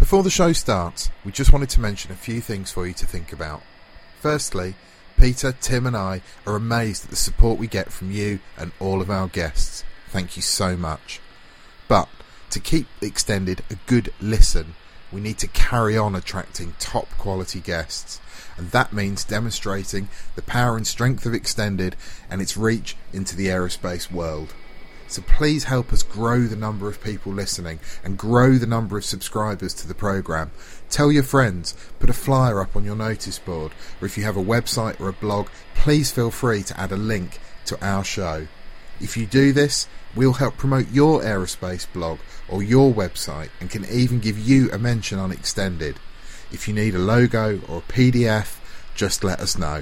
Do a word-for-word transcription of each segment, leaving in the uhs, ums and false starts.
Before the show starts, we just wanted to mention a few things for you to think about. Firstly, Peter, Tim and I are amazed at the support we get from you and all of our guests. Thank you so much. But to keep Extended a good listen, we need to carry on attracting top quality guests, and that means demonstrating the power and strength of Extended and its reach into the aerospace world. So please help us grow the number of people listening and grow the number of subscribers to the programme. Tell your friends, put a flyer up on your notice board, or if you have a website or a blog, please feel free to add a link to our show. If you do this, we'll help promote your aerospace blog or your website and can even give you a mention on Extended. If you need a logo or a P D F, just let us know.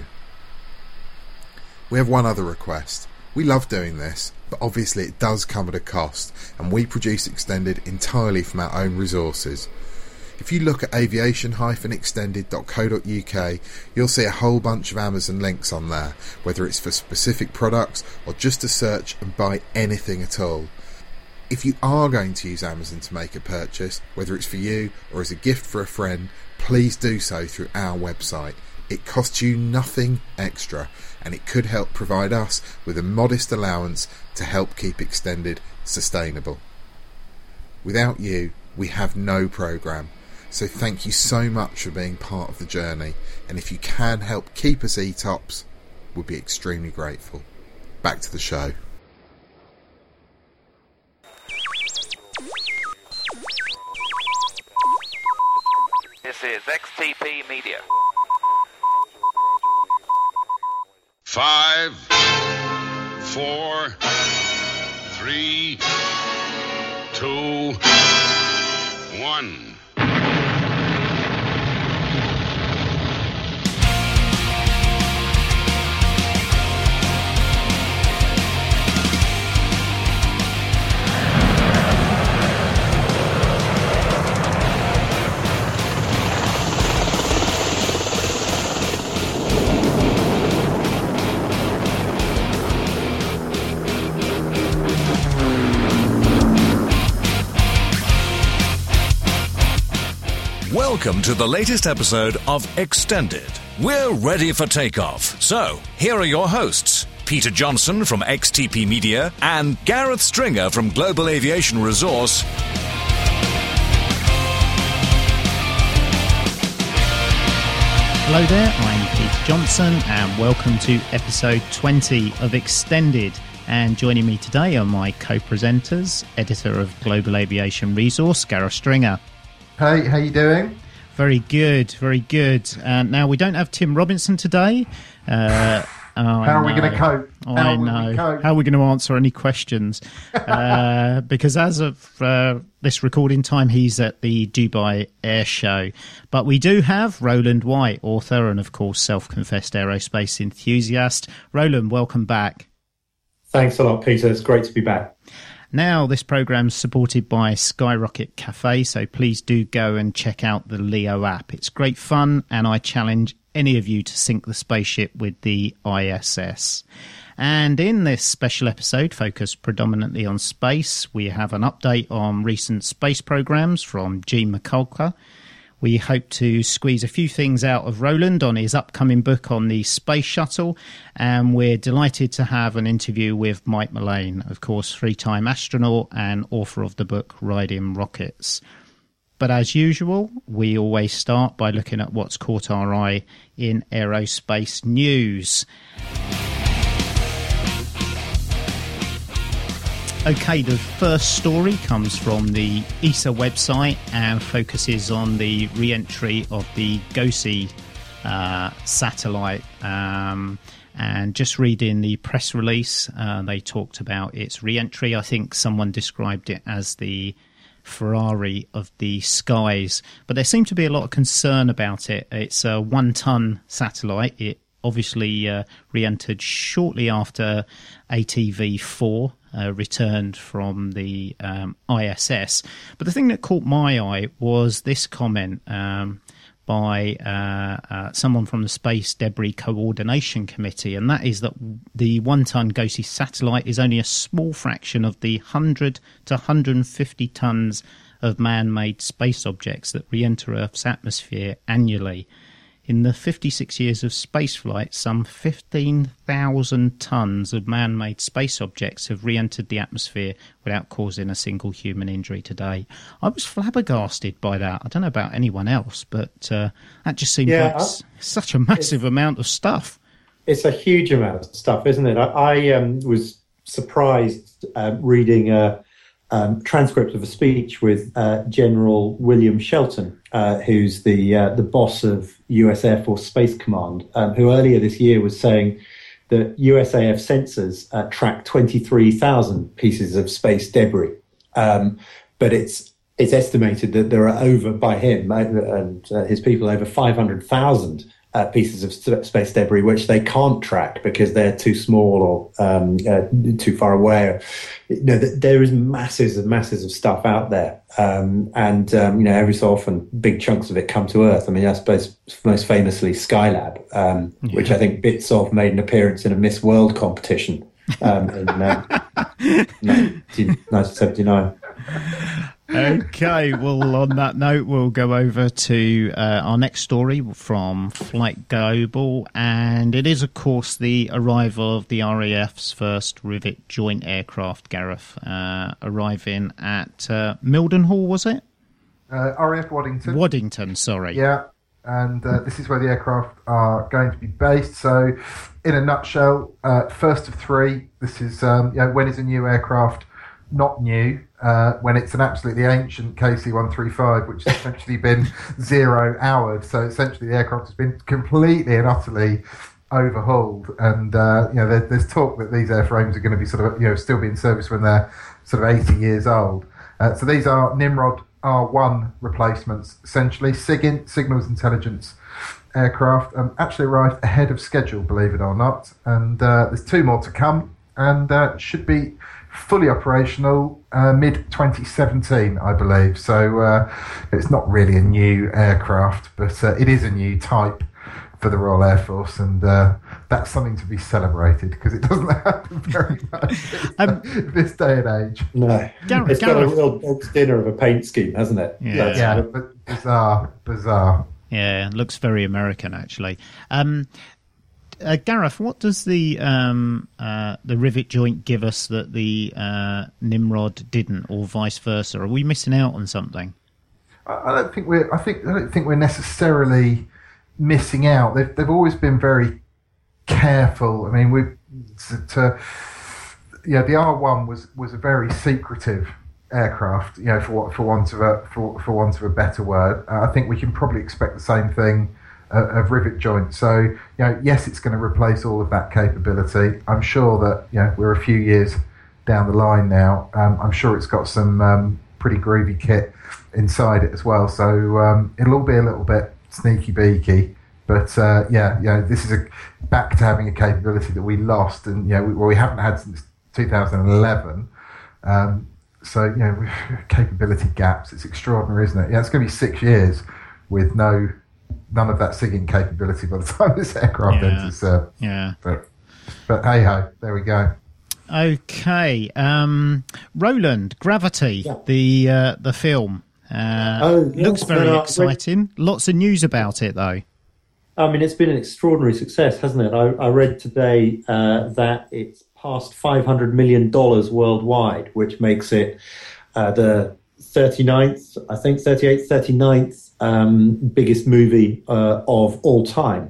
We have one other request. We love doing this, but obviously it does come at a cost, and we produce Extended entirely from our own resources. If you look at aviation dash extended dot co dot uk, you'll see a whole bunch of Amazon links on there, whether it's for specific products or just to search and buy anything at all. If you are going to use Amazon to make a purchase, whether it's for you or as a gift for a friend, please do so through our website. It costs you nothing extra, and it could help provide us with a modest allowance to help keep Extended sustainable. Without you, we have no programme, so thank you so much for being part of the journey, and if you can help keep us E-tops, we'll be extremely grateful. Back to the show. This is X T P Media. Five, four, three, two, one. Welcome to the latest episode of Extended. We're ready for takeoff. So, here are your hosts, Peter Johnson from X T P Media and Gareth Stringer from Global Aviation Resource. Hello there, I'm Peter Johnson and welcome to episode twenty of Extended. And joining me today are my co-presenters, editor of Global Aviation Resource, Gareth Stringer. Hey, how you doing? Very good, very good. Uh, now, we don't have Tim Robinson today. Uh, oh, how are we going to cope? How I know. We cope? How are we going to answer any questions? uh, because as of uh, this recording time, he's at the Dubai Air Show. But we do have Roland White, author and, of course, self-confessed aerospace enthusiast. Roland, welcome back. Thanks a lot, Peter. It's great to be back. Now, this program's supported by Skyrocket Cafe, so please do go and check out the Leo app. It's great fun, and I challenge any of you to sink the spaceship with the I S S. And in this special episode, focused predominantly on space, we have an update on recent space programs from Gene Mikulka. We hope to squeeze a few things out of Roland on his upcoming book on the space shuttle, and we're delighted to have an interview with Mike Mullane, of course, three-time astronaut and author of the book Riding Rockets. But as usual, we always start by looking at what's caught our eye in aerospace news. Okay, the first story comes from the E S A website and focuses on the re-entry of the GOSI uh, satellite. Um, and just reading the press release, uh, they talked about its re-entry. I think someone described it as the Ferrari of the skies. But there seemed to be a lot of concern about it. It's a one-ton satellite. It obviously uh, re-entered shortly after A T V four. Uh, returned from the um, I S S. But the thing that caught my eye was this comment um, by uh, uh, someone from the Space Debris Coordination Committee, and that is that the one-ton GOSI satellite is only a small fraction of the one hundred to one hundred fifty tons of man-made space objects that re-enter Earth's atmosphere annually. In the fifty-six years of spaceflight, some fifteen thousand tons of man-made space objects have re-entered the atmosphere without causing a single human injury today. I was flabbergasted by that. I don't know about anyone else, but uh, that just seems Yeah, like s- such a massive amount of stuff. It's a huge amount of stuff, isn't it? I, I um, was surprised uh, reading a um, transcript of a speech with uh, General William Shelton, uh, who's the uh, the boss of U S Air Force Space Command, um, who earlier this year was saying that U S A F sensors uh, track twenty-three thousand pieces of space debris, um, but it's it's estimated that there are over, by him and uh, his people, over five hundred thousand Uh, pieces of st- space debris which they can't track because they're too small or um, uh, too far away. You know, th- there is masses and masses of stuff out there, um, and um, you know, every so often, big chunks of it come to Earth. I mean, I suppose most famously Skylab, um, yeah. which I think bits of made an appearance in a Miss World competition um, in uh, nineteen seventy-nine. Okay, well, on that note, we'll go over to uh, our next story from Flight Global, and it is, of course, the arrival of the R A F's first Rivet joint aircraft, Gareth, uh, arriving at uh, Mildenhall, was it? Uh, R A F Waddington. Waddington, sorry. Yeah, and uh, this is where the aircraft are going to be based. So, in a nutshell, uh, first of three, this is, um, you know, when is a new aircraft not new, uh, when it's an absolutely ancient K C one thirty-five, which has essentially been zero houred. So essentially the aircraft has been completely and utterly overhauled. And, uh, you know, there, there's talk that these airframes are going to be sort of, you know, still be in service when they're sort of eighty years old. Uh, so these are Nimrod R one replacements, essentially. SIGINT, Signals Intelligence aircraft, um, actually arrived ahead of schedule, believe it or not. And uh, there's two more to come, and uh, should be fully operational uh, mid twenty seventeen, I believe. So uh, it's not really a new aircraft, but uh, it is a new type for the Royal Air Force, and uh, that's something to be celebrated because it doesn't happen very much um, this day and age. No, Gareth, it's got Gareth. a real dog's dinner of a paint scheme, hasn't it? Yeah, That's Yeah, it. but bizarre, bizarre. Yeah, looks very American, actually. Um, uh, Gareth, what does the um, uh, the Rivet joint give us that the uh, Nimrod didn't, or vice versa? Are we missing out on something? I, I don't think we're. I think I don't think we're necessarily missing out. They've they've always been very careful. I mean, we to, to yeah, the R one was was a very secretive aircraft, you know, for what for want of a for for want of a better word. Uh, I think we can probably expect the same thing uh, of Rivet joint. So, you know, yes, it's going to replace all of that capability. I'm sure that, you know, we're a few years down the line now. Um, I'm sure it's got some um, pretty groovy kit inside it as well. So um, it'll all be a little bit sneaky beaky. But uh, yeah, you know, this is a back to having a capability that we lost, and, you know, we, well, we haven't had since two thousand eleven. Um, So, you know, with capability gaps, it's extraordinary, isn't it? Yeah, it's going to be six years with no none of that SIGINT capability by the time this aircraft Yeah. enters service. Yeah. But, but hey ho, there we go. Okay, um, Roland, Gravity, Yeah. the uh, the film uh, Oh, yes, looks very no, no, exciting. Lots of news about it, though. I mean, it's been an extraordinary success, hasn't it? I, I read today uh, that it's past five hundred million dollars worldwide, which makes it uh, the thirty-ninth, I think, thirty-eighth, thirty-ninth um, biggest movie uh, of all time.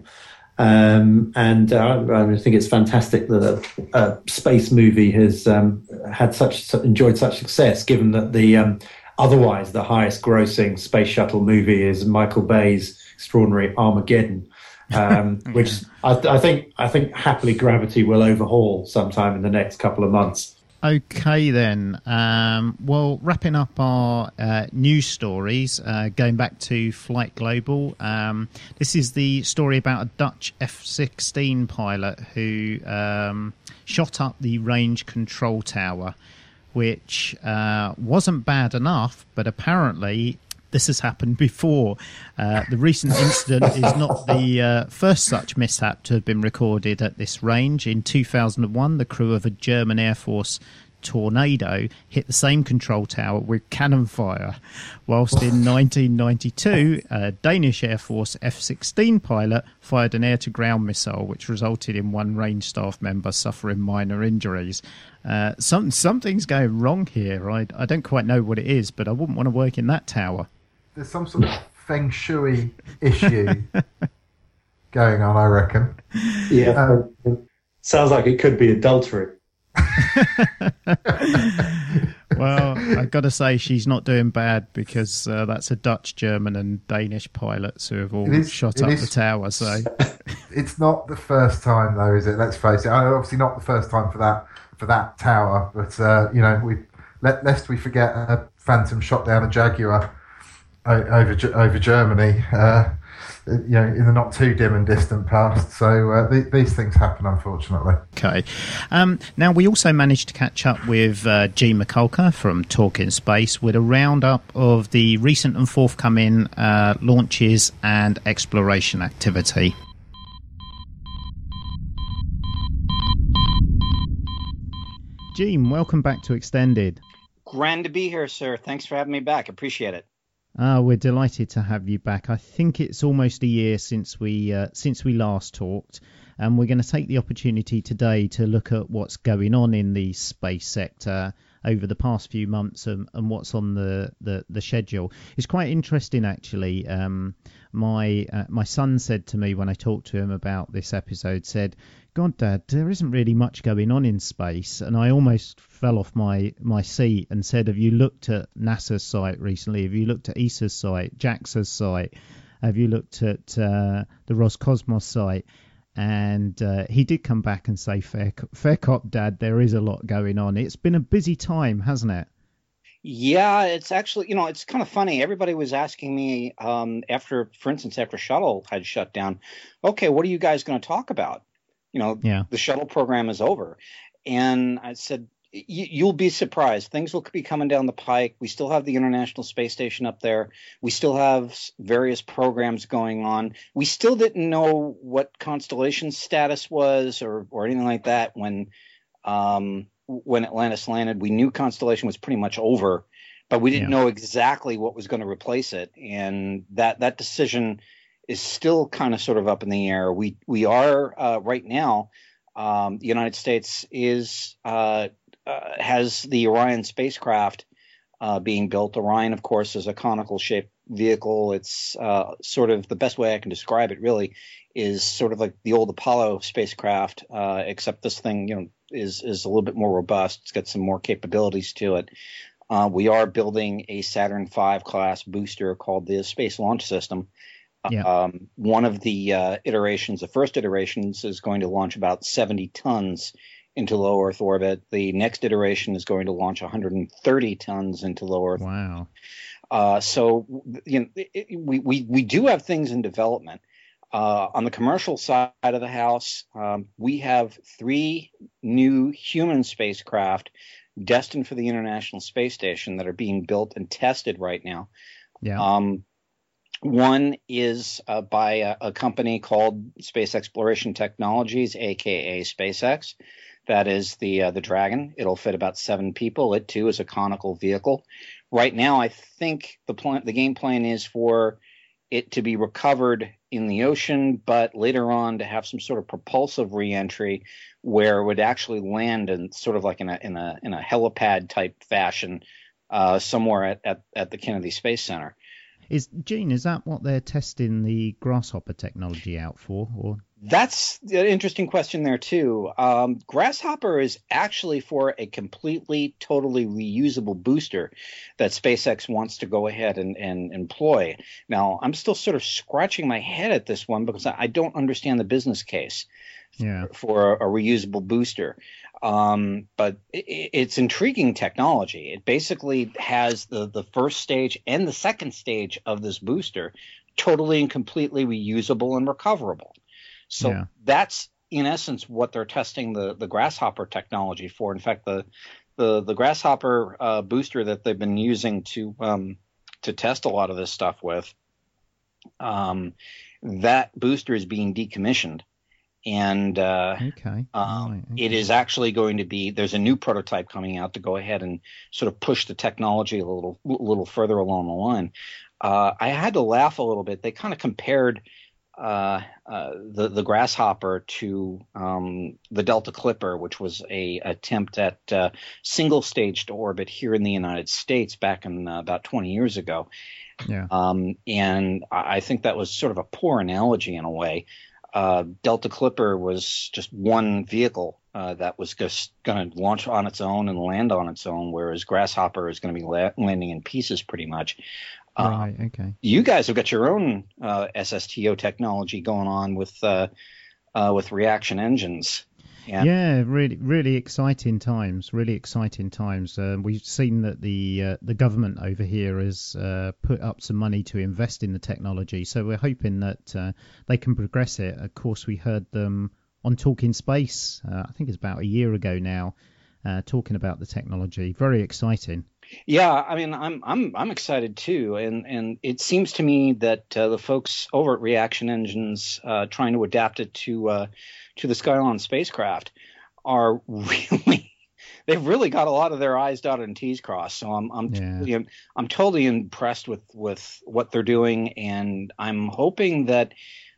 Um, and uh, I think it's fantastic that a, a space movie has um, had such enjoyed such success, given that the um, otherwise the highest grossing space shuttle movie is Michael Bay's extraordinary Armageddon. um, which I, I think I think happily Gravity will overhaul sometime in the next couple of months. Okay, then. Um, well, wrapping up our uh, news stories, uh, going back to Flight Global. Um, this is the story about a Dutch F sixteen pilot who um, shot up the range control tower, which uh, wasn't bad enough, but apparently this has happened before. Uh, the recent incident is not the uh, first such mishap to have been recorded at this range. In two thousand one, the crew of a German Air Force tornado hit the same control tower with cannon fire, whilst in nineteen ninety-two, a Danish Air Force F sixteen pilot fired an air-to-ground missile, which resulted in one range staff member suffering minor injuries. Uh, some, something's going wrong here. I, I don't quite know what it is, but I wouldn't want to work in that tower. There's some sort of feng shui issue going on, I reckon. Yeah, um, sounds like it could be adultery. Well, I've got to say she's not doing bad, because uh, that's a Dutch, German and Danish pilots who have all is, shot up is, the tower. So it's not the first time, though, is it? Let's face it. Obviously, not the first time for that for that tower, but uh, you know, we let, lest we forget a Phantom shot down a Jaguar over over Germany. Uh, you know, in the not too dim and distant past. So uh, th- these things happen, unfortunately. Okay. Um, now, we also managed to catch up with uh, Gene Mikulka from Talking Space with a roundup of the recent and forthcoming uh, launches and exploration activity. Gene, welcome back to Extended. Grand to be here, sir. Thanks for having me back. Appreciate it. Uh, we're delighted to have you back. I think it's almost a year since we uh, since we last talked, and we're going to take the opportunity today to look at what's going on in the space sector over the past few months and, and what's on the, the, the schedule. It's quite interesting, actually. Um, my uh, my son said to me when I talked to him about this episode, said, "God, Dad, there isn't really much going on in space." And I almost fell off my, my seat and said, "Have you looked at NASA's site recently? Have you looked at E S A's site, JAXA's site? Have you looked at uh, the Roscosmos site?" And uh, he did come back and say, fair, fair cop, Dad, there is a lot going on. It's been a busy time, hasn't it? Yeah, it's actually, you know, it's kind of funny. Everybody was asking me um, after, for instance, after Shuttle had shut down, okay, what are you guys going to talk about? You know, yeah. The Shuttle program is over. And I said, you'll be surprised. Things will be coming down the pike. We still have the International Space Station up there. We still have various programs going on. We still didn't know what Constellation status was or, or anything like that when um, when Atlantis landed. We knew Constellation was pretty much over, but we didn't yeah. know exactly what was going to replace it. And that, that decision is still kind of sort of up in the air. We, we are uh, right now, um, the United States is uh, Uh, has the Orion spacecraft uh, being built. Orion, of course, is a conical-shaped vehicle. It's uh, sort of the best way I can describe it, really, is sort of like the old Apollo spacecraft, uh, except this thing, you know, is is a little bit more robust. It's got some more capabilities to it. Uh, we are building a Saturn five class booster called the Space Launch System. Yeah. Um, one of the uh, iterations, the first iterations, is going to launch about seventy tons into low Earth orbit. The next iteration is going to launch one hundred thirty tons into low Earth. Wow. Uh, so, you know, it, it, we, we, we do have things in development. Uh, on the commercial side of the house, um, we have three new human spacecraft destined for the International Space Station that are being built and tested right now. Yeah. Um, one is uh, by a, a company called Space Exploration Technologies, a k a. SpaceX. That is the uh, the Dragon. It'll fit about seven people. It, too, is a conical vehicle. Right now, I think the plan, the game plan is for it to be recovered in the ocean, but later on to have some sort of propulsive reentry where it would actually land in sort of like in a in a in a helipad type fashion uh, somewhere at, at, at the Kennedy Space Center. Is Gene, is that what they're testing the Grasshopper technology out for? Or that's an interesting question there too. Um, Grasshopper is actually for a completely, totally reusable booster that SpaceX wants to go ahead and, and employ. Now, I'm still sort of scratching my head at this one because I don't understand the business case yeah. for a, a reusable booster. Um, but it, it's intriguing technology. It basically has the, the first stage and the second stage of this booster totally and completely reusable and recoverable. So yeah. that's in essence what they're testing the, the Grasshopper technology for. In fact, the the, the Grasshopper uh, booster that they've been using to um, to test a lot of this stuff with, um, that booster is being decommissioned. And uh, okay. um, right, it okay. is actually going to be, there's a new prototype coming out to go ahead and sort of push the technology a little, a little further along the line. Uh, I had to laugh a little bit. They kind of compared uh, uh, the the Grasshopper to um, the Delta Clipper, which was a attempt at uh, single stage to orbit here in the United States back in uh, about twenty years ago. Yeah. Um, and I I think that was sort of a poor analogy in a way. Uh, Delta Clipper was just one vehicle uh, that was just going to launch on its own and land on its own, whereas Grasshopper is going to be la- landing in pieces pretty much. Right. Um, Okay. you guys have got your own uh, S S T O technology going on with uh, uh, with reaction engines. And Yeah, really, really exciting times. Really exciting times. Uh, we've seen that the uh, the government over here has uh, put up some money to invest in the technology. So we're hoping that uh, they can progress it. Of course, we heard them on Talking Space. Uh, I think it's about a year ago now, uh, talking about the technology. Very exciting. Yeah, I mean, I'm I'm I'm excited too, and and it seems to me that uh, the folks over at Reaction Engines uh, trying to adapt it to uh, to the Skylon spacecraft are really they've really got a lot of their I's dotted and T's crossed. So I'm I'm Yeah. totally, I'm totally impressed with with what they're doing, and I'm hoping that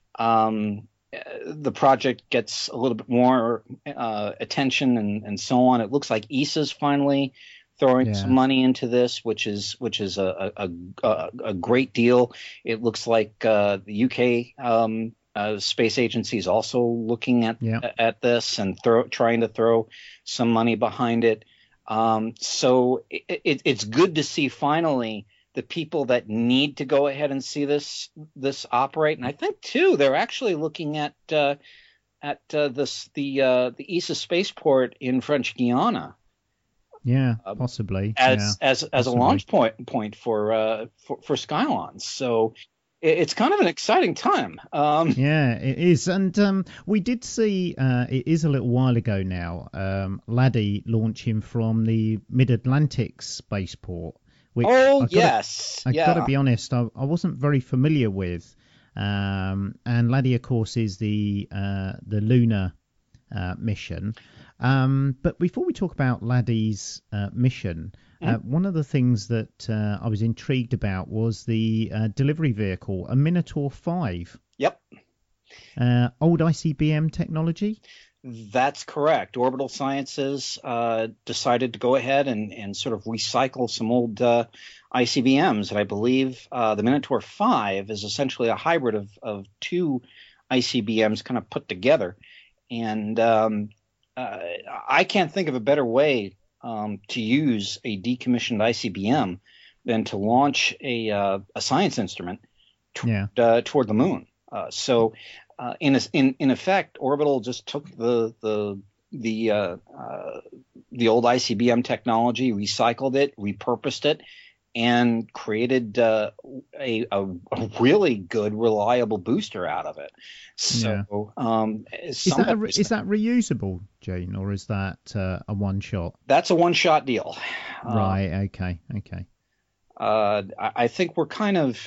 um, uh, the project gets a little bit more uh, attention and and so on. It looks like E S A's finally throwing Yeah. some money into this, which is which is a a, a, a great deal. It looks like uh, the U K um, uh, space agency is also looking at Yeah. at this and throw, trying to throw some money behind it. Um, so it, it, it's good to see finally the people that need to go ahead and see this this operate. And I think too they're actually looking at uh, at uh, this the uh, the E S A spaceport in French Guiana. Yeah, Uh, possibly. as yeah. as as a possibly. launch point point for uh for, for Skylons. So it, it's kind of an exciting time. Um, Yeah, it is. And um, we did see, uh, it is a little while ago now, um, Laddie launching from the Mid-Atlantic spaceport. Which oh I've gotta- yes, I've yeah. got to be honest, I, I wasn't very familiar with. Um, and Laddie, of course, is the uh, the lunar uh, mission. Um, but before we talk about Laddie's uh, mission, uh, one of the things that uh, I was intrigued about was the uh, delivery vehicle, a Minotaur five. Yep, Uh, old I C B M technology? that's correct. Orbital Sciences uh, decided to go ahead and, and sort of recycle some old uh, I C B Ms, and I believe uh, the Minotaur five is essentially a hybrid of, of two I C B Ms kind of put together. And um, uh, I can't think of a better way um, to use a decommissioned I C B M than to launch a, uh, a science instrument toward, Yeah. uh, toward the moon. Uh, so, uh, in, a, in in effect, Orbital just took the the the uh, uh, the old I C B M technology, recycled it, repurposed it, and created uh, a, a a really good, reliable booster out of it. So, um, Is that, a re- is that reusable, Jane, or is that uh, a one shot? that's a one-shot deal. Uh, Right, okay, okay. Uh, I I think we're kind of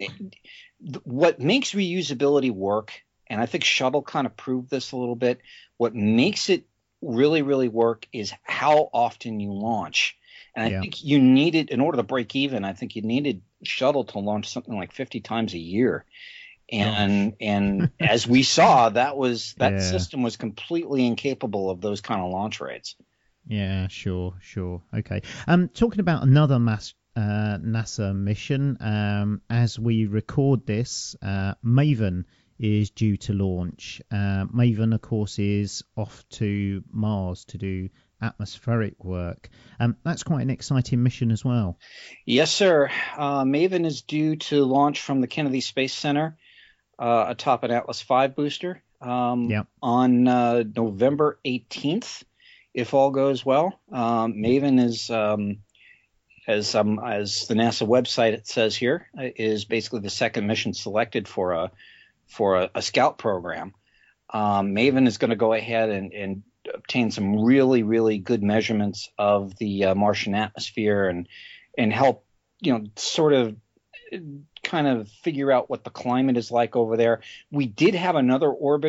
what makes reusability work, and I think Shuttle kind of proved this a little bit. What makes it really, really work is how often you launch. And I Yeah. think you needed, in order to break even, I think you needed Shuttle to launch something like fifty times a year. And and as we saw, that was that Yeah. system was completely incapable of those kind of launch rates. Yeah, sure, sure. Okay. Um, talking about another mass, uh, NASA mission, um, as we record this, uh, Maven is due to launch. Uh, Maven, of course, is off to Mars to do atmospheric work. Um, that's quite an exciting mission as well. Yes, sir. Uh, Maven is due to launch from the Kennedy Space Center uh, atop an Atlas five booster um, Yep. on uh, November eighteenth, if all goes well. Um, Maven is, um, as um, as the NASA website it says here, uh, is basically the second mission selected for a for a, a scout program. Um, Maven is going to go ahead and, and obtain some really, really good measurements of the uh, Martian atmosphere and and help, you know, sort of kind of figure out what the climate is like over there. We did have another orbiter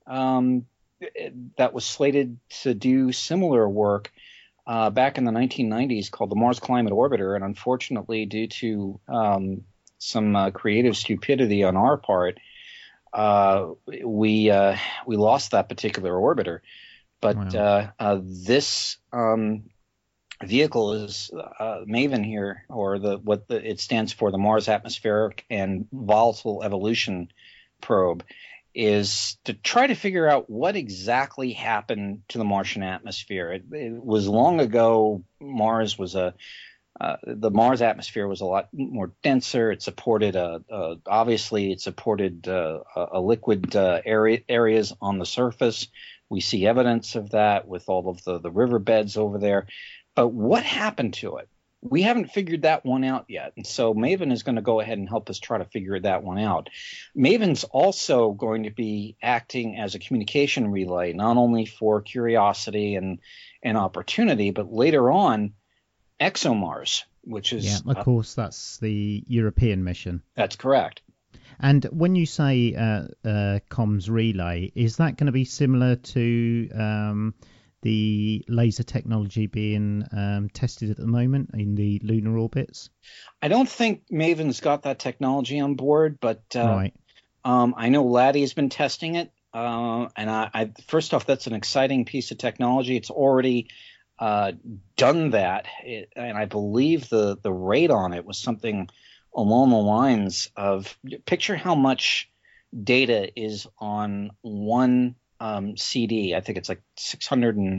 um, that was slated to do similar work uh, back in the nineteen nineties called the Mars Climate Orbiter. And unfortunately, due to um, some uh, creative stupidity on our part, uh, we uh, we lost that particular orbiter. But Wow. uh, uh, this um, vehicle is uh, MAVEN here, or the what the, it stands for, the Mars Atmospheric and Volatile Evolution Probe, is to try to figure out what exactly happened to the Martian atmosphere. It, it was long ago. Mars was a uh, the Mars atmosphere was a lot more denser. It supported a, a obviously it supported uh, a, a liquid uh, area, areas on the surface. We see evidence of that with all of the the riverbeds over there. But what happened to it? We haven't figured that one out yet. And so MAVEN is going to go ahead and help us try to figure that one out. MAVEN's also going to be acting as a communication relay, not only for Curiosity and, and Opportunity, but later on, ExoMars, which is... Yeah, of uh, course, that's the European mission. That's correct. And when you say uh, uh, comms relay, is that going to be similar to um, the laser technology being um, tested at the moment in the lunar orbits? I don't think MAVEN's got that technology on board, but uh, Right. um, I know Laddie's been testing it. Uh, and I, I, first off, that's an exciting piece of technology. It's already uh, done that. It, and I believe the, the rate on it was something along the lines of, picture how much data is on one um, C D. I think it's like six hundred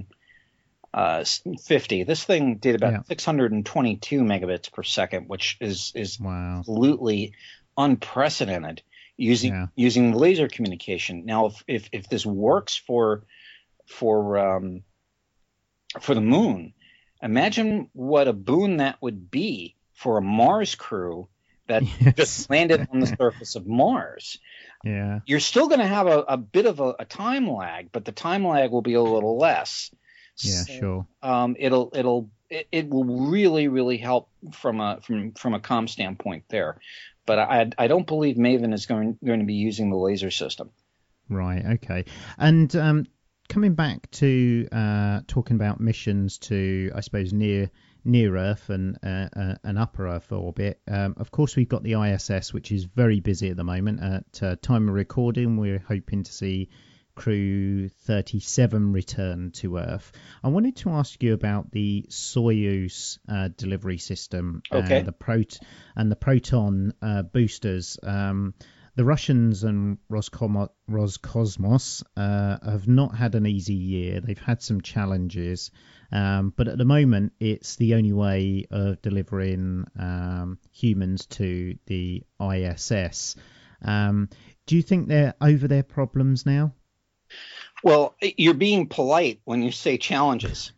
fifty. This thing did about Yeah. six hundred twenty-two megabits per second, which is is Wow. absolutely unprecedented using Yeah. using laser communication. Now, if if, if this works for for um, for the moon, imagine what a boon that would be for a Mars crew that Yes. just landed on the surface of Mars. Yeah. You're still going to have a, a bit of a, a time lag, but the time lag will be a little less. Yeah, So, sure. Um, it'll it'll it, it will really really help from a from from a comm standpoint there. But I I don't believe MAVEN is going going to be using the laser system. Right. Okay. And um, coming back to uh, talking about missions to, I suppose, near near Earth and uh, uh, an upper Earth orbit. Um, of course, we've got the I S S, which is very busy at the moment. At uh, time of recording, we're hoping to see Crew thirty-seven return to Earth. I wanted to ask you about the Soyuz uh, delivery system, Okay. and the prot and the Proton uh, boosters. Um, the Russians and Roscom- Roscosmos uh, have not had an easy year. They've had some challenges, um, but at the moment, it's the only way of delivering um, humans to the I S S. Um, do you think they're over their problems now? Well, you're being polite when you say challenges.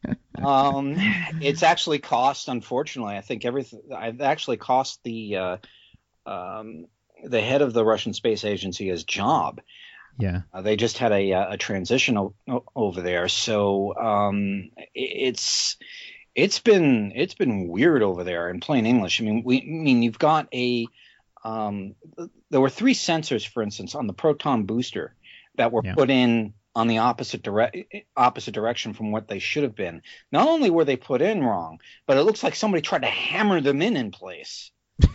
um, it's actually cost, unfortunately. I think everything. I've actually cost the uh, um, the head of the Russian Space Agency his job. Yeah. Uh, they just had a a transition o- o- over there, so um, it's it's been it's been weird over there. In plain English, I mean, we I mean you've got a um, there were three sensors, for instance, on the Proton booster that were Yeah. put in on the opposite dire- opposite direction from what they should have been. Not only were they put in wrong, but it looks like somebody tried to hammer them in in place.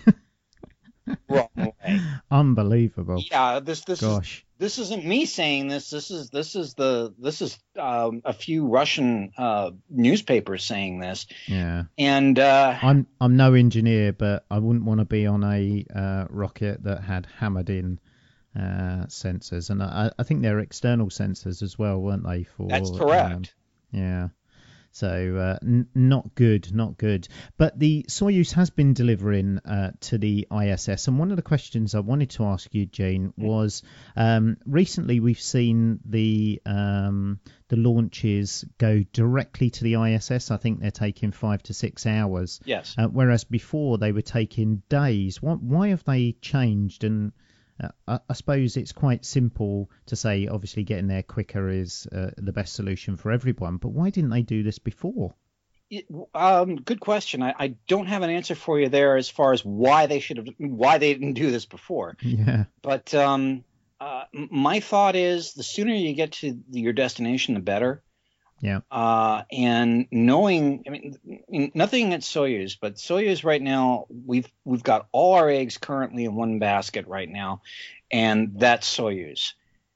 Wrong way. Unbelievable. Yeah, this this is Gosh. this isn't me saying this. This is this is the this is um, a few Russian uh, newspapers saying this, Yeah. and uh, I'm I'm no engineer, but I wouldn't want to be on a uh, rocket that had hammered in uh, sensors, and I, I think they're external sensors as well, weren't they? For that's correct. um, yeah. So uh, n- not good, not good. But the Soyuz has been delivering uh, to the I S S, and one of the questions I wanted to ask you, Jane, was um, recently we've seen the um, the launches go directly to the I S S. I think they're taking five to six hours, Yes. uh, whereas before they were taking days. Why, why have they changed? And uh, I, I suppose it's quite simple to say, obviously, getting there quicker is uh, the best solution for everyone. But why didn't they do this before? It- um, good question. I, I don't have an answer for you there as far as why they should have, why they didn't do this before. Yeah, But um, uh, my thought is the sooner you get to your destination, the better. Yeah. Uh, and knowing, I mean, nothing at Soyuz, but Soyuz right now, we've we've got all our eggs currently in one basket right now, and that's Soyuz.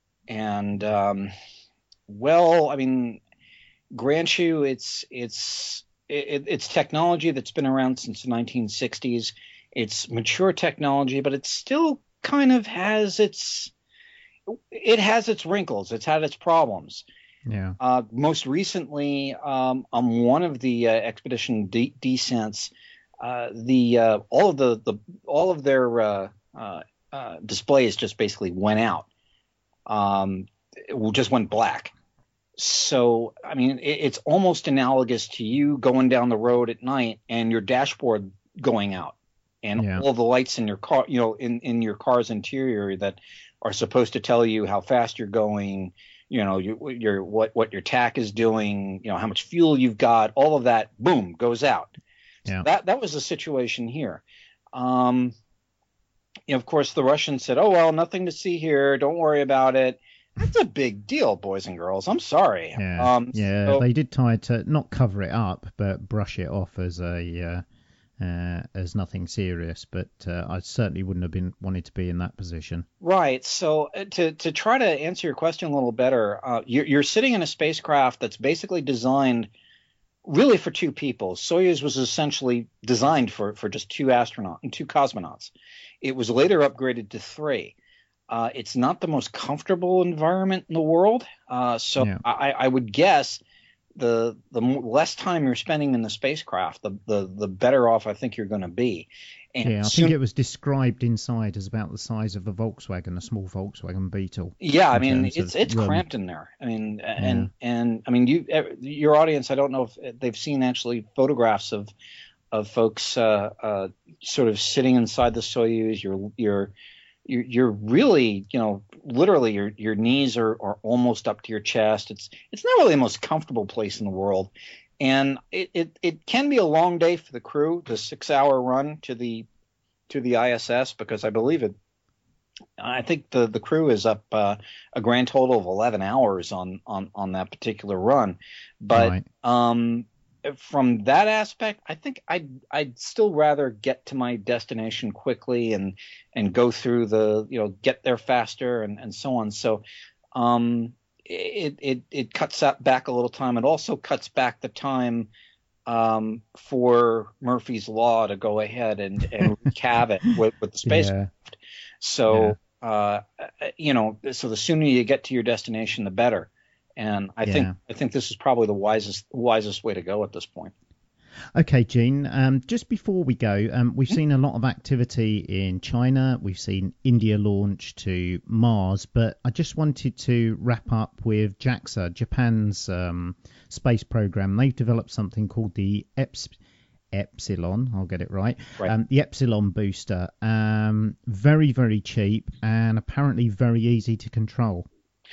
And um, well, I mean, grant you, it's it's it, it's technology that's been around since the nineteen sixties. It's mature technology, but it still kind of has its it has its wrinkles. It's had its problems. Yeah. Uh, most recently, um, on one of the uh, expedition de- descents, uh, the uh, all of the, the all of their uh, uh, uh, displays just basically went out. Um, it just went black. So, I mean, it, it's almost analogous to you going down the road at night and your dashboard going out, and yeah. all the lights in your car, you know, in, in your car's interior that are supposed to tell you how fast you're going. You know, your, your what what your tack is doing, you know, how much fuel you've got, all of that, boom, goes out. Yeah. So that that was the situation here. Um, you know, of course, the Russians said, "Oh well, nothing to see here. Don't worry about it." That's a big deal, boys and girls. I'm sorry. Yeah, um, yeah. so, they did try to not cover it up, but brush it off as a uh, uh, as nothing serious. But uh, I certainly wouldn't have been wanted to be in that position. Right. So uh, to to try to answer your question a little better, uh, you're, you're sitting in a spacecraft that's basically designed really for two people. Soyuz was essentially designed for, for just two astronauts and two cosmonauts. It was later upgraded to three. Uh, it's not the most comfortable environment in the world. Uh, so Yeah. I, I would guess the the less time you're spending in the spacecraft, the the, the better off I think you're going to be. And Yeah, I soon- think it was described inside as about the size of a Volkswagen, a small Volkswagen Beetle. Yeah, I in mean terms it's of it's room. cramped in there. I mean, and and I mean you your audience. I don't know if they've seen actually photographs of of folks uh, uh, sort of sitting inside the Soyuz. You're you're you're, you're really, you know, literally your your knees are, are almost up to your chest. It's it's not really the most comfortable place in the world, and it, it, it can be a long day for the crew. The six hour run to the to the I S S, because I believe it. I think the, the crew is up uh, a grand total of eleven hours on, on, on that particular run. But Right. um, from that aspect, I think I'd, I'd still rather get to my destination quickly and, and go through the, you know, get there faster and, and so on. So um, it, it, it cuts that back a little time. It also cuts back the time um, for Murphy's Law to go ahead and, and wreak havoc with, with the space. Yeah. So, uh, you know, so the sooner you get to your destination, the better. And I Yeah. think I think this is probably the wisest wisest way to go at this point. Okay, Gene, um, just before we go, um, we've seen a lot of activity in China. We've seen India launch to Mars, but I just wanted to wrap up with JAXA, Japan's um, space program. They've developed something called the Eps- Epsilon, I'll get it right, Right. um, the Epsilon booster. Um, very, very cheap and apparently very easy to control.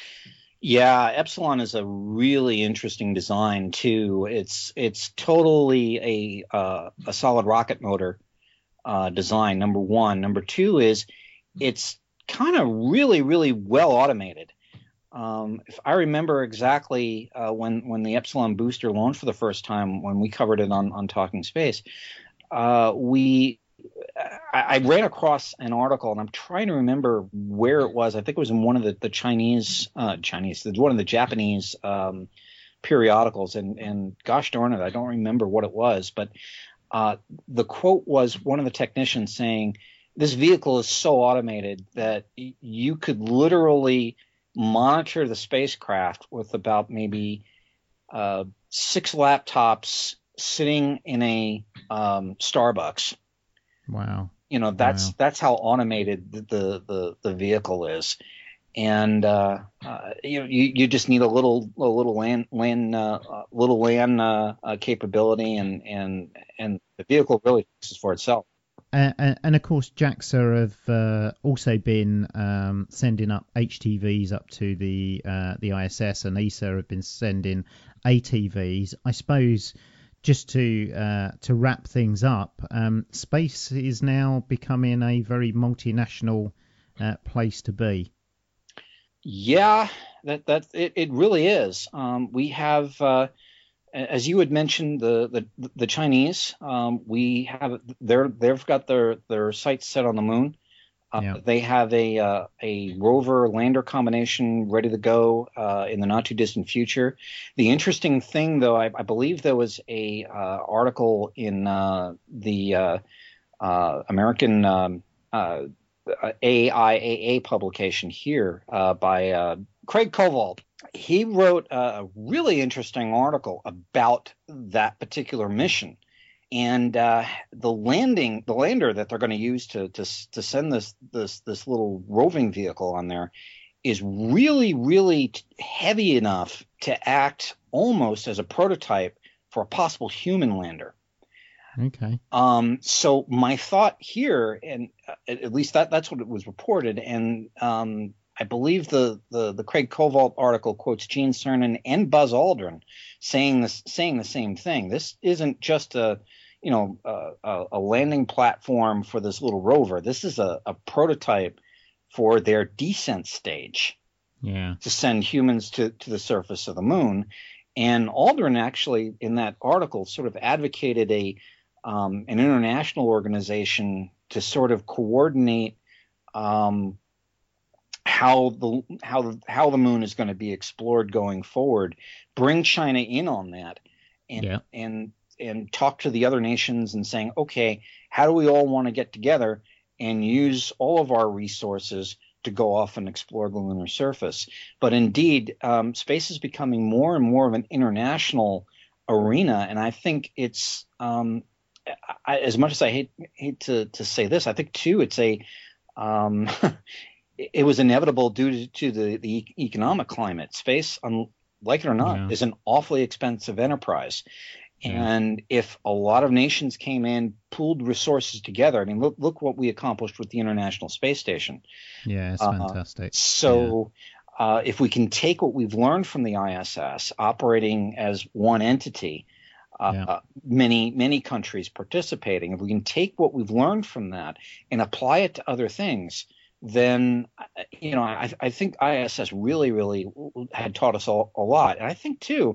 Yeah, Epsilon is a really interesting design too. It's it's totally a uh, a solid rocket motor uh, design. Number one. Number two is it's kind of really really well automated. Um, if I remember exactly uh, when when the Epsilon booster launched for the first time, when we covered it on on Talking Space, uh, we. I, I ran across an article, and I'm trying to remember where it was. I think it was in one of the, the Chinese, uh, Chinese, one of the Japanese um, periodicals. And, and gosh darn it, I don't remember what it was. But uh, the quote was one of the technicians saying, "This vehicle is so automated that y- you could literally monitor the spacecraft with about maybe uh, six laptops sitting in a um, Starbucks." Wow. You know, that's Wow. that's how automated the the, the, the vehicle is, and uh, uh, you, you you just need a little a little land land uh, uh, little land uh, uh, capability, and and and the vehicle really fixes for itself. Uh, and, and of course, JAXA have uh, also been um, sending up H T Vs up to the uh, the I S S, and E S A have been sending A T Vs. I suppose just to uh, to wrap things up, um, space is now becoming a very multinational uh, place to be. Yeah, that that it, it really is. Um, we have, uh, as you had mentioned, the the, the Chinese. Um, we have they're they've got their their sights set on the moon. Uh, Yeah. They have a uh, a rover lander combination ready to go uh, in the not too distant future. The interesting thing, though, I, I believe there was a uh, article in uh, the uh, uh, American um, uh, A I A A publication here uh, by uh, Craig Kowalt. He wrote a really interesting article about that particular mission. And uh, the landing, the lander that they're going to use to to to send this this this little roving vehicle on there, is really really t- heavy enough to act almost as a prototype for a possible human lander. Okay. Um, so my thought here, and uh, at least that that's what it was reported, and um, I believe the, the the Craig Kowalt article quotes Gene Cernan and Buzz Aldrin saying this saying the same thing. This isn't just a you know a, a landing platform for this little rover. This is a, a prototype for their descent stage. Yeah. To send humans to, to the surface of the moon. And Aldrin actually in that article sort of advocated a um, an international organization to sort of coordinate um, how the how how the moon is going to be explored going forward, bring China in on that, and Yeah. and and talk to the other nations and saying, okay, how do we all want to get together and use all of our resources to go off and explore the lunar surface? But indeed, um, space is becoming more and more of an international arena, and I think it's um, I, as much as I hate hate to to say this, I think too it's a um, it was inevitable due to, to the, the economic climate. Space, um, like it or not, Yeah. is an awfully expensive enterprise. Yeah. And if a lot of nations came in, pooled resources together, I mean, look look what we accomplished with the International Space Station. Yeah, it's Uh, fantastic. So uh, if we can take what we've learned from the I S S operating as one entity, uh, Yeah. uh, many, many countries participating, if we can take what we've learned from that and apply it to other things, then, uh, you know, I, I think I S S really, really had taught us a, a lot. And I think, too,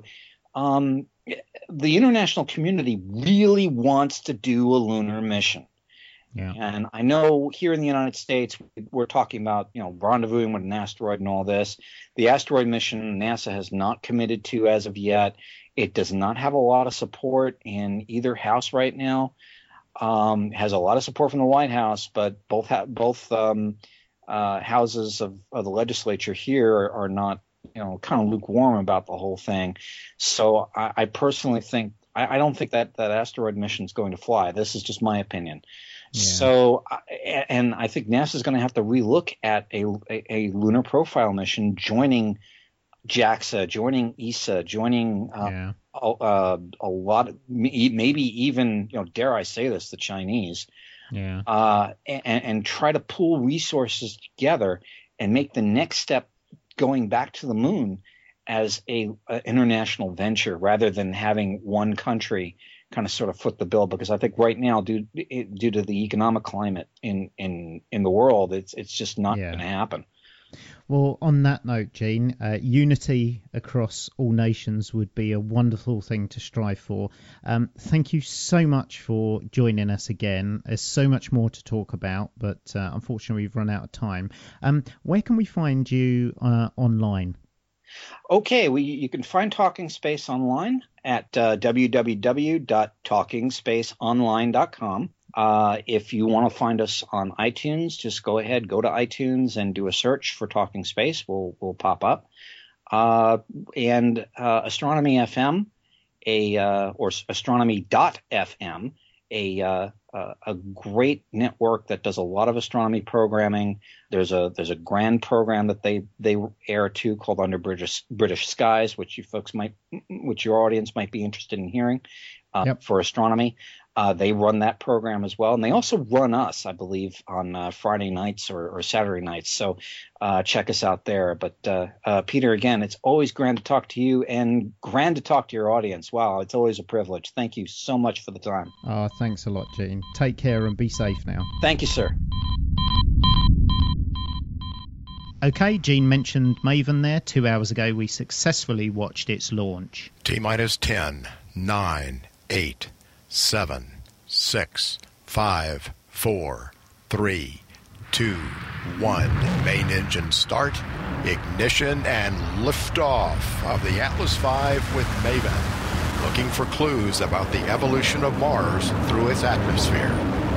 um, the international community really wants to do a lunar mission. Yeah. And I know here in the United States, we're talking about, you know, rendezvousing with an asteroid and all this. The asteroid mission NASA has not committed to as of yet. It does not have a lot of support in either house right now. Um, has a lot of support from the White House, but both ha- both um, uh, houses of, of the legislature here are, are not, you know, kind of lukewarm about the whole thing. So I, I personally think I, I don't think that that asteroid mission is going to fly. This is just my opinion. Yeah. So, I- and I think NASA is going to have to relook at a, a, a lunar profile mission, joining JAXA, joining E S A, joining uh, Yeah. a, uh, a lot, of, maybe even, you know, dare I say this, the Chinese, Yeah. uh, and, and try to pool resources together and make the next step going back to the moon as a, a international venture rather than having one country kind of sort of foot the bill. Because I think right now, due due to the economic climate in in in the world, it's it's just not Yeah. going to happen. Well, on that note, Gene, uh, unity across all nations would be a wonderful thing to strive for. Um, thank you so much for joining us again. There's so much more to talk about, but uh, unfortunately we've run out of time. Um, where can we find you uh, online? Okay, well, you you can find Talking Space online at uh, w w w dot talking space online dot com. Uh, if you want to find us on iTunes, just go ahead, go to iTunes and do a search for Talking Space. We'll we'll pop up. Uh, and uh, Astronomy F M, a uh, or astronomy dot f m, a uh, uh, a great network that does a lot of astronomy programming. There's a there's a grand program that they they air to called Under British British Skies, which you folks might, which your audience might be interested in hearing uh, Yep. for astronomy. Uh, they run that program as well, and they also run us, I believe, on uh, Friday nights or, or Saturday nights. So uh, check us out there. But uh, uh, Peter, again, it's always grand to talk to you and grand to talk to your audience. Wow, it's always a privilege. Thank you so much for the time. Oh, thanks a lot, Gene. Take care and be safe now. Thank you, sir. Okay, Gene mentioned Maven there. Two hours ago, we successfully watched its launch. T-minus ten, nine, eight, seven, six, five, four, three, two, one. Main engine start, ignition, and liftoff of the Atlas five with Maven, looking for clues about the evolution of Mars through its atmosphere.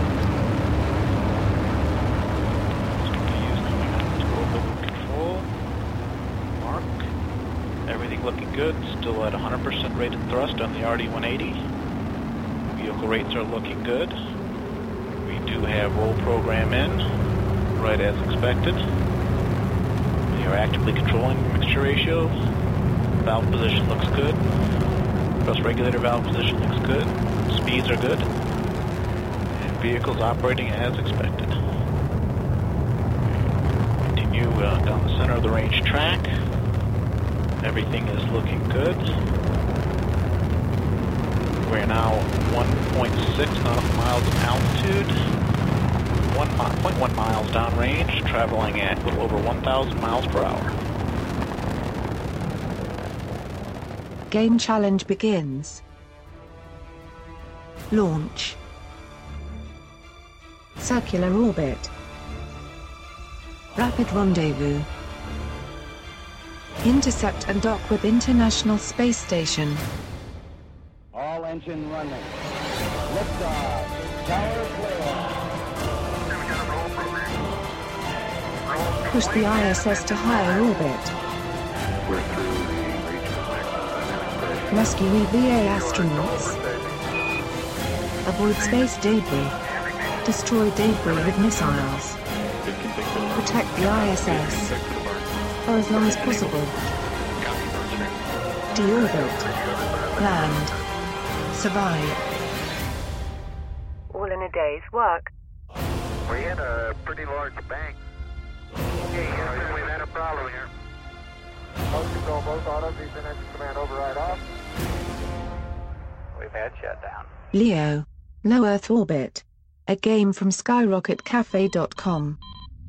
Control. Mark. Everything looking good. Still at one hundred percent rated thrust on the R D one eighty. Vehicle rates are looking good. We do have roll program in, right as expected. We are actively controlling mixture ratios. Valve position looks good. Thrust regulator valve position looks good. Speeds are good. And vehicle's operating as expected. Continue uh, down the center of the range track. Everything is looking good. We're now one point six nautical miles of altitude, one point one miles downrange, traveling at a little over one thousand miles per hour. Game challenge begins. Launch. Circular orbit. Rapid rendezvous. Intercept and dock with International Space Station. All engine running. Liftoff. Tower clear. Push the I S S to higher orbit. We're through the regional. Rescue E V A astronauts. Avoid space debris. Destroy debris with missiles. Protect the I S S. For as long as possible. Deorbit. Land. Survive. All in a day's work. We had a pretty large bank. Okay, yes, we've had a problem here. Most control, both autos, these in engine command override off. We've had shutdown. Leo. Low Earth Orbit. A game from skyrocket cafe dot com.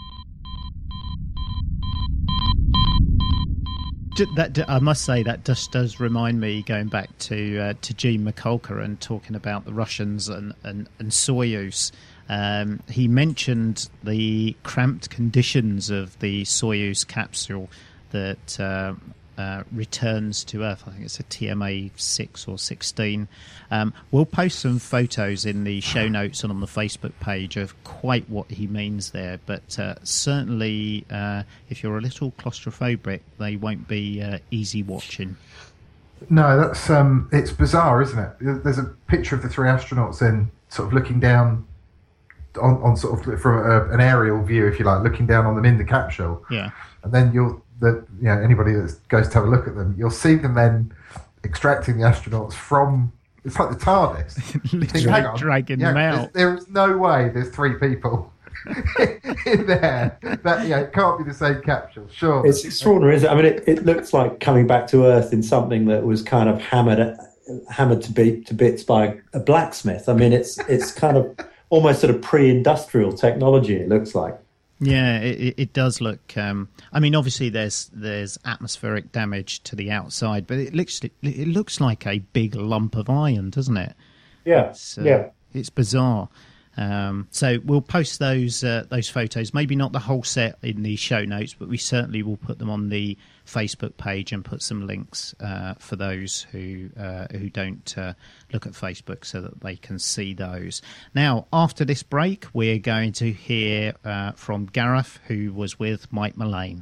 That, I must say, that just does remind me, going back to uh, to Gene Mikulka and talking about the Russians and, and, and Soyuz. Um, he mentioned the cramped conditions of the Soyuz capsule that uh, uh, returns to Earth. I think it's a T M A six or sixteen. Um, we'll post some photos in the show notes and on the Facebook page of quite what he means there. But uh, certainly, uh, if you're a little claustrophobic, they won't be uh, easy watching. No, that's um, it's bizarre, isn't it? There's a picture of the three astronauts in sort of looking down on, on sort of from a, an aerial view, if you like, looking down on them in the capsule. Yeah. And then you'll, the, you know, anybody that goes to have a look at them, you'll see them then extracting the astronauts from. It's like the TARDIS. Literally dragging yeah, them out. There is no way there's three people in there. That yeah, it can't be the same capsule. Sure, it's extraordinary, isn't it? I mean, it, it looks like coming back to Earth in something that was kind of hammered, hammered to be to bits by a blacksmith. I mean, it's it's kind of almost sort of pre-industrial technology. It looks like. Yeah, it, it does look. Um, I mean, obviously, there's there's atmospheric damage to the outside, but it looks it looks like a big lump of iron, doesn't it? Yeah, it's, uh, yeah. It's bizarre. Um, so we'll post those uh, those photos. Maybe not the whole set in the show notes, but we certainly will put them on the Facebook page and put some links uh, for those who uh, who don't uh, look at Facebook, so that they can see those. Now, after this break, we're going to hear uh, from Gareth, who was with Mike Mullane.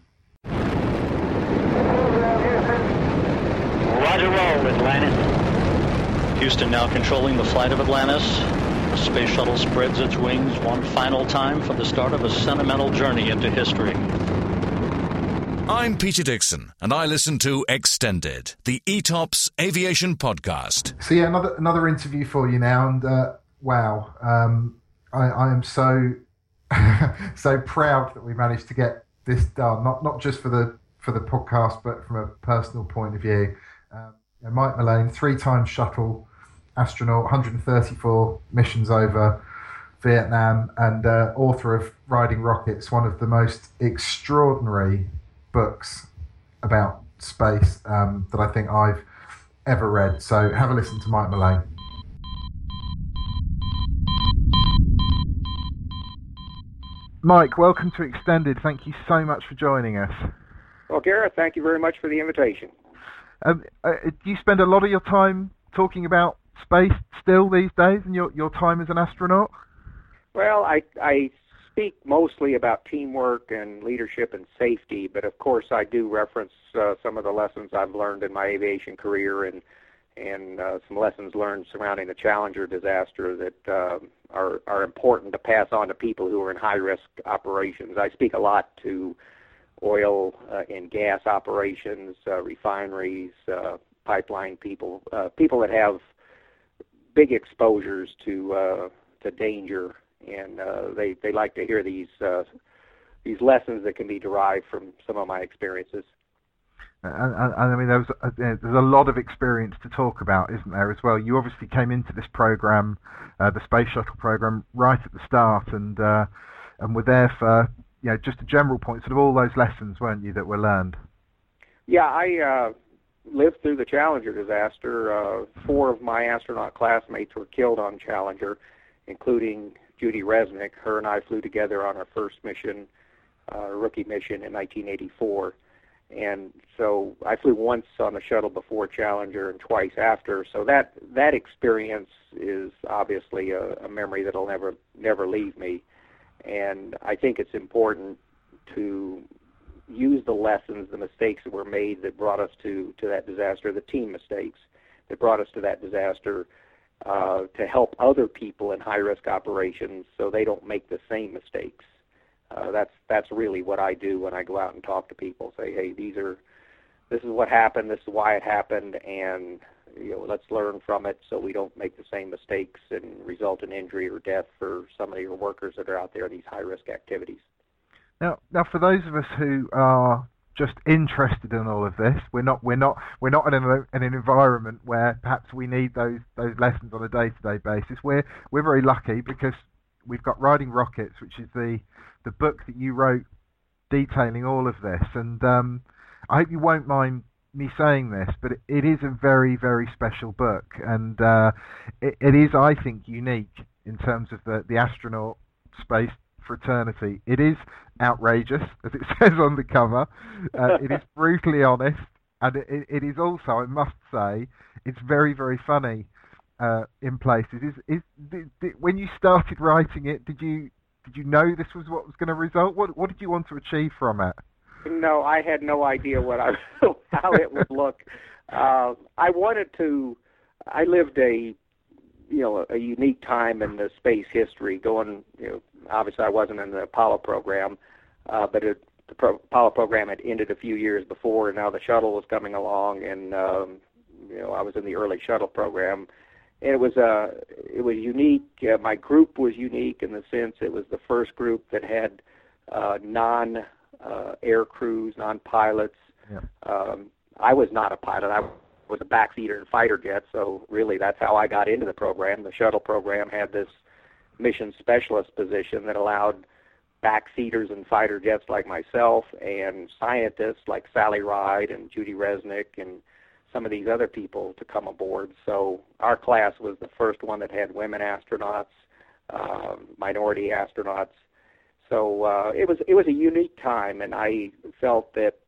Roger, roll, Atlantis. Houston now controlling the flight of Atlantis. The space shuttle spreads its wings one final time for the start of a sentimental journey into history. I'm Peter Dixon, and I listen to Extended, the E T O P S aviation podcast. So yeah, another another interview for you now, and uh, wow, um, I, I am so so proud that we managed to get this done. Not not just for the for the podcast, but from a personal point of view. Um, Mike Mullane, three-time shuttle astronaut, one hundred thirty-four missions over, Vietnam, and uh, author of Riding Rockets, one of the most extraordinary books about space um, that I think I've ever read. So have a listen to Mike Malone. Mike, welcome to Extended. Thank you so much for joining us. Well, Gareth, thank you very much for the invitation. Um, uh, do you spend a lot of your time talking about space still these days, and your, your time as an astronaut? Well, I, I speak mostly about teamwork and leadership and safety, but of course I do reference uh, some of the lessons I've learned in my aviation career and and uh, some lessons learned surrounding the Challenger disaster that uh, are, are important to pass on to people who are in high-risk operations. I speak a lot to oil uh, and gas operations, uh, refineries, uh, pipeline people, uh, people that have big exposures to uh, to danger. And uh, they, they like to hear these uh, these lessons that can be derived from some of my experiences. And, and, and I mean, there's a, there's a lot of experience to talk about, isn't there, as well? You obviously came into this program, uh, the Space Shuttle program, right at the start, and uh, and were there for, you know, just a general point, sort of all those lessons, weren't you, that were learned? Yeah, I uh, lived through the Challenger disaster. Uh, four of my astronaut classmates were killed on Challenger, including Judy Resnick. Her and I flew together on our first mission, uh, rookie mission in nineteen eighty-four. And so I flew once on the shuttle before Challenger and twice after. So that that experience is obviously a, a memory that'll never never leave me. And I think it's important to use the lessons, the mistakes that were made that brought us to, to that disaster, the team mistakes that brought us to that disaster, uh, to help other people in high-risk operations so they don't make the same mistakes. Uh, that's that's really what I do when I go out and talk to people. Say, hey, these are, this is what happened, this is why it happened, and you know, let's learn from it so we don't make the same mistakes and result in injury or death for some of your workers that are out there in these high-risk activities. Now, now, for those of us who are just interested in all of this, we're not we're not we're not in an, in an environment where perhaps we need those those lessons on a day-to-day basis. We're we're very lucky because we've got Riding Rockets, which is the the book that you wrote detailing all of this, and um, I hope you won't mind me saying this, but it, it is a very, very special book, and uh, it, it is, I think, unique in terms of the, the astronaut space fraternity. It is outrageous, as it says on the cover. Uh, it is brutally honest, and it, it is also, I must say, it's very, very funny uh, in places. Is, is did, did, when you started writing it, did you did you know this was what was going to result? What what did you want to achieve from it? No, I had no idea what I how it would look. Uh, I wanted to. I lived a you know a unique time in the space history. Going, you know, obviously I wasn't in the Apollo program, uh, but it, the pro, Apollo program had ended a few years before, and now the shuttle was coming along, and um, you know I was in the early shuttle program. And it was uh, it was unique. Uh, my group was unique in the sense it was the first group that had uh, non uh, air crews, non pilots. Yeah. Um, I was not a pilot. I was a backseater in fighter jets. So really, that's how I got into the program. The shuttle program had this mission specialist position that allowed backseaters in fighter jets like myself and scientists like Sally Ride and Judy Resnick and some of these other people to come aboard. So our class was the first one that had women astronauts, uh, minority astronauts. So uh, it was it was a unique time, and I felt that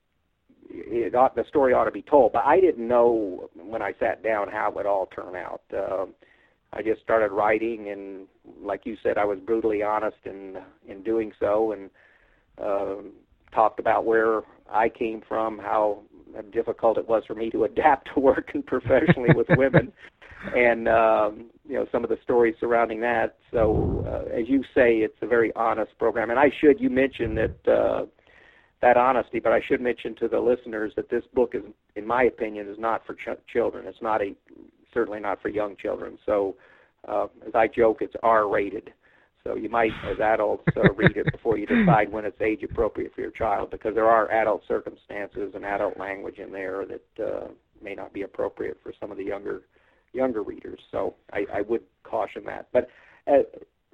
it ought, the story ought to be told. But I didn't know when I sat down how it would all turn out. Uh, I just started writing, and like you said, I was brutally honest in in doing so, and uh, talked about where I came from, how difficult it was for me to adapt to working professionally with women, and um, you know some of the stories surrounding that. So, uh, as you say, it's a very honest program, and I should you mentioned that uh, that honesty, but I should mention to the listeners that this book is, in my opinion, is not for ch- children. It's not a certainly not for young children. So, uh, as I joke, it's R-rated. So you might, as adults, uh, read it before you decide when it's age appropriate for your child, because there are adult circumstances and adult language in there that uh, may not be appropriate for some of the younger younger readers. So I, I would caution that. But uh,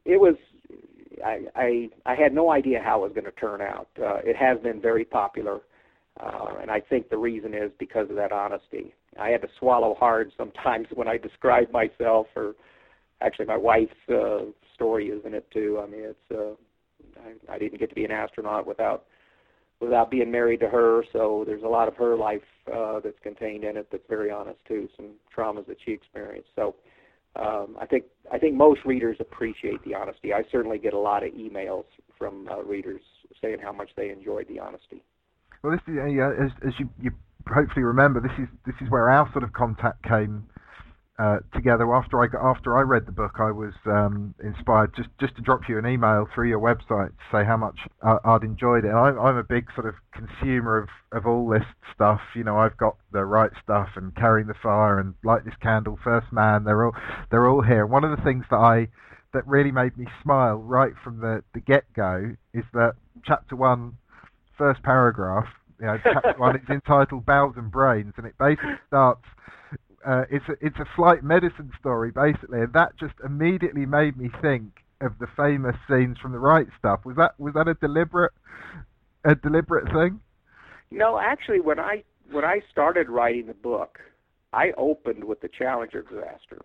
it was. I, I I had no idea how it was going to turn out. Uh, it has been very popular, uh, and I think the reason is because of that honesty. I had to swallow hard sometimes when I describe myself, or actually my wife's uh, story is in it too. I mean, it's uh, I, I didn't get to be an astronaut without without being married to her, so there's a lot of her life uh, that's contained in it that's very honest too. Some traumas that she experienced. So. Um, I think I think most readers appreciate the honesty. I certainly get a lot of emails from uh, readers saying how much they enjoyed the honesty. Well, this is, uh, as, as you, you hopefully remember, this is this is where our sort of contact came uh, together. After I got, after I read the book, I was um, inspired just, just to drop you an email through your website to say how much I, I'd enjoyed it. And I'm, I'm a big sort of consumer of, of all this stuff. You know, I've got The Right Stuff and Carrying the Fire and Light This Candle, First Man. They're all they're all here. One of the things that I that really made me smile right from the, the get-go is that chapter one, first paragraph. You know, chapter one is entitled Bowels and Brains, and it basically starts. Uh, it's a, it's a flight medicine story, basically, and that just immediately made me think of the famous scenes from The Right Stuff. Was that was that a deliberate a deliberate thing? No, actually, when I when I started writing the book, I opened with the Challenger disaster.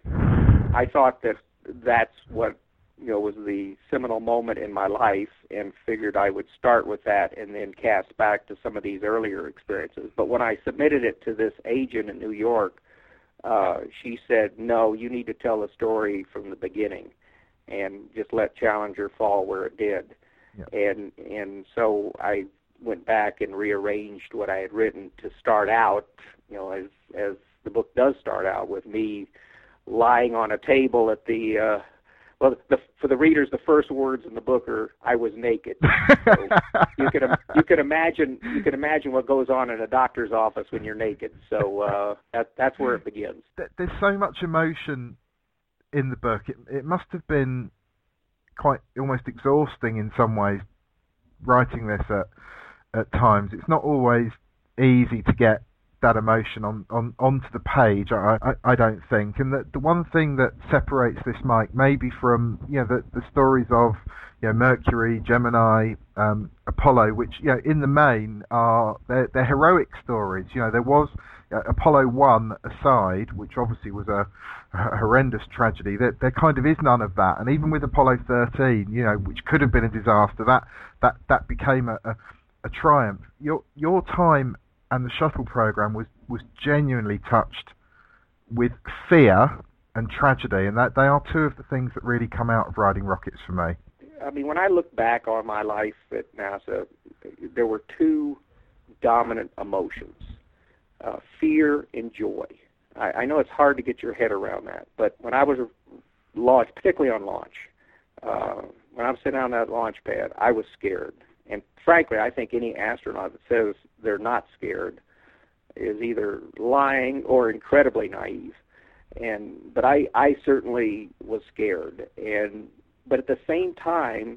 I thought that that's what you know was the seminal moment in my life, and figured I would start with that and then cast back to some of these earlier experiences. But when I submitted it to this agent in New York, Uh, she said, no, you need to tell the story from the beginning and just let Challenger fall where it did. Yeah. And and so I went back and rearranged what I had written to start out, you know, as as the book does start out, with me lying on a table at the, uh, well, the, for the readers, the first words in the book are, I was naked. So you can you can imagine you can imagine what goes on in a doctor's office when you're naked. So uh, that that's where it begins. There's so much emotion in the book. It it must have been quite almost exhausting in some ways writing this at at times. It's not always easy to get that emotion on, on onto the page, I, I, I don't think. And the, the one thing that separates this, Mike, maybe from you know the, the stories of you know Mercury, Gemini, um, Apollo, which you know in the main are they're, they're heroic stories. You know there was uh, Apollo one aside, which obviously was a, a horrendous tragedy. There, there kind of is none of that. And even with Apollo thirteen, you know, which could have been a disaster, that that that became a, a, a triumph. Your your time and the shuttle program was, was genuinely touched with fear and tragedy, and that they are two of the things that really come out of riding rockets for me. I mean, when I look back on my life at NASA, there were two dominant emotions, uh, fear and joy. I, I know it's hard to get your head around that, but when I was launched, particularly on launch, uh, when I'm sitting on that launch pad, I was scared. And frankly, I think any astronaut that says they're not scared is either lying or incredibly naive. And but I, I certainly was scared. And but at the same time,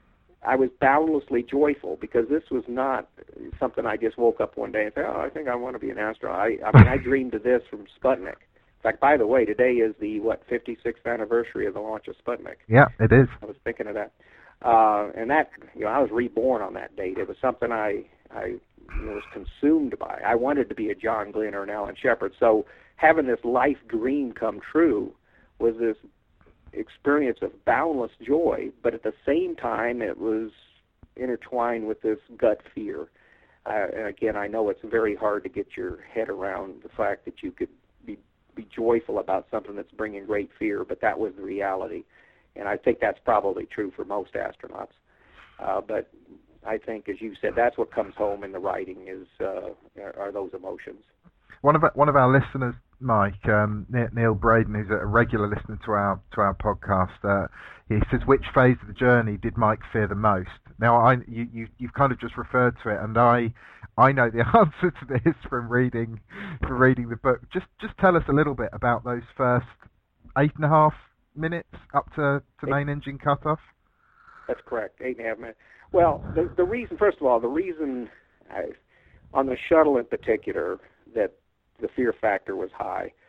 I was boundlessly joyful, because this was not something I just woke up one day and said, oh, I think I want to be an astronaut. I, I mean, I dreamed of this from Sputnik. In fact, by the way, today is the, what, fifty-sixth anniversary of the launch of Sputnik. Yeah, it is. I was thinking of that. Uh, and that, you know, I was reborn on that date. It was something I, I you know, was consumed by. I wanted to be a John Glenn or an Alan Shepard. So having this life dream come true was this experience of boundless joy, but at the same time it was intertwined with this gut fear. Uh, and again, I know it's very hard to get your head around the fact that you could be, be joyful about something that's bringing great fear, but that was the reality. And I think that's probably true for most astronauts. Uh, but I think, as you said, that's what comes home in the writing is uh, are those emotions. One of our, one of our listeners, Mike, um, Neil Braden, who's a regular listener to our to our podcast, uh, he says, which phase of the journey did Mike fear the most? Now, I you, you you've kind of just referred to it, and I I know the answer to this from reading from reading the book. Just just tell us a little bit about those first eight and a half minutes up to, to main engine cutoff. That's correct, eight and a half minutes. Well, the the reason, first of all, the reason I, on the shuttle in particular that the fear factor was high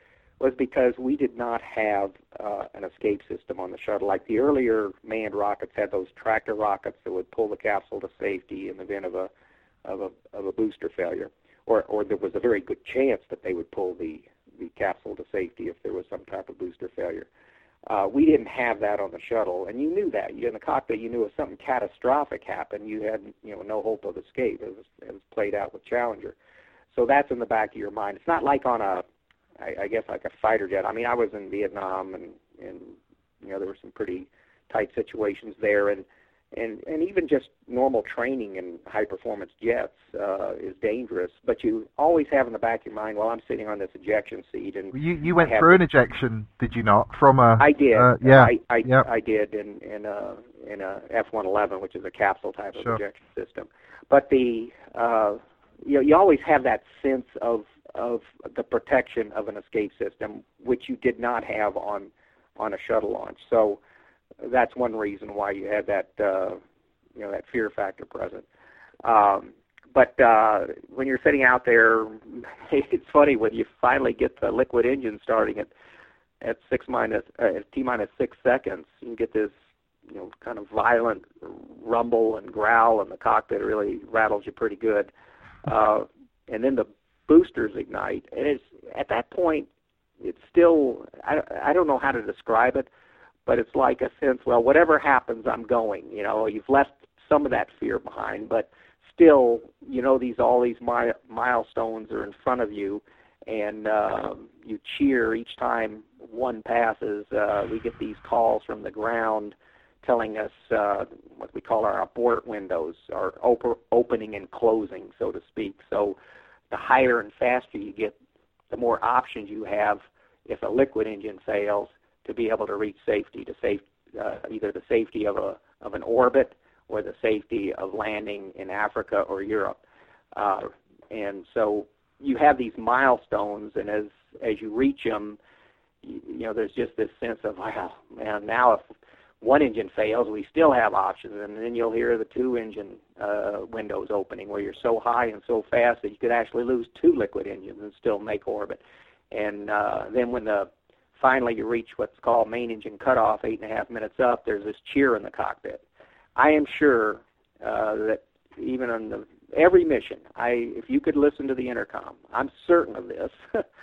was because we did not have uh, an escape system on the shuttle. Like the earlier manned rockets had those tractor rockets that would pull the capsule to safety in the event of a of a of a booster failure, or or there was a very good chance that they would pull the the capsule to safety if there was some type of booster failure. Uh, we didn't have that on the shuttle, and you knew that. You in the cockpit, you knew if something catastrophic happened, you had you know no hope of escape. It was, it was played out with Challenger, so that's in the back of your mind. It's not like on a, I, I guess like a fighter jet. I mean, I was in Vietnam, and and you know there were some pretty tight situations there, and and and even just normal training in high performance jets uh, is dangerous. But you always have in the back of your mind, well, I'm sitting on this ejection seat, and you you went through an ejection, did you not? From a I did. Uh, yeah, I I, yep. I did in in a in a F one eleven, which is a capsule type of Sure. ejection system. But the uh, you know, you always have that sense of of the protection of an escape system, which you did not have on on a shuttle launch. So that's one reason why you had that uh, you know that fear factor present. Um, but uh, when you're sitting out there, it's funny when you finally get the liquid engine starting at at six minus uh, t minus six seconds, you get this you know kind of violent rumble and growl in the cockpit. It really rattles you pretty good, uh, and then the boosters ignite, and it's at that point it's still I, I don't know how to describe it, but it's like a sense, well, whatever happens, I'm going. You know, you've left some of that fear behind, but still, you know, these all these mi- milestones are in front of you, and uh, you cheer each time one passes. Uh, we get these calls from the ground telling us uh, what we call our abort windows, our op- opening and closing, so to speak. So the higher and faster you get, the more options you have if a liquid engine fails to be able to reach safety, to safe, uh, either the safety of a of an orbit or the safety of landing in Africa or Europe. Uh, and so you have these milestones, and as as you reach them, you, you know, there's just this sense of, wow, man, now if one engine fails, we still have options. And then you'll hear the two engine uh, windows opening where you're so high and so fast that you could actually lose two liquid engines and still make orbit. And uh, then when the finally you reach what's called main engine cutoff, eight and a half minutes up, there's this cheer in the cockpit. I am sure uh, that even on the, every mission, I if you could listen to the intercom, I'm certain of this,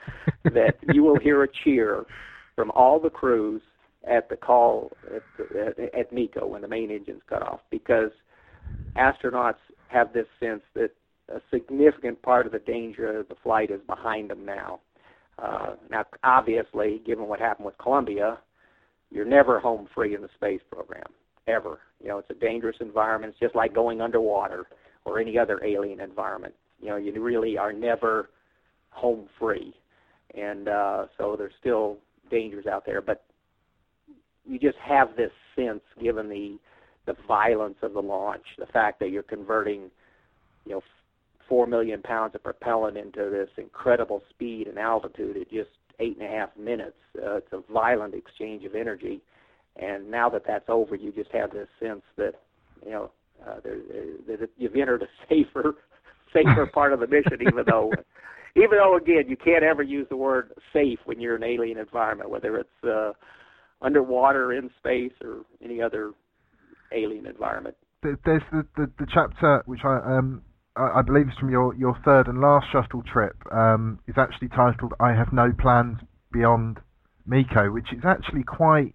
that you will hear a cheer from all the crews at the call at, at, at MECO when the main engine's cut off, because astronauts have this sense that a significant part of the danger of the flight is behind them now. Uh, now, obviously, given what happened with Columbia, you're never home free in the space program, ever. You know, it's a dangerous environment. It's just like going underwater or any other alien environment. You know, you really are never home free. And uh, so there's still dangers out there. But you just have this sense, given the the violence of the launch, the fact that you're converting, you know, four million pounds of propellant into this incredible speed and altitude at just eight and a half minutes. Uh, it's a violent exchange of energy. And now that that's over, you just have this sense that, you know, uh, there, uh, that you've entered a safer, safer part of the mission, even though, even though, again, you can't ever use the word safe when you're in an alien environment, whether it's uh, underwater, in space, or any other alien environment. There's the, the, the chapter, which I um I, I believe is from your, your third and last shuttle trip, um, is actually titled "I Have No Plans Beyond MECO," which is actually quite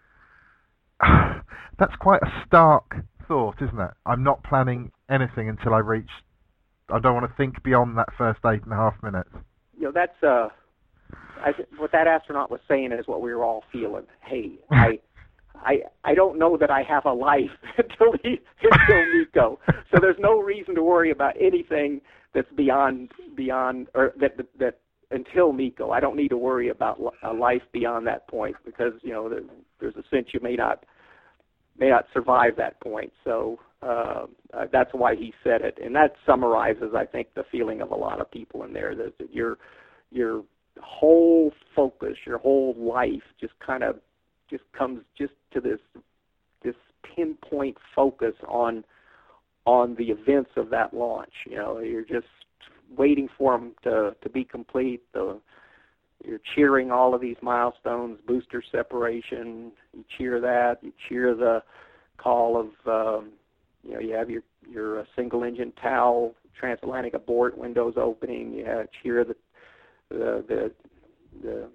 that's quite a stark thought, isn't it? I'm not planning anything until I reach. I don't want to think beyond that first eight and a half minutes. You know, that's uh, I th- what that astronaut was saying is what we were all feeling. Hey, I, I, I don't know that I have a life until he, until MECO. So there's no reason to worry about anything that's beyond beyond or that that, that until MECO. I don't need to worry about a life beyond that point, because you know there, there's a sense you may not may not survive that point. So uh, uh, that's why he said it, and that summarizes, I think, the feeling of a lot of people in there, that, that your your whole focus, your whole life, just kind of just comes just to this this pinpoint focus on on the events of that launch. You know, you're just waiting for them to to be complete. The you're cheering all of these milestones, booster separation. You cheer that. You cheer the call of, um, you know, you have your your uh, single engine T A L transatlantic abort windows opening. You have cheer the the the, the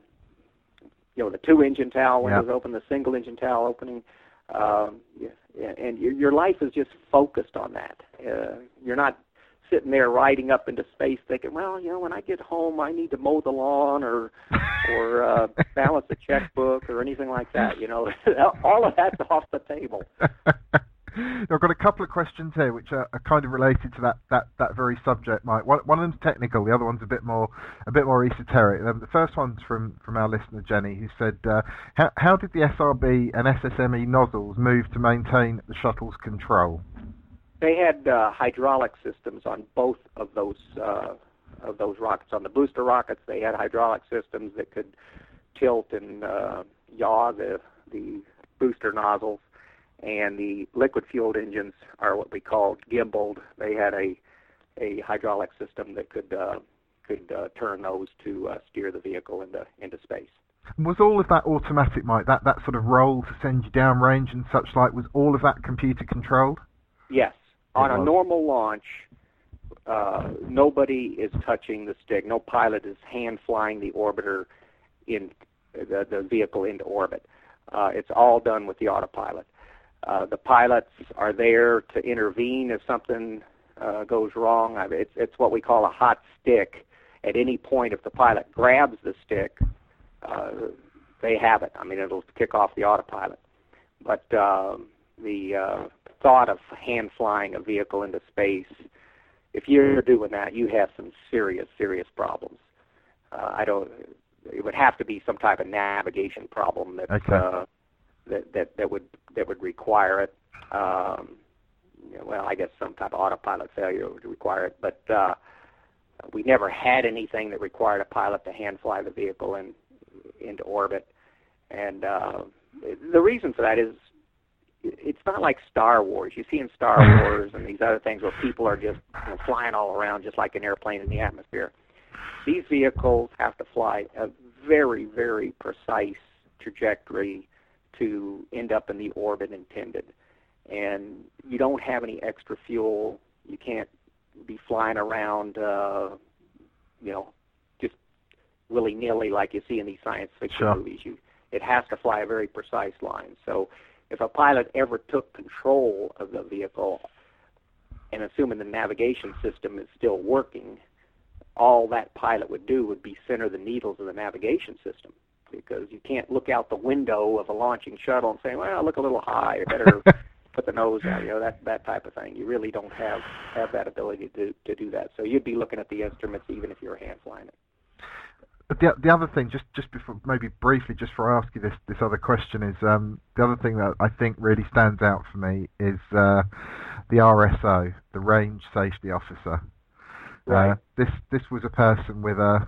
you know the two engine T A L windows yeah. open, the single engine T A L opening. Um, yeah, and your your life is just focused on that. Uh, you're not sitting there riding up into space thinking, well, you know, when I get home, I need to mow the lawn or or uh, balance a checkbook or anything like that. You know, all of that's off the table. I've got a couple of questions here which are, are kind of related to that, that, that very subject, Mike. One, one of them's technical, the other one's a bit more a bit more esoteric. Um, the first one's from, from our listener Jenny, who said, uh, how, how did the S R B and S S M E nozzles move to maintain the shuttle's control? They had uh, hydraulic systems on both of those uh, of those rockets. On the booster rockets, they had hydraulic systems that could tilt and uh, yaw the the booster nozzles. And the liquid-fueled engines are what we called gimbaled. They had a a hydraulic system that could uh, could uh, turn those to uh, steer the vehicle into into space. Was all of that automatic, Mike? That that sort of roll to send you downrange and such like, was all of that computer controlled? Yes. On a normal launch, uh, nobody is touching the stick. No pilot is hand flying the orbiter in the, the vehicle into orbit. Uh, it's all done with the autopilot. Uh, the pilots are there to intervene if something uh, goes wrong. I mean, it's, it's what we call a hot stick. At any point, if the pilot grabs the stick, uh, they have it. I mean, it'll kick off the autopilot. But uh, the uh, thought of hand flying a vehicle into space, if you're doing that, you have some serious, serious problems. Uh, I don't. It would have to be some type of navigation problem that okay. uh, that, that that would that would require it. Um, you know, well, I guess some type of autopilot failure would require it, but uh, we never had anything that required a pilot to hand fly the vehicle in, into orbit. And uh, the reason for that is it's not like Star Wars. You see in Star Wars and these other things where people are just you know, flying all around just like an airplane in the atmosphere. These vehicles have to fly a very, very precise trajectory to end up in the orbit intended. And you don't have any extra fuel. You can't be flying around, uh, you know, just willy-nilly like you see in these science fiction sure. movies. You, it has to fly a very precise line. So if a pilot ever took control of the vehicle, and assuming the navigation system is still working, all that pilot would do would be center the needles of the navigation system, because you can't look out the window of a launching shuttle and say, well, look a little high, I better put the nose out, you know, that, that type of thing. You really don't have, have that ability to, to do that. So you'd be looking at the instruments even if you were hand flying it. But the, the other thing, just, just before, maybe briefly, just before I ask you this, this other question, is um, the other thing that I think really stands out for me is uh, the R S O, the Range Safety Officer. Right. Uh, this this was a person with a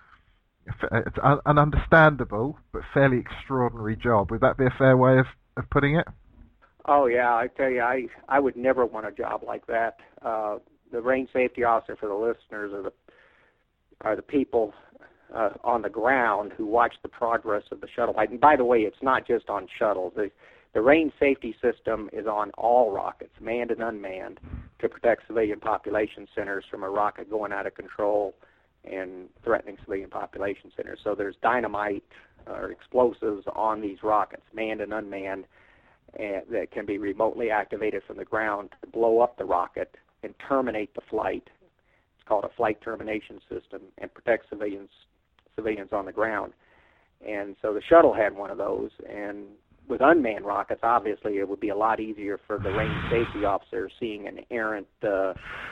it's an understandable but fairly extraordinary job. Would that be a fair way of, of putting it? Oh yeah, I tell you, I I would never want a job like that. Uh, the Range Safety Officer, for the listeners, are the are the people uh, on the ground who watch the progress of the shuttle. And by the way, it's not just on shuttles. The, the range safety system is on all rockets, manned and unmanned, to protect civilian population centers from a rocket going out of control and threatening civilian population centers. So there's dynamite or explosives on these rockets, manned and unmanned, and that can be remotely activated from the ground to blow up the rocket and terminate the flight. It's called a flight termination system, and protect civilians civilians on the ground. And so the shuttle had one of those, and with unmanned rockets, obviously it would be a lot easier for the range safety officer seeing an errant uh,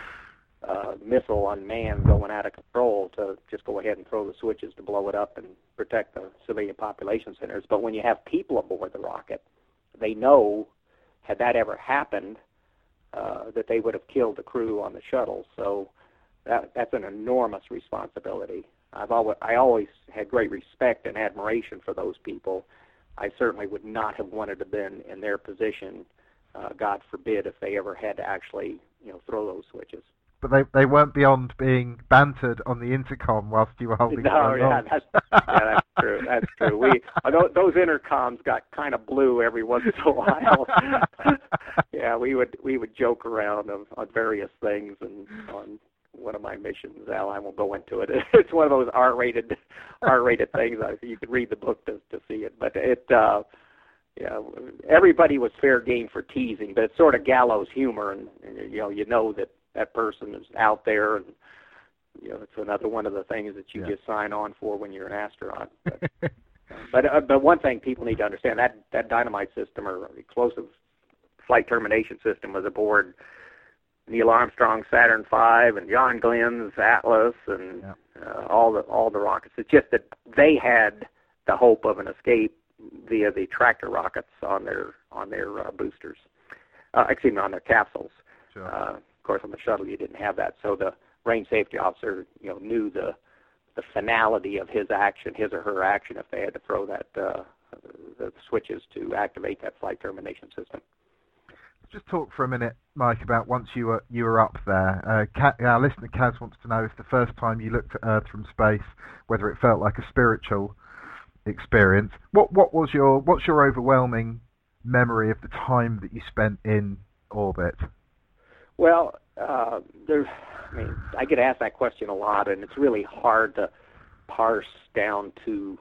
uh, missile unmanned going out of control to just go ahead and throw the switches to blow it up and protect the civilian population centers. But when you have people aboard the rocket, they know, had that ever happened, uh, that they would have killed the crew on the shuttle. So that, that's an enormous responsibility. I've always, I always had great respect and admiration for those people. I certainly would not have wanted to have been in their position, uh, God forbid, if they ever had to actually, you know, throw those switches. but they they weren't beyond being bantered on the intercom whilst you were holding. No, it yeah, that's, yeah, that's true. That's true. We those, those intercoms got kind of blue every once in a while. Yeah, we would we would joke around on, on various things, and on one of my missions, Al, I won't go into it. It's one of those R-rated R-rated things. You could read the book to to see it, but it. Uh, Yeah, everybody was fair game for teasing, but it's sort of gallows humor, and, and you know, you know that that person is out there, and you know, it's another one of the things that you yeah. just sign on for when you're an astronaut. But but, uh, but one thing people need to understand, that that dynamite system or explosive flight termination system was aboard Neil Armstrong's Saturn five and John Glenn's Atlas and yeah. uh, all the all the rockets. It's just that they had the hope of an escape via the tractor rockets on their on their uh, boosters, uh, excuse me, on their capsules. Sure. Uh, of course, on the shuttle you didn't have that, so the range safety officer, you know, knew the the finality of his action, his or her action, if they had to throw that uh, the switches to activate that flight termination system. Just talk for a minute, Mike, about once you were you were up there. Uh, Kat, our listener Kaz wants to know if the first time you looked at Earth from space, whether it felt like a spiritual experience. What what was your what's your overwhelming memory of the time that you spent in orbit? Well, uh, there's, I mean, I get asked that question a lot, and it's really hard to parse down to,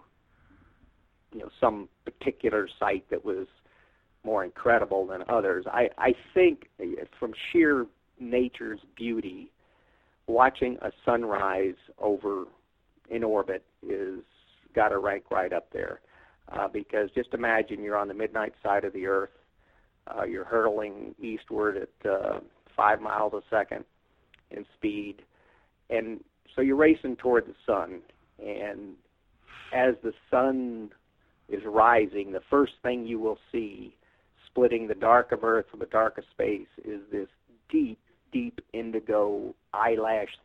you know, some particular site that was more incredible than others. I I think from sheer nature's beauty, watching a sunrise over in orbit is got to rank right up there, uh, because just imagine you're on the midnight side of the Earth, uh, you're hurtling eastward at uh, five miles a second in speed, and so you're racing toward the sun, and as the sun is rising, the first thing you will see splitting the dark of Earth from the dark of space is this deep, deep indigo eyelash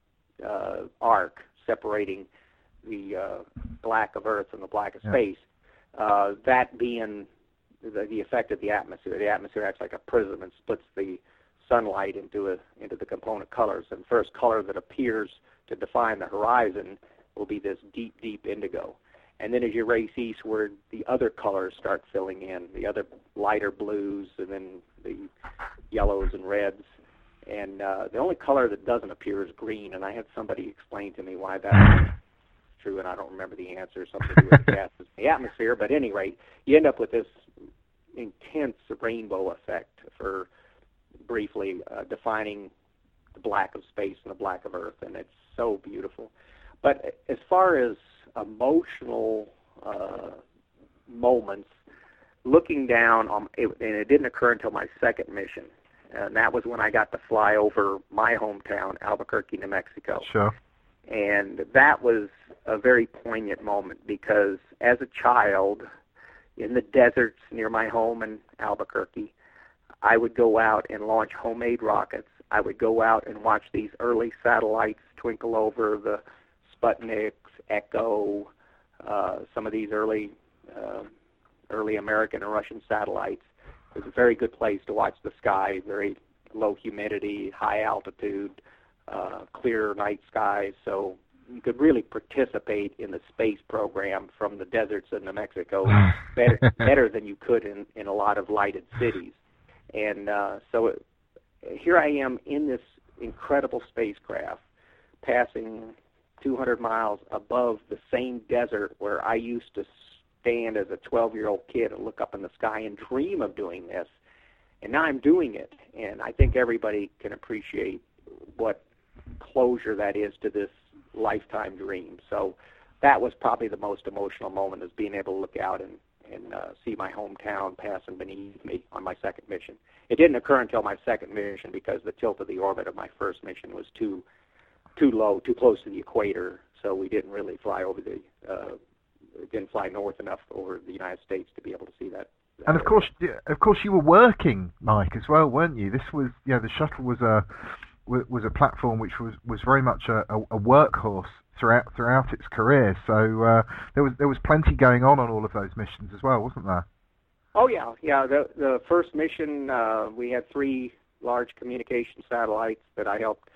uh, arc separating the uh, black of Earth and the black of space, yeah. uh, that being the, the effect of the atmosphere. The atmosphere acts like a prism and splits the sunlight into a, into the component colors. And the first color that appears to define the horizon will be this deep, deep indigo. And then as you race eastward, the other colors start filling in, the other lighter blues, and then the yellows and reds. And uh, the only color that doesn't appear is green, and I had somebody explain to me why that true, and I don't remember the answer, something to do with the gases in the atmosphere, but at any rate, you end up with this intense rainbow effect for briefly uh, defining the black of space and the black of Earth, and it's so beautiful. But as far as emotional uh, moments, looking down, on, it, and it didn't occur until my second mission, and that was when I got to fly over my hometown, Albuquerque, New Mexico. Sure. And that was a very poignant moment because as a child in the deserts near my home in Albuquerque, I would go out and launch homemade rockets. I would go out and watch these early satellites twinkle over the Sputniks, Echo, uh, some of these early uh, early American and Russian satellites. It was a very good place to watch the sky, very low humidity, high altitude, uh, clear night skies, so you could really participate in the space program from the deserts of New Mexico better, better than you could in, in a lot of lighted cities. And uh, so it, here I am in this incredible spacecraft, passing two hundred miles above the same desert where I used to stand as a twelve-year-old kid and look up in the sky and dream of doing this. And now I'm doing it, and I think everybody can appreciate what closure that is to this lifetime dream. So that was probably the most emotional moment, is being able to look out and, and uh, see my hometown passing beneath me on my second mission. It didn't occur until my second mission because the tilt of the orbit of my first mission was too too low, too close to the equator, so we didn't really fly over the, uh, didn't fly north enough over the United States to be able to see that. that and of course, of course, you were working, Mike, as well, weren't you? This was, you know, the shuttle was a was a platform which was, was very much a, a workhorse throughout throughout its career. So uh, there was there was plenty going on on all of those missions as well, wasn't there? Oh yeah, yeah. The the first mission, uh, we had three large communication satellites that I helped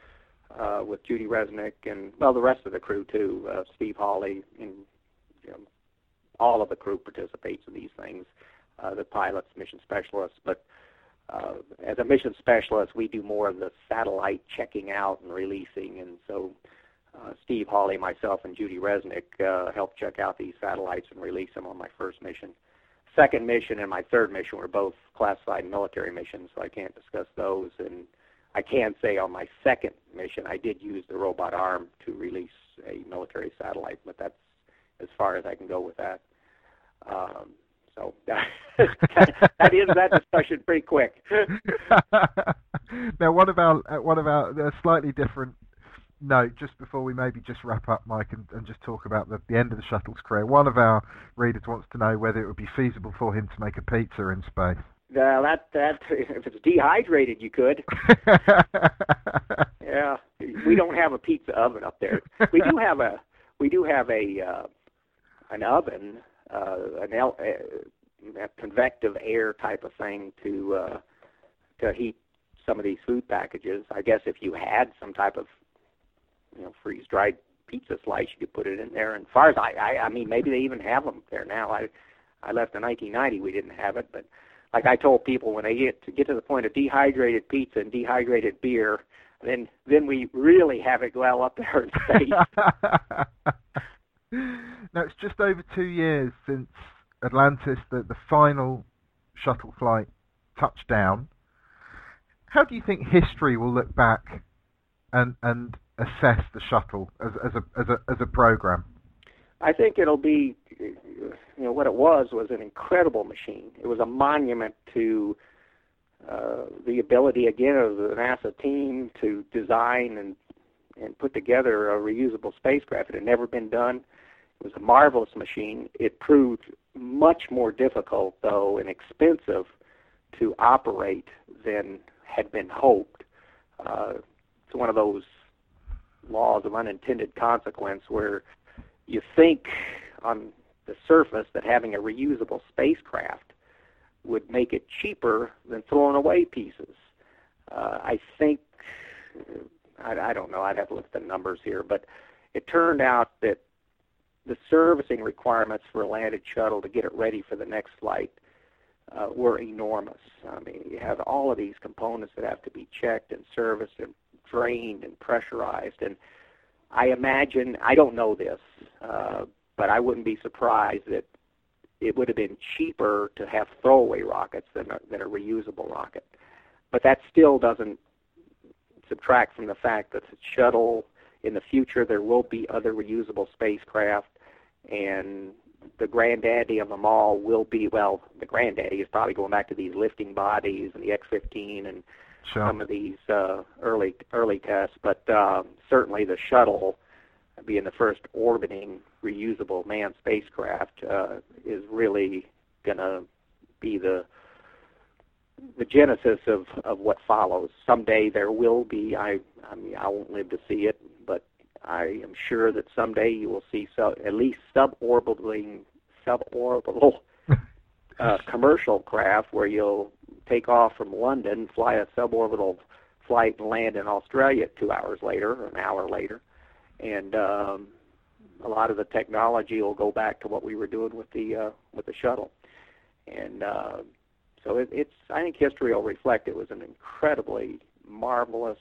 uh, with Judy Resnick and, well, the rest of the crew, too. Uh, Steve Hawley, and you know, all of the crew participates in these things, uh, the pilots, mission specialists. But uh, as a mission specialist, we do more of the satellite checking out and releasing. And so uh, Steve Hawley, myself, and Judy Resnick uh, helped check out these satellites and release them on my first mission. Second mission and my third mission were both classified military missions, so I can't discuss those. And I can say on my second mission, I did use the robot arm to release a military satellite, but that's as far as I can go with that. Um, so that, that ends that discussion pretty quick. Now, one of our uh, one of our uh, slightly different note, just before we maybe just wrap up, Mike, and, and just talk about the, the end of the shuttle's career. One of our readers wants to know whether it would be feasible for him to make a pizza in space. Uh, that that if it's dehydrated, you could. Yeah, we don't have a pizza oven up there. We do have a we do have a uh, an oven, uh, an el- uh, a convective air type of thing to uh, to heat some of these food packages. I guess if you had some type of you know freeze dried pizza slice, you could put it in there. And as far as I, I I mean, maybe they even have them there now. I I left in nineteen ninety, we didn't have it, but. Like I told people, when they get to get to the point of dehydrated pizza and dehydrated beer, then then we really have it well up there in space. Now, it's just over two years since Atlantis, the, the final shuttle flight, touched down. How do you think history will look back and and assess the shuttle as as a as a as a program? I think it'll be, you know, what it was was an incredible machine. It was a monument to uh, the ability, again, of the NASA team to design and and put together a reusable spacecraft. It had never been done. It was a marvelous machine. It proved much more difficult, though, and expensive to operate than had been hoped. Uh, it's one of those laws of unintended consequence where you think on the surface that having a reusable spacecraft would make it cheaper than throwing away pieces. Uh, I think, I, I don't know, I'd have to look at the numbers here, but it turned out that the servicing requirements for a landed shuttle to get it ready for the next flight uh, were enormous. I mean, you have all of these components that have to be checked and serviced and drained and pressurized, and I imagine, I don't know this, uh, but I wouldn't be surprised that it would have been cheaper to have throwaway rockets than a, than a reusable rocket. But that still doesn't subtract from the fact that the shuttle, in the future, there will be other reusable spacecraft, and the granddaddy of them all will be, well, the granddaddy is probably going back to these lifting bodies and the X fifteen and Sure. some of these uh, early early tests, but uh, certainly the shuttle, being the first orbiting reusable manned spacecraft, uh, is really going to be the the genesis of, of what follows. Someday there will be, I I mean, I won't live to see it, but I am sure that someday you will see so, at least suborbiting, suborbital uh, commercial craft where you'll take off from London, fly a suborbital flight, and land in Australia two hours later or an hour later. And um, a lot of the technology will go back to what we were doing with the uh, with the shuttle. And uh, so it, it's, I think history will reflect it was an incredibly marvelous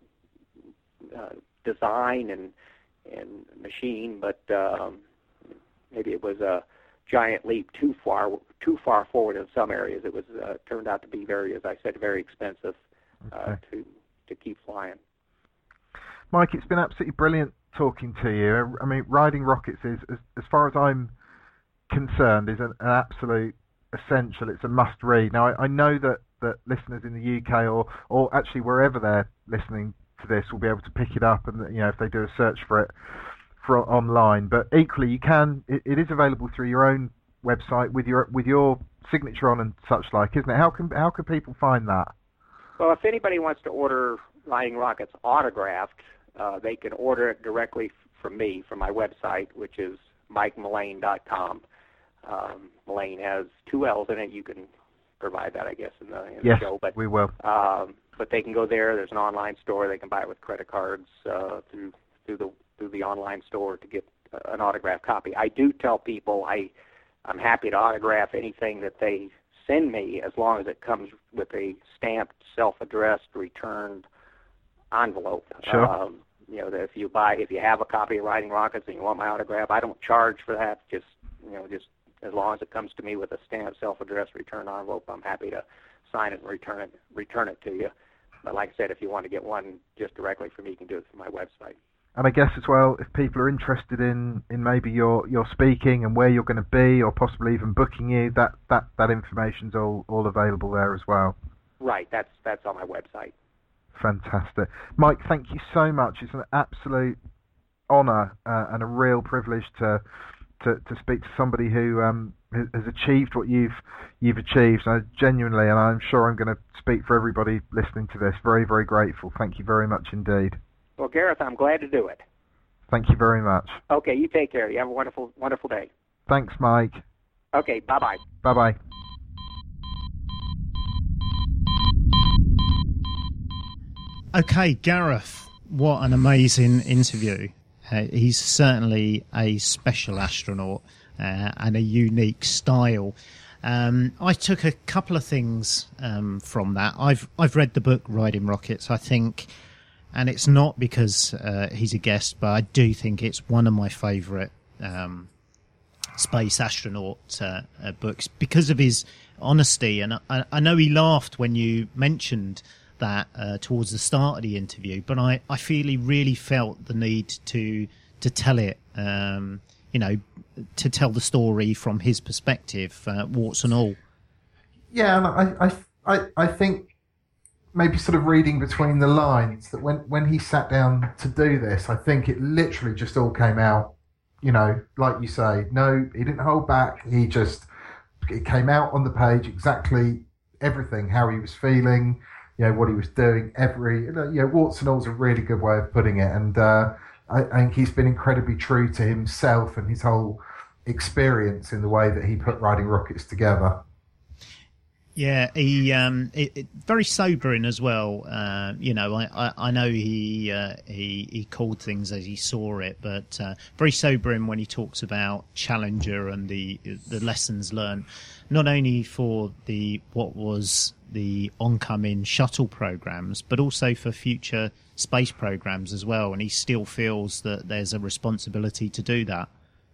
uh, design and and machine, but um, maybe it was a giant leap too far too far forward in some areas. It was uh, turned out to be very, as I said, very expensive uh, okay. to to keep flying. Mike, it's been absolutely brilliant talking to you. I mean, riding rockets is, as, as far as I'm concerned, is an, an absolute essential. It's a must-read. Now, I, I know that, that listeners in the U K or or actually wherever they're listening to this will be able to pick it up, and you know if they do a search for it for online. But equally, you can. It, it is available through your own website with your with your signature on and such like, isn't it? How can how can people find that? Well, if anybody wants to order Flying Rockets autographed, uh, they can order it directly from me from my website, which is mike mullane dot com. Um, Mullane has two L's in it. You can provide that, I guess, in the, in yes, the show. But we will. Um, but they can go there. There's an online store. They can buy it with credit cards uh, through through the through the online store to get uh, an autographed copy. I do tell people I I'm happy to autograph anything that they send me as long as it comes with a stamped, self-addressed, returned envelope. Sure. Um, you know, that if you buy, if you have a copy of Riding Rockets and you want my autograph, I don't charge for that. Just, you know, just as long as it comes to me with a stamped, self-addressed, returned envelope, I'm happy to sign it and return it, return it to you. But like I said, if you want to get one just directly from me, you can do it through my website. And I guess as well, if people are interested in, in maybe your, your speaking and where you're going to be, or possibly even booking you, that, that, that information's all, all available there as well. Right, that's that's on my website. Fantastic. Mike, thank you so much. It's an absolute honour uh, and a real privilege to, to to speak to somebody who um, has achieved what you've you've achieved. I genuinely, and I'm sure I'm going to speak for everybody listening to this, very, very grateful. Thank you very much indeed. Well, Gareth, I'm glad to do it. Thank you very much. Okay, you take care. You have a wonderful, wonderful day. Thanks, Mike. Okay, bye-bye. Bye-bye. Okay, Gareth, what an amazing interview. Uh, he's certainly a special astronaut uh, and a unique style. Um, I took a couple of things um, from that. I've I've read the book Riding Rockets. I think, and it's not because uh, he's a guest, but I do think it's one of my favourite um, space astronaut uh, uh, books because of his honesty. And I, I know he laughed when you mentioned that uh, towards the start of the interview, but I, I feel he really felt the need to to tell it, um, you know, to tell the story from his perspective, uh, warts and all. Yeah, and I, I, I, I think maybe sort of reading between the lines that when, when he sat down to do this, I think it literally just all came out, you know, like you say. No, he didn't hold back. He just, it came out on the page exactly everything, how he was feeling, you know, what he was doing, every, you know, warts and all is a really good way of putting it. And uh, I, I think he's been incredibly true to himself and his whole experience in the way that he put Riding Rockets together. Yeah, he um, it, it, very sobering as well. Uh, you know, I, I, I know he uh, he he called things as he saw it, but uh, very sobering when he talks about Challenger and the the lessons learned, not only for the what was the oncoming shuttle programs, but also for future space programs as well. And he still feels that there's a responsibility to do that.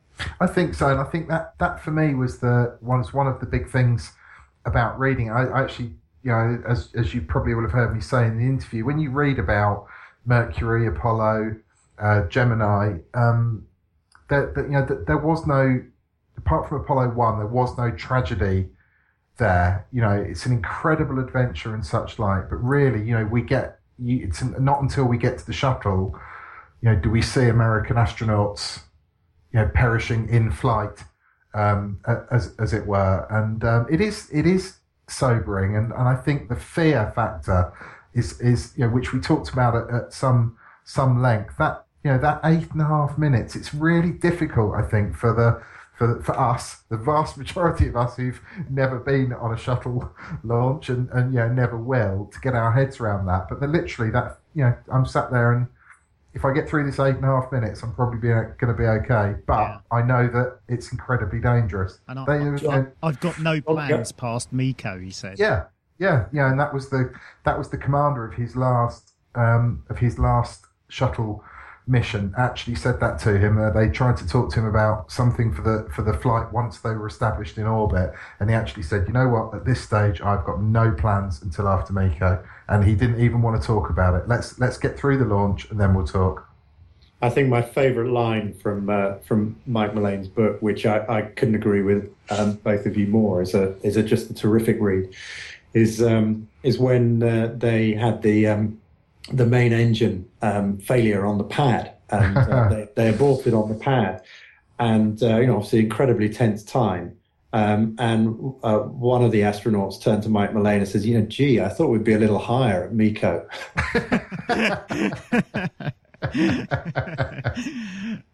I think so, and I think that that for me was the was one of the big things about reading. I, I actually, you know, as as you probably will have heard me say in the interview, when you read about Mercury, Apollo, uh, Gemini, um, that you know, that there was no, apart from Apollo one, there was no tragedy there. You know, it's an incredible adventure and such like, but really, you know, we get, you, it's not until we get to the shuttle, you know, do we see American astronauts, you know, perishing in flight. Um, as as it were, and um, it is it is sobering, and, and I think the fear factor is is you know, which we talked about at, at some some length. That you know that eight and a half minutes, it's really difficult, I think, for the for for us, the vast majority of us who've never been on a shuttle launch and and you know never will, to get our heads around that. But they're literally that you know I'm sat there and, if I get through this eight and a half minutes, I'm probably going to be okay. But yeah. I know that it's incredibly dangerous. And I, they, I've, uh, I've got no plans past Miko, he said. Yeah, yeah, yeah. And that was the that was the commander of his last um, of his last shuttle mission. Actually said that to him. Uh, they tried to talk to him about something for the for the flight once they were established in orbit, and he actually said, "You know what? At this stage, I've got no plans until after Miko." And he didn't even want to talk about it. Let's let's get through the launch and then we'll talk. I think my favourite line from uh, from Mike Mullane's book, which I, I couldn't agree with um, both of you more, is a is a just a terrific read. Is um, is when uh, they had the um, the main engine um, failure on the pad, and uh, they, they aborted on the pad, and uh, you know obviously incredibly tense time. Um, and uh, one of the astronauts turned to Mike Mullane and says, "You know, gee, I thought we'd be a little higher at Miko."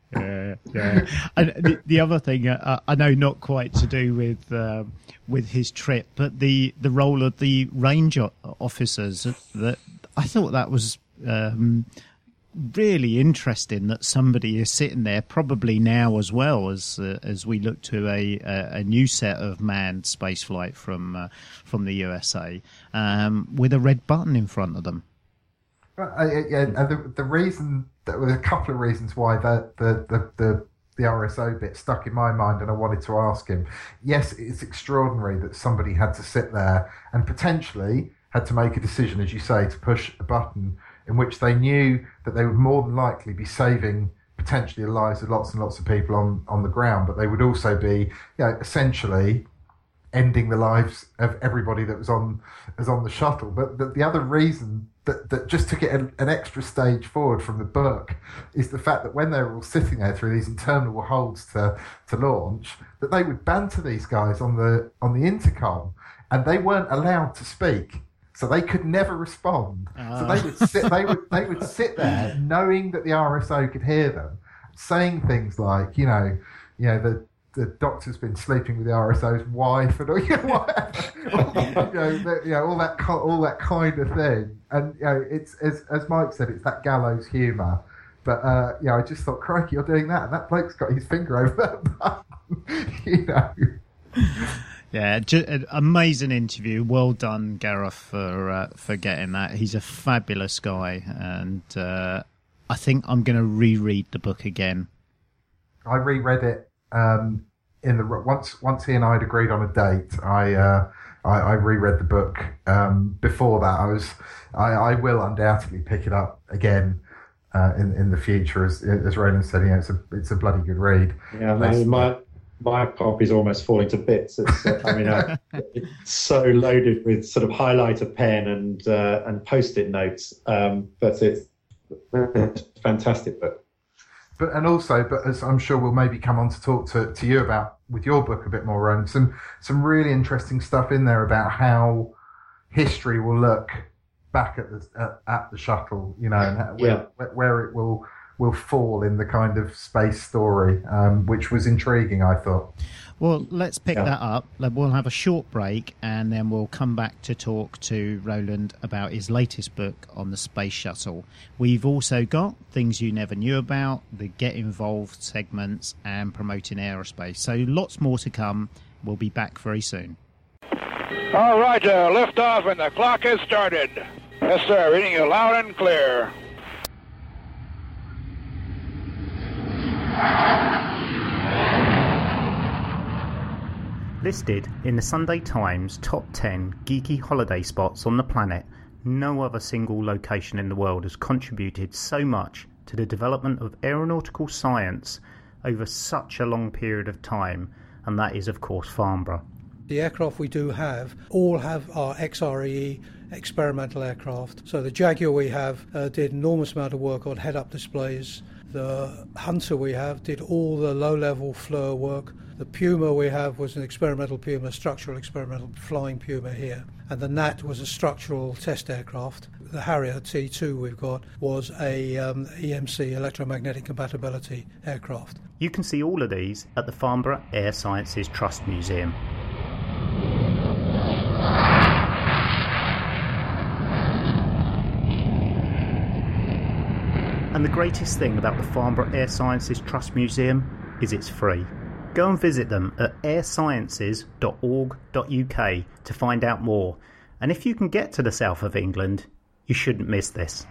Yeah, yeah. And the, the other thing, uh, I know not quite to do with uh, with his trip, but the, the role of the range officers, that I thought that was um, really interesting, that somebody is sitting there, probably now as well, as uh, as we look to a, a, a new set of manned spaceflight from uh, from the U S A, um, with a red button in front of them. Well, I, I, and the, the reason, there were a couple of reasons why the, the, the, the, the R S O bit stuck in my mind, and I wanted to ask him. Yes, it's extraordinary that somebody had to sit there and potentially had to make a decision, as you say, to push a button in which they knew that they would more than likely be saving potentially the lives of lots and lots of people on, on the ground, but they would also be, you know, essentially ending the lives of everybody that was on was on the shuttle. But the, the other reason that, that just took it an, an extra stage forward from the book is the fact that when they were all sitting there through these interminable holds to, to launch, that they would banter these guys on the on the intercom, and they weren't allowed to speak. So they could never respond. Uh. So they would sit. They would. They would sit there, knowing that the R S O could hear them, saying things like, you know, you know, the the doctor's been sleeping with the R S O's wife, and all, you know, whatever, you know, the, you know, all that, all that kind of thing. And you know, it's as as Mike said, it's that gallows humour. But uh, yeah, I just thought, crikey, you're doing that, and that bloke's got his finger over that button, you know. Yeah, an amazing interview. Well done, Gareth, for uh, for getting that. He's a fabulous guy, and uh, I think I'm going to reread the book again. I reread it um, in the once once he and I had agreed on a date. I uh, I, I reread the book. Um, before that, I was I, I will undoubtedly pick it up again uh, in in the future. As as Roland said, you know, it's a it's a bloody good read. Yeah, my my, my copy's almost falling to bits. It's, uh, I mean, uh, it's so loaded with sort of highlighter pen and uh, and post-it notes. Um, but it's, it's a fantastic book. But and also, but as I'm sure we'll maybe come on to talk to, to you about with your book a bit more, Ron, some some really interesting stuff in there about how history will look back at the at, at the shuttle, you know, and how, yeah. where, where it will will fall in the kind of space story, um, which was intriguing, I thought. Well, let's pick yeah. that up. We'll have a short break, and then we'll come back to talk to Roland about his latest book on the space shuttle. We've also got Things You Never Knew About, the Get Involved segments, and Promoting Aerospace. So lots more to come. We'll be back very soon. All right, uh, lift off, and the clock has started. Yes, sir, reading you loud and clear. Listed in the Sunday Times top ten geeky holiday spots on the planet, no other single location in the world has contributed so much to the development of aeronautical science over such a long period of time, and that is, of course, Farnborough. The aircraft we do have all have our X R E E experimental aircraft. So the Jaguar we have uh, did enormous amount of work on head-up displays. The Hunter we have did all the low-level F L I R work. The Puma we have was an experimental Puma, structural experimental flying Puma here. And the Gnat was a structural test aircraft. The Harrier T two we've got was a um, E M C, electromagnetic compatibility aircraft. You can see all of these at the Farnborough Air Sciences Trust Museum. And the greatest thing about the Farnborough Air Sciences Trust Museum is it's free. Go and visit them at air sciences dot org dot U K to find out more. And if you can get to the south of England, you shouldn't miss this.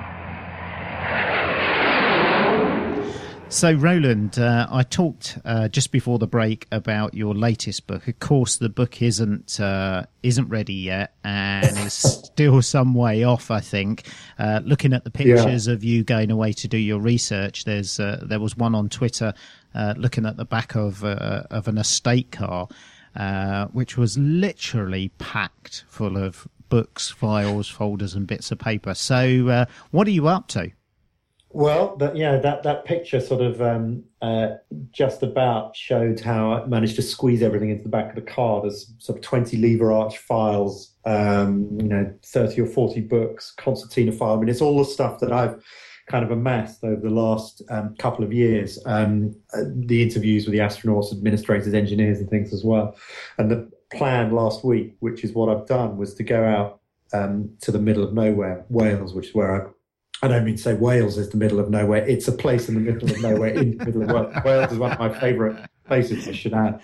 So, Roland, uh, I talked uh, just before the break about your latest book. Of course, the book isn't uh, isn't ready yet and is still some way off, I think. Uh, looking at the pictures yeah. of you going away to do your research, there's uh, there was one on Twitter uh, looking at the back of uh, of an estate car, uh, which was literally packed full of books, files, folders, and bits of paper. So, uh, what are you up to? Well, that, yeah, that, that picture sort of um, uh, just about showed how I managed to squeeze everything into the back of the car. There's sort of twenty lever arch files, um, you know, thirty or forty books, concertina file. I mean, it's all the stuff that I've kind of amassed over the last um, couple of years. Um, the interviews with the astronauts, administrators, engineers, and things as well. And the plan last week, which is what I've done, was to go out um, to the middle of nowhere, Wales, which is where I. I don't mean to say Wales is the middle of nowhere. It's a place in the middle of nowhere, in the middle of Wales. Wales is one of my favourite places, I should add.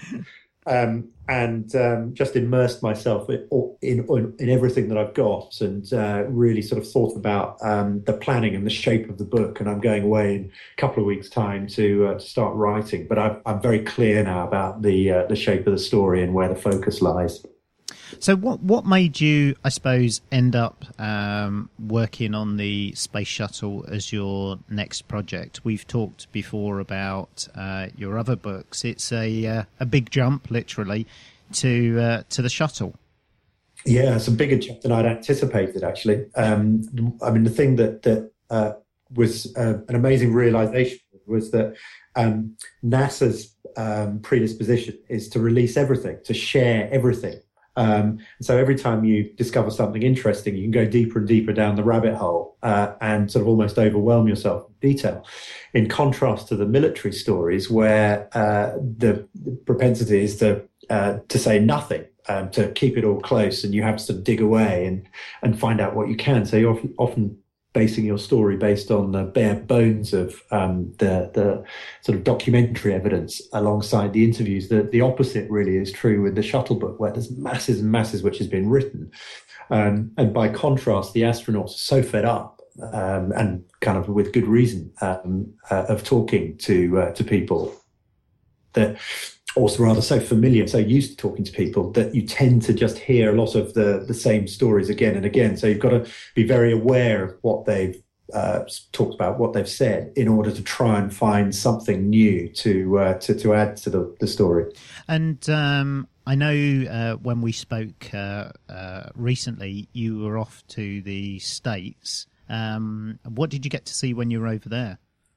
Um, and um, just immersed myself in, in in everything that I've got, and uh, really sort of thought about um, the planning and the shape of the book. And I'm going away in a couple of weeks' time to uh, to start writing. But I'm, I'm very clear now about the uh, the shape of the story and where the focus lies. So what what made you, I suppose, end up um, working on the space shuttle as your next project? We've talked before about uh, your other books. It's a uh, a big jump, literally, to uh, to the shuttle. Yeah, it's a bigger jump than I'd anticipated, actually. Um, I mean, the thing that that uh, was uh, an amazing realization was that um, NASA's um, predisposition is to release everything, to share everything. Um, and so every time you discover something interesting, you can go deeper and deeper down the rabbit hole uh, and sort of almost overwhelm yourself with detail. In contrast to the military stories, where uh, the, the propensity is to uh, to say nothing, um, to keep it all close, and you have to sort of dig away and and find out what you can. So you're often, often basing your story based on the bare bones of um, the the sort of documentary evidence alongside the interviews. The the opposite really is true with the shuttle book, where there's masses and masses which has been written. Um, and by contrast, the astronauts are so fed up, um, and kind of with good reason, um, uh, of talking to uh, to people that, also rather so familiar, so used to talking to people, that you tend to just hear a lot of the, the same stories again and again. So you've got to be very aware of what they've uh, talked about, what they've said, in order to try and find something new to uh, to, to add to the, the story. And um, I know uh, when we spoke uh, uh, recently, you were off to the States. Um, what did you get to see when you were over there?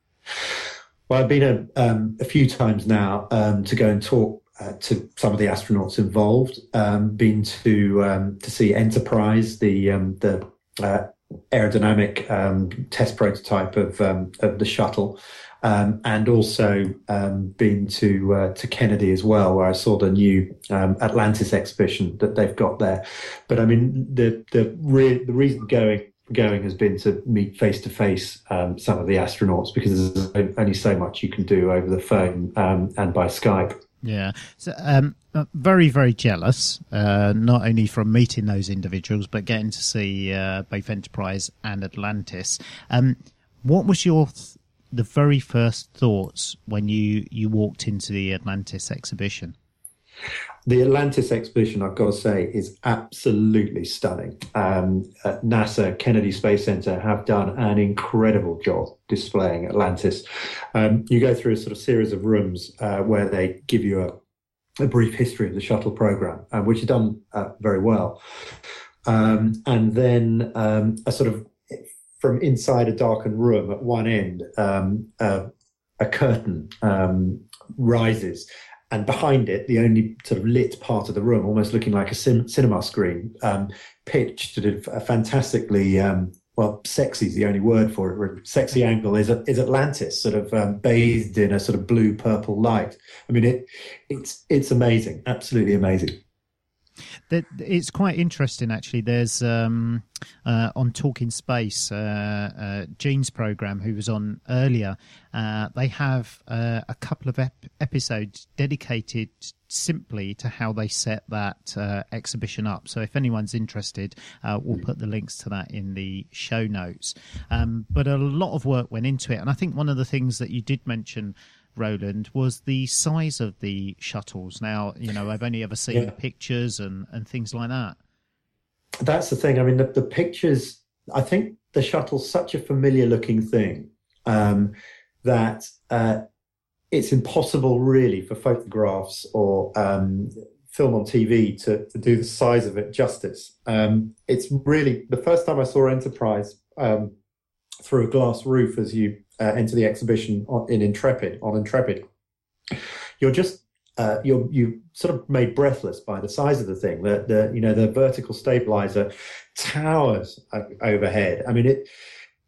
Well, I've been a, um, a few times now um, to go and talk uh, to some of the astronauts involved. Um, been to um, to see Enterprise, the um, the uh, aerodynamic um, test prototype of um, of the shuttle, um, and also um, been to uh, to Kennedy as well, where I saw the new um, Atlantis exhibition that they've got there. But I mean, the the re- the reason going. going has been to meet face to face some of the astronauts, because there's only so much you can do over the phone um, and by Skype. Yeah, so um, very, very jealous, uh, not only from meeting those individuals, but getting to see uh, both Enterprise and Atlantis. Um, what was your th- the very first thoughts when you, you walked into the Atlantis exhibition? The Atlantis exhibition, I've got to say, is absolutely stunning. Um, at NASA, Kennedy Space Center have done an incredible job displaying Atlantis. Um, you go through a sort of series of rooms uh, where they give you a, a brief history of the shuttle program, uh, which is done uh, very well. Um, and then um, a sort of, from inside a darkened room at one end, um, uh, a curtain um, rises. And behind it, the only sort of lit part of the room, almost looking like a sim- cinema screen, um, pitched at a fantastically, um, well, sexy is the only word for it. Sexy angle is is Atlantis, sort of um, bathed in a sort of blue purple light. I mean, it it's it's amazing, absolutely amazing. It's quite interesting, actually. There's um, uh, on Talking Space, uh, uh, Gene's program, who was on earlier. Uh, they have uh, a couple of ep- episodes dedicated simply to how they set that uh, exhibition up. So if anyone's interested, uh, we'll put the links to that in the show notes. Um, but a lot of work went into it, and I think one of the things that you did mention, Roland, was the size of the shuttles. Now, you know, I've only ever seen yeah. the pictures and, and things like that. That's the thing. I mean, the, the pictures, I think the shuttle's such a familiar looking thing um, that uh, it's impossible really for photographs or um, film on T V to, to do the size of it justice. Um, it's really, the first time I saw Enterprise um, through a glass roof as you Uh, enter the exhibition on, in Intrepid, on Intrepid, you're just uh, you're you sort of made breathless by the size of the thing. The the you know the vertical stabilizer towers overhead. I mean it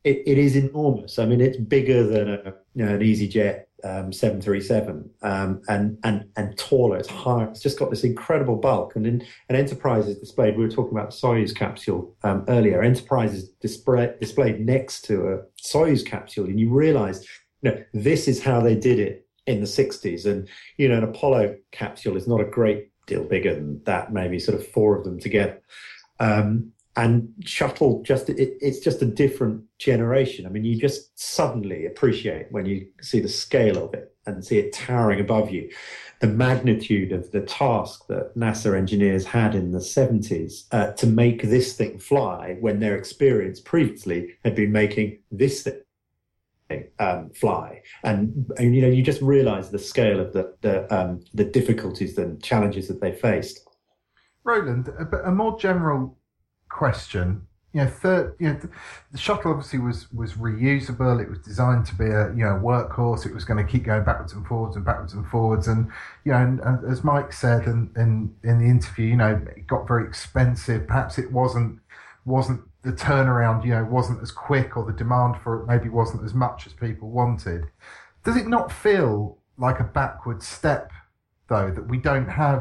it, it is enormous. I mean, it's bigger than a, you know, an EasyJet um, seven thirty-seven, um, and and and taller. It's higher. It's just got this incredible bulk. And in an Enterprise is displayed. We were talking about the Soyuz capsule um, earlier. Enterprise is display, displayed next to a Soyuz capsule, and you realise, you know, this is how they did it in the sixties. And you know, an Apollo capsule is not a great deal bigger than that. Maybe sort of four of them together. Um, And shuttle, just it, it's just a different generation. I mean, you just suddenly appreciate when you see the scale of it and see it towering above you, the magnitude of the task that NASA engineers had in the seventies uh, to make this thing fly, when their experience previously had been making this thing um, fly. And, and you know, you just realise the scale of the the, um, the difficulties and challenges that they faced. Roland, a, a more general question. You know, third, you know, the shuttle obviously was was reusable. It was designed to be a you know workhorse. It was going to keep going backwards and forwards and backwards and forwards. And you know, and, and as Mike said in, in in the interview, you know, it got very expensive. Perhaps it wasn't wasn't the turnaround. You know, wasn't as quick, or the demand for it maybe wasn't as much as people wanted. Does it not feel like a backward step, though, that we don't have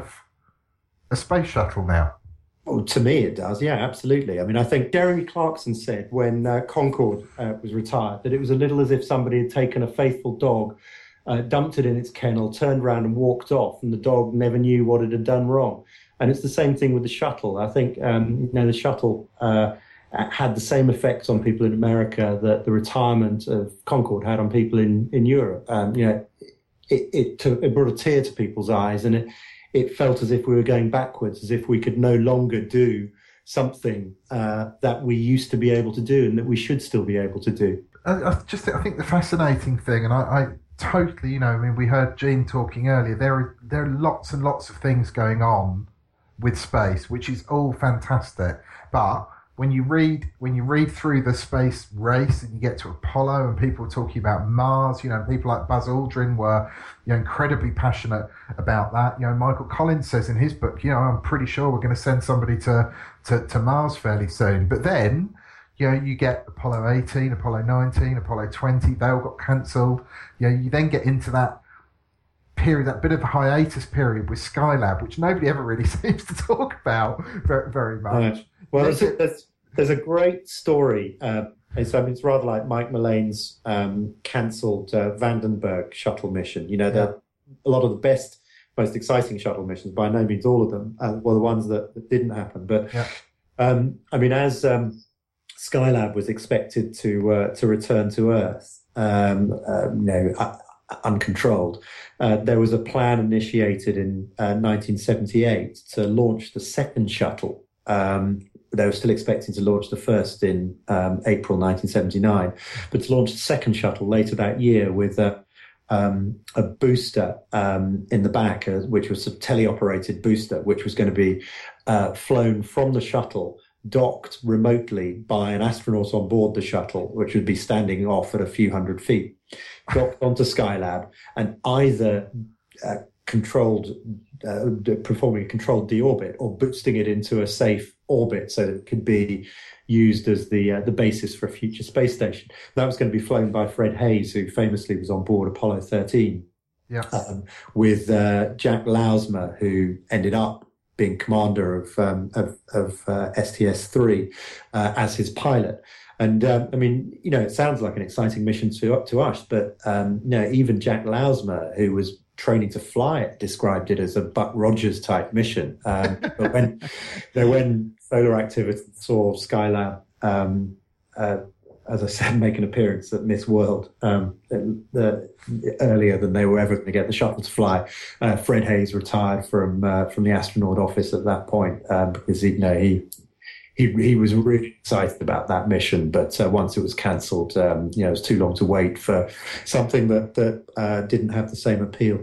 a space shuttle now? Well, to me, it does. Yeah, absolutely. I mean, I think Jeremy Clarkson said when uh, Concorde uh, was retired that it was a little as if somebody had taken a faithful dog, uh, dumped it in its kennel, turned around and walked off, and the dog never knew what it had done wrong. And it's the same thing with the shuttle. I think, um, you know, the shuttle uh, had the same effects on people in America that the retirement of Concorde had on people in, in Europe. Um, you know, it, it, to, it brought a tear to people's eyes, and it It felt as if we were going backwards, as if we could no longer do something uh, that we used to be able to do and that we should still be able to do. I, I just, I think the fascinating thing, and I, I totally, you know, I mean, we heard Gene talking earlier. There are there are lots and lots of things going on with space, which is all fantastic. But when you read when you read through the space race and you get to Apollo and people are talking about Mars, you know, people like Buzz Aldrin were, you know, incredibly passionate about that. You know, Michael Collins says in his book, you know, I'm pretty sure we're going to send somebody to, to, to Mars fairly soon. But then, you know, you get Apollo eighteen, Apollo nineteen, Apollo twenty, they all got cancelled. You know, you then get into that period, that bit of a hiatus period with Skylab, which nobody ever really seems to talk about very, very much. Right. Well, there's, there's, there's a great story. Uh, it's, I mean, it's rather like Mike Mullane's um, cancelled uh, Vandenberg shuttle mission. You know, yeah. a lot of the best, most exciting shuttle missions, by no means all of them, uh, were the ones that, that didn't happen. But, yeah. um, I mean, as um, Skylab was expected to uh, to return to Earth, um, uh, you know, uh, uncontrolled, uh, there was a plan initiated in uh, nineteen seventy-eight to launch the second shuttle. Um, they were still expecting to launch the first in um, April nineteen seventy-nine, but to launch the second shuttle later that year with a, um, a booster um, in the back, uh, which was a teleoperated booster, which was going to be uh, flown from the shuttle, docked remotely by an astronaut on board the shuttle, which would be standing off at a few hundred feet, docked onto Skylab, and either uh, controlled, uh, performing a controlled deorbit or boosting it into a safe orbit so that it could be used as the uh, the basis for a future space station. That was going to be flown by Fred Hayes, who famously was on board Apollo thirteen, yeah, um, with uh, Jack Lousma, who ended up being commander of um, of, of uh, S T S three uh, as his pilot. And um, I mean, you know, it sounds like an exciting mission to to us, but um, you know, even Jack Lousma, who was training to fly it, described it as a Buck Rogers type mission. Um, but when you know, when Solar Activity saw Skylab, um, uh, as I said, make an appearance at Miss World um, the, earlier than they were ever going to get the shuttle to fly, uh, Fred Hayes retired from uh, from the astronaut office at that point um, because he, you know, he he he was really excited about that mission. But uh, once it was cancelled, um, you know, it was too long to wait for something that that uh, didn't have the same appeal.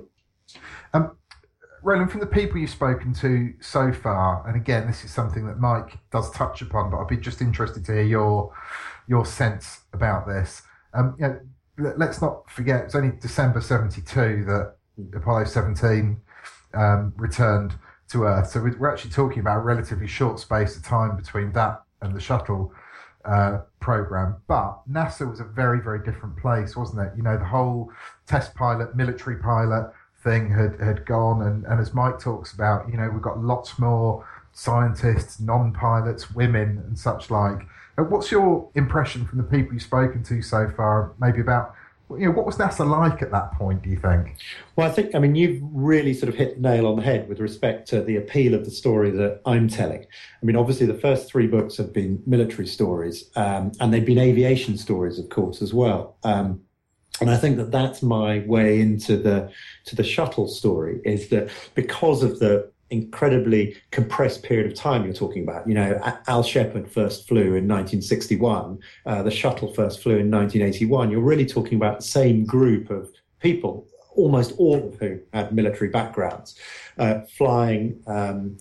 Um, Roland, from the people you've spoken to so far, and again, this is something that Mike does touch upon, but I'd be just interested to hear your your sense about this. Um, you know, let's not forget, it's only December seventy-two that Apollo seventeen um, returned to Earth. So we're actually talking about a relatively short space of time between that and the shuttle uh, program. But NASA was a very, very different place, wasn't it? You know, the whole test pilot, military pilot thing had, had gone. And, and as Mike talks about, you know, we've got lots more scientists, non-pilots, women and such like. Uh, what's your impression from the people you've spoken to so far, maybe about, you know, what was NASA like at that point, do you think? Well, I think, I mean, you've really sort of hit the nail on the head with respect to the appeal of the story that I'm telling. I mean, obviously, the first three books have been military stories, um, and they've been aviation stories, of course, as well. Um, and I think that that's my way into the to the shuttle story, is that because of the incredibly compressed period of time you're talking about. You know, Al Shepard first flew in nineteen sixty-one, uh, the shuttle first flew in nineteen eighty-one. You're really talking about the same group of people, almost all of whom had military backgrounds, uh, flying, um,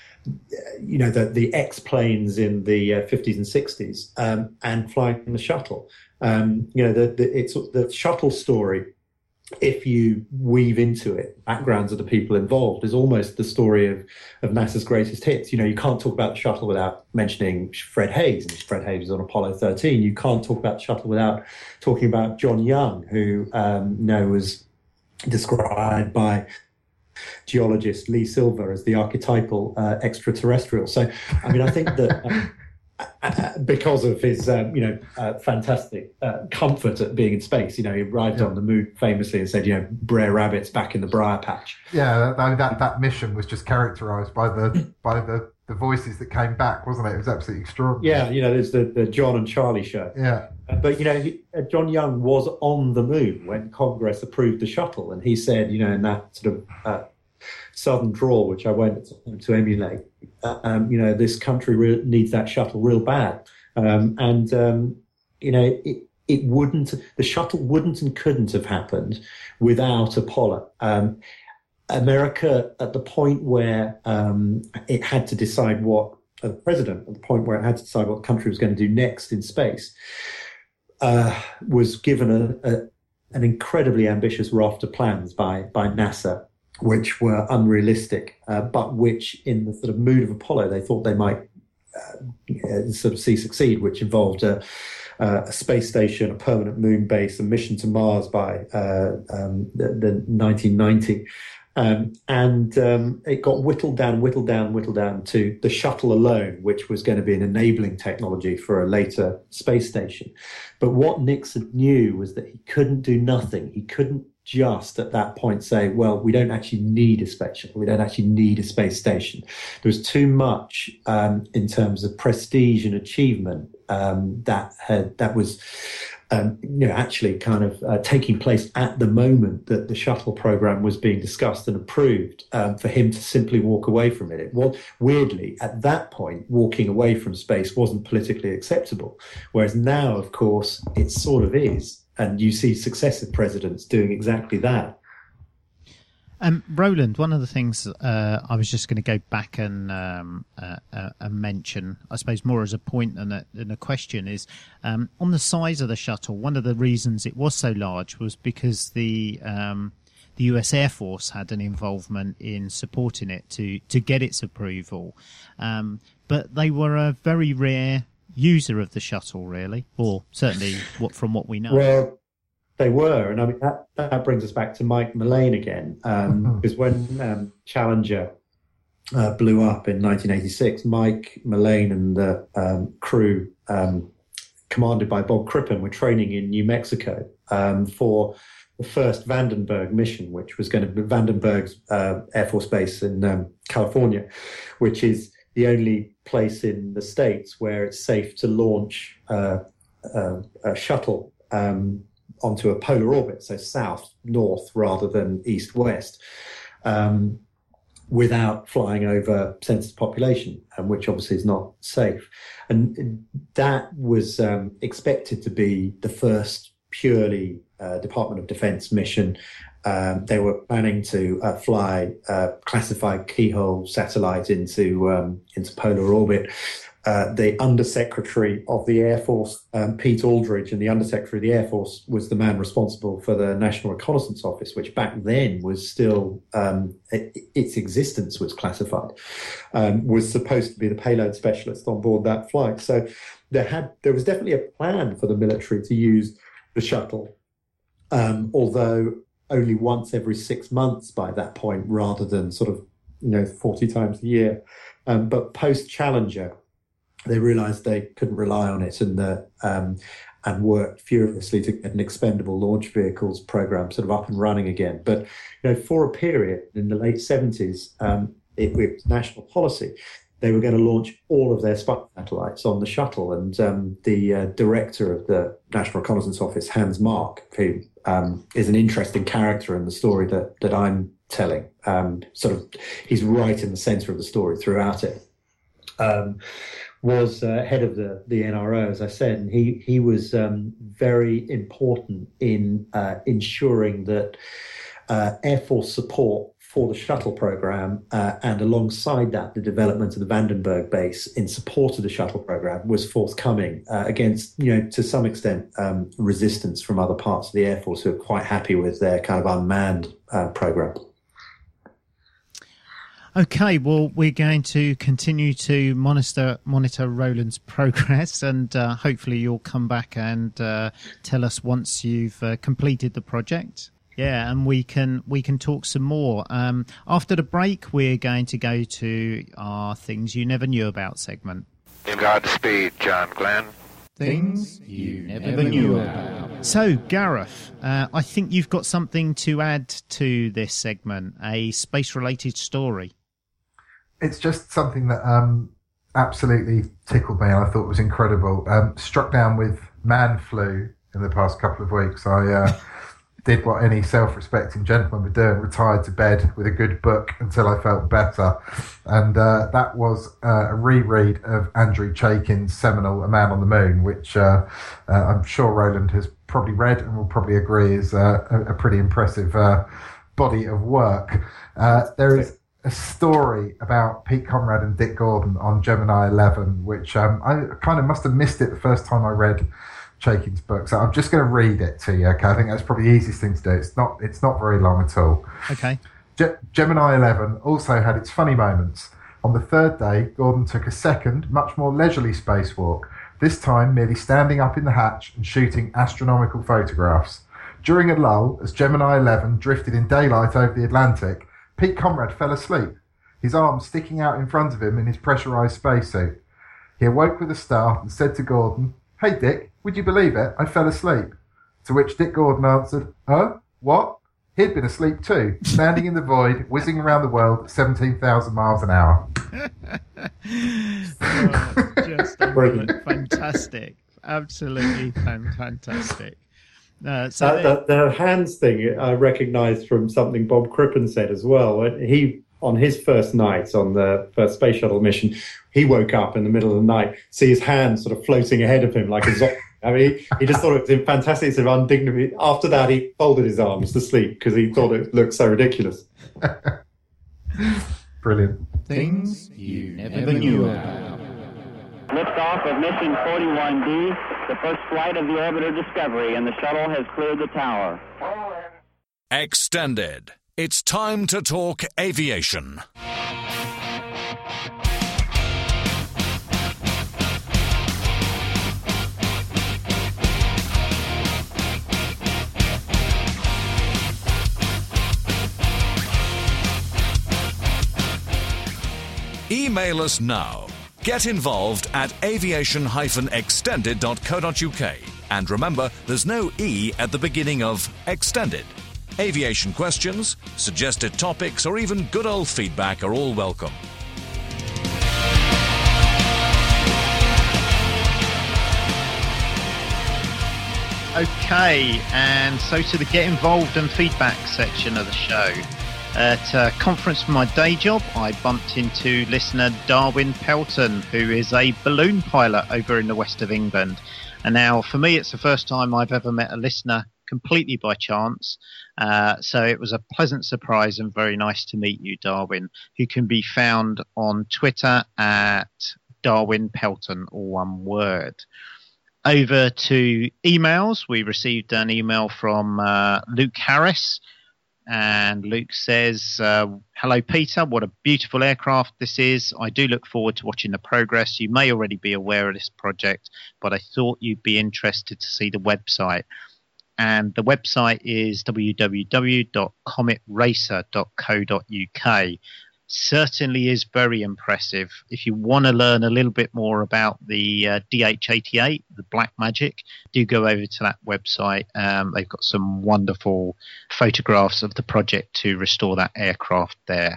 you know, the, the X-planes in the uh, fifties and sixties, um, and flying the shuttle. Um, you know, the, the, it's the shuttle story, if you weave into it backgrounds of the people involved, is almost the story of, of NASA's greatest hits. You know, you can't talk about the shuttle without mentioning Fred Haise, and Fred Haise was on Apollo thirteen. You can't talk about the shuttle without talking about John Young, who, um, you know, was described by geologist Lee Silver as the archetypal uh, extraterrestrial. So, I mean, I think that... Um, Uh, because of his, um, you know, uh, fantastic uh, comfort at being in space. You know, he arrived yeah. on the moon famously and said, you know, Brer Rabbit's back in the briar patch. Yeah, that that, that mission was just characterised by the by the, the voices that came back, wasn't it? It was absolutely extraordinary. Yeah, you know, there's the, the John and Charlie show. Yeah. Uh, but, you know, he, uh, John Young was on the moon when Congress approved the shuttle, and he said, you know, in that sort of uh, southern drawl, which I won't to emulate, uh, um, you know, this country re- needs that shuttle real bad. Um, and, um, you know, it, it wouldn't, the shuttle wouldn't and couldn't have happened without Apollo. Um, America, at the point where um, it had to decide what, uh, the president, at the point where it had to decide what the country was going to do next in space, uh, was given a, a, an incredibly ambitious raft of plans by, by NASA, which were unrealistic, uh, but which, in the sort of mood of Apollo, they thought they might uh, sort of see succeed, which involved a, uh, a space station, a permanent moon base, a mission to Mars by uh, um, the, the nineteen ninety. Um, and um, it got whittled down, whittled down, whittled down to the shuttle alone, which was going to be an enabling technology for a later space station. But what Nixon knew was that he couldn't do nothing. He couldn't just at that point say, well, we don't actually need a space shuttle. We don't actually need a space station. There was too much um, in terms of prestige and achievement um, that had, that was um, you know, actually kind of uh, taking place at the moment that the shuttle program was being discussed and approved, um, for him to simply walk away from it. It was, weirdly, at that point, walking away from space wasn't politically acceptable. Whereas now, of course, it sort of is. And you see successive presidents doing exactly that. Um, Roland, one of the things uh, I was just going to go back and um, uh, uh, mention, I suppose more as a point than a, than a question, is um, on the size of the shuttle, one of the reasons it was so large was because the um, the U S Air Force had an involvement in supporting it to, to get its approval. Um, but they were a very rare user of the shuttle, really, or certainly what from what we know. Well, they were, and I mean that, that brings us back to Mike Mullane again, um, because when um, Challenger uh, blew up in nineteen eighty-six, Mike Mullane and the um, crew, um, commanded by Bob Crippen, were training in New Mexico um, for the first Vandenberg mission, which was going to be Vandenberg's uh, Air Force Base in um, California, which is the only place in the States where it's safe to launch uh, uh, a shuttle um, onto a polar orbit, so south-north rather than east-west, um, without flying over census population, um, which obviously is not safe. And that was um, expected to be the first purely uh, Department of Defense mission. Um, they were planning to uh, fly uh, classified keyhole satellite into um, into polar orbit. Uh, the Undersecretary of the Air Force, um, Pete Aldridge, and the Undersecretary of the Air Force was the man responsible for the National Reconnaissance Office, which back then was still, um, it, its existence was classified, um, was supposed to be the payload specialist on board that flight. So there had there was definitely a plan for the military to use the shuttle, um, although only once every six months by that point, rather than sort of you know forty times a year. Um, but post Challenger, they realised they couldn't rely on it, and the um, and worked furiously to get an expendable launch vehicles program sort of up and running again. But you know, for a period in the late seventies, um, it, it was national policy. They were going to launch all of their spy satellites on the shuttle, and um, the uh, director of the National Reconnaissance Office, Hans Mark, who um, is an interesting character in the story that that I'm telling, um, sort of, he's right in the centre of the story throughout it. Um, was uh, head of the, the N R O, as I said, and he, he was um, very important in uh, ensuring that uh, Air Force support for the shuttle program, uh, and alongside that, the development of the Vandenberg base in support of the shuttle program was forthcoming uh, against, you know, to some extent, um, resistance from other parts of the Air Force who are quite happy with their kind of unmanned uh, program. Okay, well, we're going to continue to monitor monitor Roland's progress, and uh, hopefully you'll come back and uh, tell us once you've uh, completed the project. Yeah, and we can we can talk some more. Um, after the break, we're going to go to our Things You Never Knew About segment. Godspeed, John Glenn. Things you never knew about. So, Gareth, uh, I think you've got something to add to this segment, a space-related story. It's just something that um, absolutely tickled me, and I thought was incredible. Um, struck down with man flu in the past couple of weeks. I uh, did what any self-respecting gentleman would do and retired to bed with a good book until I felt better. And uh, that was uh, a reread of Andrew Chaikin's seminal A Man on the Moon, which uh, uh, I'm sure Roland has probably read and will probably agree is uh, a, a pretty impressive uh, body of work. Uh, there is a story about Pete Conrad and Dick Gordon on Gemini eleven, which um, I kind of must have missed it the first time I read Chaikin's book. So I'm just going to read it to you. Okay, I think that's probably the easiest thing to do. It's not. It's not very long at all. Okay. Ge- Gemini eleven also had its funny moments. On the third day, Gordon took a second, much more leisurely spacewalk. This time, merely standing up in the hatch and shooting astronomical photographs. During a lull, as Gemini eleven drifted in daylight over the Atlantic, Pete Conrad fell asleep, his arms sticking out in front of him in his pressurized spacesuit. He awoke with a start and said to Gordon, "Hey Dick, would you believe it? I fell asleep." To which Dick Gordon answered, "Huh? What?" He'd been asleep too, standing in the void, whizzing around the world at seventeen thousand miles an hour. Oh, just fantastic. Absolutely fantastic. Uh, so uh, the, the hands thing I recognised from something Bob Crippen said as well. He, on his first night on the first space shuttle mission, he woke up in the middle of the night, see his hands sort of floating ahead of him like a zombie. I mean, he, he just thought it was fantastic, sort of undignified. After that, he folded his arms to sleep because he thought it looked so ridiculous. Brilliant. Things you never knew about. Liftoff of mission forty-one D, the first flight of the orbiter Discovery, and the shuttle has cleared the tower. Extended. It's time to talk aviation. Email us now. Get involved at aviation dash extended dot co dot uk. And remember, there's no E at the beginning of Extended. Aviation questions, suggested topics, or even good old feedback are all welcome. Okay, and so to the Get Involved and Feedback section of the show. At a conference for my day job, I bumped into listener Darwin Pelton, who is a balloon pilot over in the west of England. And now, for me, it's the first time I've ever met a listener completely by chance. Uh, so it was a pleasant surprise and very nice to meet you, Darwin, who can be found on Twitter at Darwin Pelton, all one word. Over to emails. We received an email from uh, Luke Harris, And Luke says, uh, hello, Peter. What a beautiful aircraft this is. I do look forward to watching the progress. You may already be aware of this project, but I thought you'd be interested to see the website. And the website is w w w dot comet racer dot co dot u k. Certainly is very impressive. If you want to learn a little bit more about the uh, D H eighty-eight, the Black Magic, do go over to that website. Um, they've got some wonderful photographs of the project to restore that aircraft there.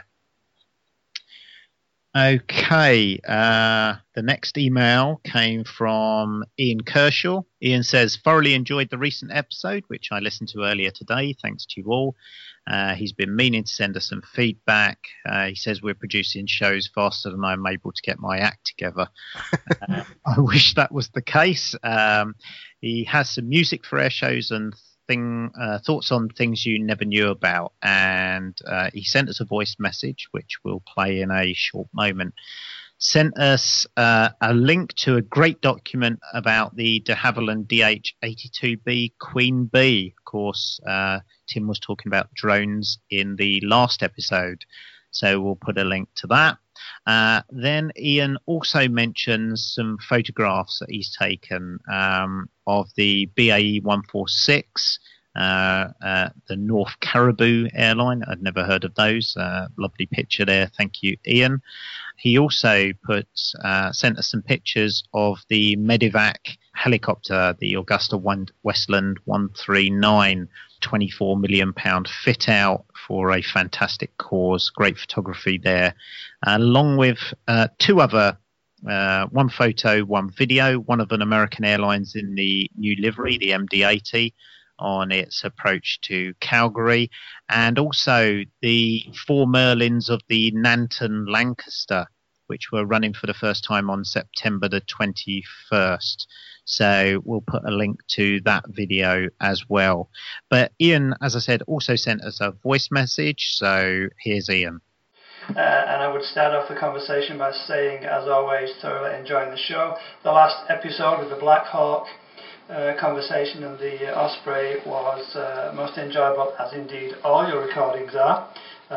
Okay, uh, the next email came from Ian Kershaw. Ian says, thoroughly enjoyed the recent episode, which I listened to earlier today. Thanks to you all. Uh, he's been meaning to send us some feedback. Uh, he says we're producing shows faster than I'm able to get my act together. uh, I wish that was the case. Um, he has some music for air shows and thing, uh, thoughts on things you never knew about. And uh, he sent us a voice message, which we'll play in a short moment. Sent us uh, a link to a great document about the de Havilland D H eighty-two B Queen Bee. Of course, uh, Tim was talking about drones in the last episode, so we'll put a link to that. Uh, then Ian also mentions some photographs that he's taken um, of the B A E one forty-six, uh, uh, the North Caribou airline. I'd never heard of those. Uh, lovely picture there. Thank you, Ian. He also put uh, sent us some pictures of the Medivac helicopter, the Augusta Westland one thirty-nine, twenty-four million pound fit out for a fantastic cause. Great photography there, along with uh, two other, uh, one photo, one video, one of an American Airlines in the new livery, the M D eighty, on its approach to Calgary, and also the four Merlins of the Nanton Lancaster, which were running for the first time on September the twenty-first. So we'll put a link to that video as well. But Ian, as I said, also sent us a voice message. So here's Ian. Uh, and I would start off the conversation by saying, as always, thoroughly enjoying the show. The last episode with the Black Hawk uh, conversation and the uh, Osprey was uh, most enjoyable, as indeed all your recordings are.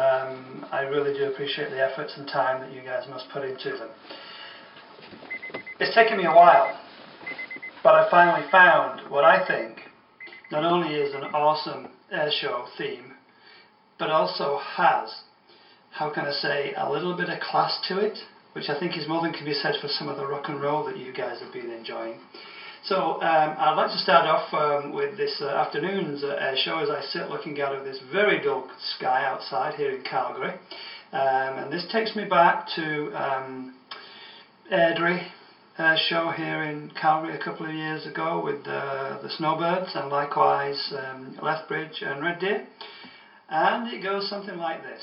Um, I really do appreciate the efforts and time that you guys must put into them. It's taken me a while, but I finally found what I think not only is an awesome airshow theme, but also has, how can I say, a little bit of class to it, which I think is more than can be said for some of the rock and roll that you guys have been enjoying. So um, I'd like to start off um, with this uh, afternoon's uh, air show as I sit looking out of this very dull sky outside here in Calgary. Um, and this takes me back to um, Airdrie uh, show here in Calgary a couple of years ago with uh, the Snowbirds, and likewise um, Lethbridge and Red Deer. And it goes something like this.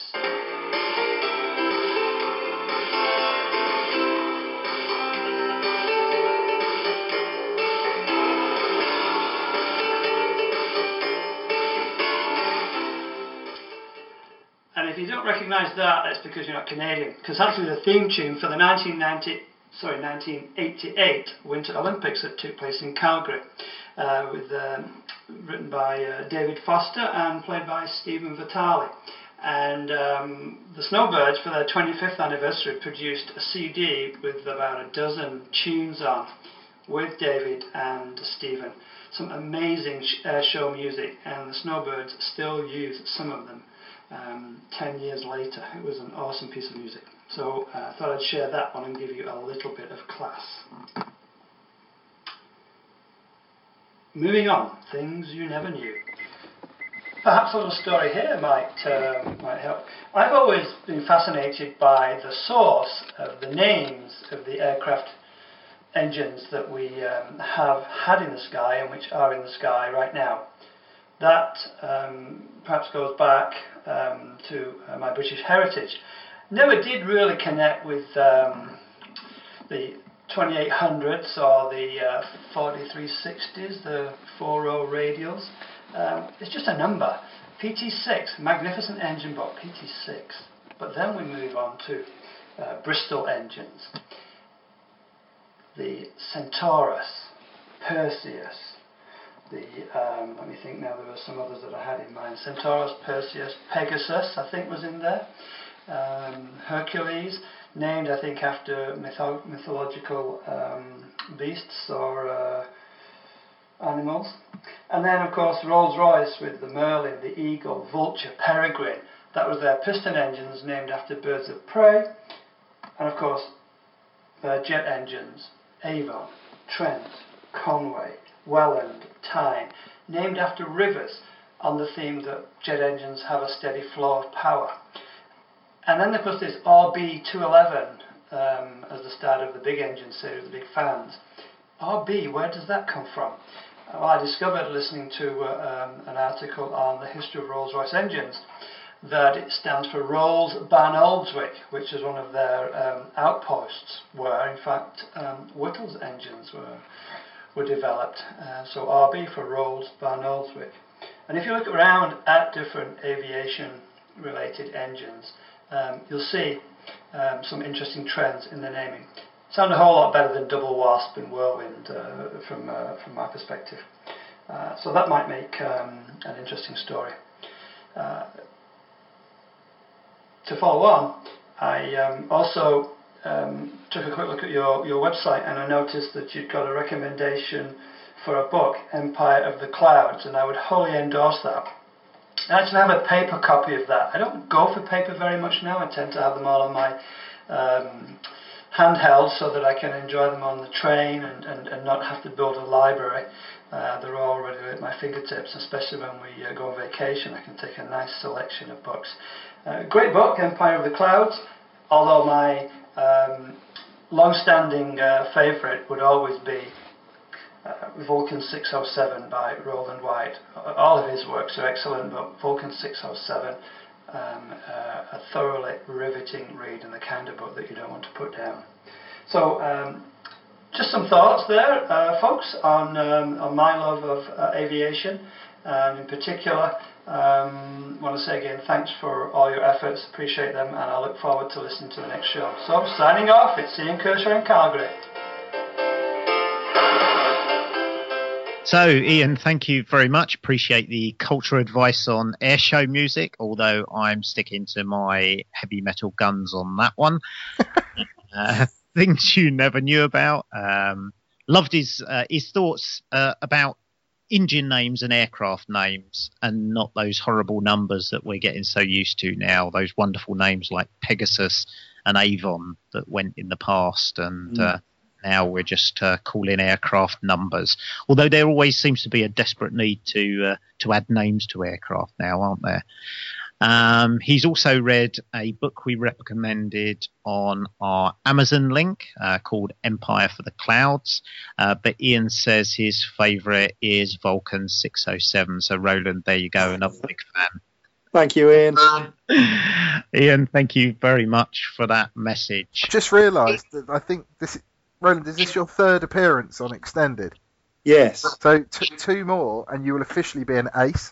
And if you don't recognise that, that's because you're not Canadian. Because actually the theme tune for the nineteen ninety, sorry, nineteen eighty-eight Winter Olympics that took place in Calgary, uh, with um, written by uh, David Foster and played by Stephen Vitale. And um, the Snowbirds, for their twenty-fifth anniversary, produced a C D with about a dozen tunes on, with David and Stephen. Some amazing sh- uh, show music, and the Snowbirds still use some of them um, ten years later. It was an awesome piece of music. So uh, I thought I'd share that one and give you a little bit of class. Moving on, things you never knew. Perhaps a little story here might uh, might help. I've always been fascinated by the source of the names of the aircraft engines that we um, have had in the sky and which are in the sky right now. That um, perhaps goes back um, to uh, my British heritage. Never did really connect with um, the twenty-eight hundreds or the uh, forty-three sixties, the four-row radials. Um, it's just a number. P T six, magnificent engine book, P T six. But then we move on to uh, Bristol engines. The Centaurus, Perseus, the um, let me think now. There were some others that I had in mind. Centaurus, Perseus, Pegasus, I think was in there. Um, Hercules, named I think after mytho- mythological um, beasts or uh, animals. And then of course Rolls-Royce with the Merlin, the Eagle, Vulture, Peregrine. That was their piston engines named after birds of prey. And of course their jet engines, Avon, Trent, Conway, Welland, Tyne, named after rivers on the theme that jet engines have a steady flow of power. And then of course there's R B two eleven um, as the start of the big engine series, the big fans. R B, where does that come from? Well, I discovered listening to uh, um, an article on the history of Rolls-Royce engines that it stands for Rolls Ban Oldswick, which is one of their um, outposts where in fact um, Whittle's engines were were developed. Uh, so R B for Rolls Ban Oldswick. And if you look around at different aviation related engines, um, you'll see um, some interesting trends in the naming. Sound a whole lot better than Double Wasp and Whirlwind uh, from uh, from my perspective. Uh, so that might make um, an interesting story. Uh, to follow on, I um, also um, took a quick look at your, your website, and I noticed that you'd got a recommendation for a book, Empire of the Clouds, and I would wholly endorse that. I actually have a paper copy of that. I don't go for paper very much now. I tend to have them all on my um, handheld so that I can enjoy them on the train and, and, and not have to build a library. Uh, they're all already at my fingertips, especially when we uh, go on vacation. I can take a nice selection of books. Uh, great book, Empire of the Clouds, although my um, long-standing uh, favourite would always be uh, Vulcan six oh seven by Roland White. All of his works are excellent, but Vulcan six oh seven, um, uh, a thoroughly riveting read and the kind of book that you don't want to put down. So, um, just some thoughts there, uh, folks, on um, on my love of uh, aviation, and in particular, um, want to say again thanks for all your efforts, appreciate them, and I look forward to listening to the next show. So, signing off, it's Ian Kershaw in Calgary. So, Ian, thank you very much. Appreciate the cultural advice on airshow music, although I'm sticking to my heavy metal guns on that one. uh, things you never knew about. Um, loved his uh, his thoughts uh, about engine names and aircraft names, and not those horrible numbers that we're getting so used to now. Those wonderful names like Pegasus and Avon that went in the past, and mm. uh, now we're just uh, calling aircraft numbers. Although there always seems to be a desperate need to uh, to add names to aircraft now, aren't there? Um, he's also read a book we recommended on our Amazon link uh, called Empire for the Clouds. Uh, but Ian says his favourite is Vulcan six oh seven. So, Roland, there you go, another big fan. Thank you, Ian. Ian, thank you very much for that message. I just realised that I think this, Roland, is this your third appearance on Extended? Yes. So t- two more, and you will officially be an ace.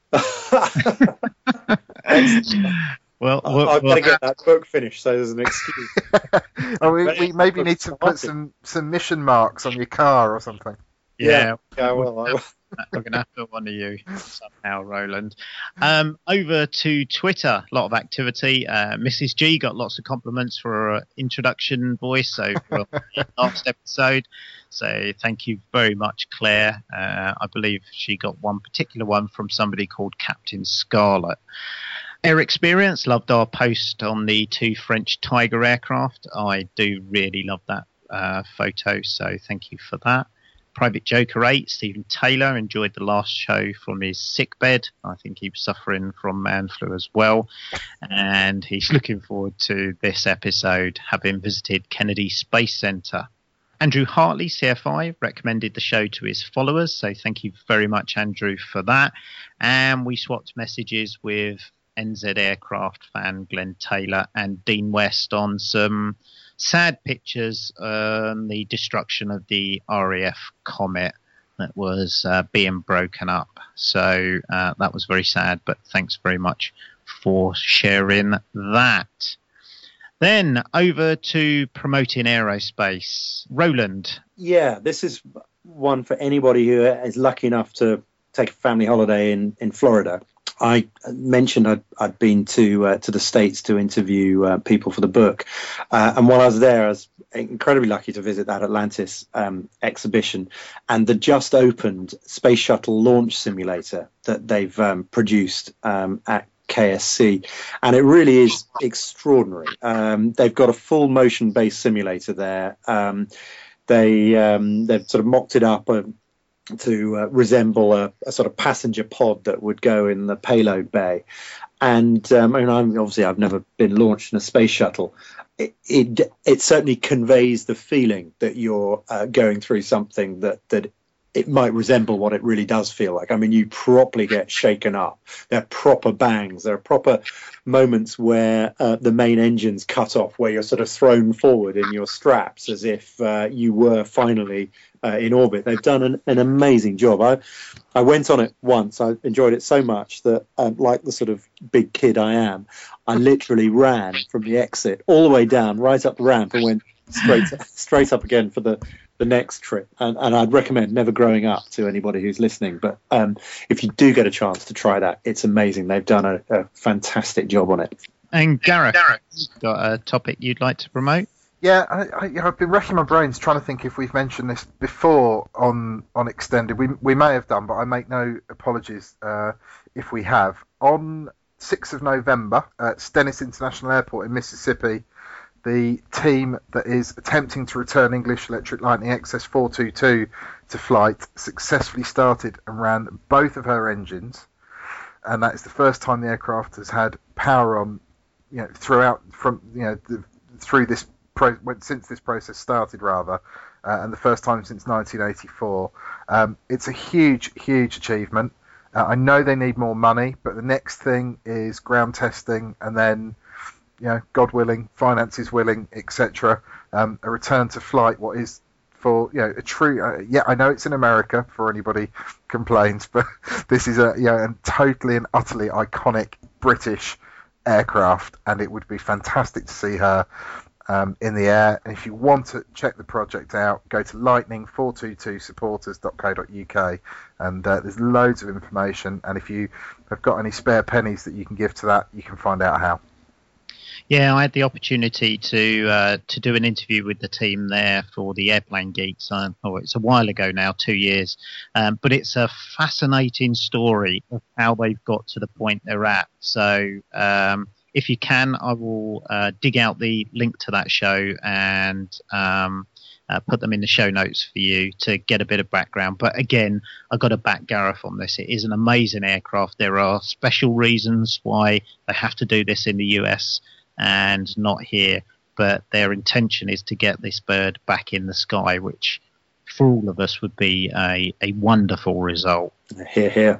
well, well, I've got to get that book finished, so there's an excuse. oh, we, we maybe need to put some, some mission marks on your car or something. Yeah, yeah, well, I will. We're going to have to honour you somehow, Roland. Um, over to Twitter, a lot of activity. Uh, Missus G got lots of compliments for her introduction voice over the last episode. So thank you very much, Claire. Uh, I believe she got one particular one from somebody called Captain Scarlet. Air Experience loved our post on the two French Tiger aircraft. I do really love that uh, photo, so thank you for that. Private Joker eight, Stephen Taylor, enjoyed the last show from his sickbed. I think he was suffering from man flu as well. And he's looking forward to this episode, having visited Kennedy Space Center. Andrew Hartley, C F I, recommended the show to his followers. So thank you very much, Andrew, for that. And we swapped messages with N Z Aircraft fan Glenn Taylor and Dean West on some sad pictures on the destruction of the R A F Comet that was uh, being broken up. So uh, that was very sad, but thanks very much for sharing that. Then over to promoting aerospace. Roland. Yeah, this is one for anybody who is lucky enough to take a family holiday in, in Florida. I mentioned I'd, I'd been to uh, to the States to interview uh, people for the book, uh, and while I was there, I was incredibly lucky to visit that Atlantis um, exhibition and the just opened Space Shuttle launch simulator that they've um, produced um, at K S C, and it really is extraordinary. Um, they've got a full motion-based simulator there. Um, they um, they've sort of mocked it up Uh, to uh, resemble a, a sort of passenger pod that would go in the payload bay. And um, I mean, I'm, obviously I've never been launched in a space shuttle. It it, it certainly conveys the feeling that you're uh, going through something that, that it might resemble what it really does feel like. I mean, you properly get shaken up. There are proper bangs. There are proper moments where uh, the main engine's cut off, where you're sort of thrown forward in your straps as if uh, you were finally uh, in orbit. They've done an, an amazing job. I, I went on it once. I enjoyed it so much that, um, like the sort of big kid I am, I literally ran from the exit all the way down, right up the ramp, and went straight straight up again for the the next trip. And, and I'd recommend Never Growing Up to anybody who's listening. But um, if you do get a chance to try that, it's amazing. They've done a, a fantastic job on it. And Gareth, you've got a topic you'd like to promote? Yeah, I, I, I've been racking my brains trying to think if we've mentioned this before on, on Extended. We we may have done, but I make no apologies uh, if we have. On sixth of November at Stennis International Airport in Mississippi, the team that is attempting to return English Electric Lightning X S four twenty-two to flight successfully started and ran both of her engines, and that is the first time the aircraft has had power on, you know, throughout from you know the, through this pro, since this process started rather, uh, and the first time since nineteen eighty-four. Um, it's a huge, huge achievement. Uh, I know they need more money, but the next thing is ground testing, and then, you know, God willing, finances willing, et cetera. Um, a return to flight, what is for, you know, a true. Uh, yeah, I know it's in America. For anybody complains, but this is a you know, a totally and utterly iconic British aircraft, and it would be fantastic to see her um, in the air. And if you want to check the project out, go to lightning four twenty-two supporters dot co dot uk, and uh, there's loads of information. And if you have got any spare pennies that you can give to that, you can find out how. Yeah, I had the opportunity to uh, to do an interview with the team there for the Airplane Geeks. Uh, oh, it's a while ago now, two years. Um, but it's a fascinating story of how they've got to the point they're at. So um, if you can, I will uh, dig out the link to that show and um, uh, put them in the show notes for you to get a bit of background. But again, I've got to back Gareth on this. It is an amazing aircraft. There are special reasons why they have to do this in the U S and not here, but their intention is to get this bird back in the sky, which for all of us would be a, a wonderful result. Hear, hear.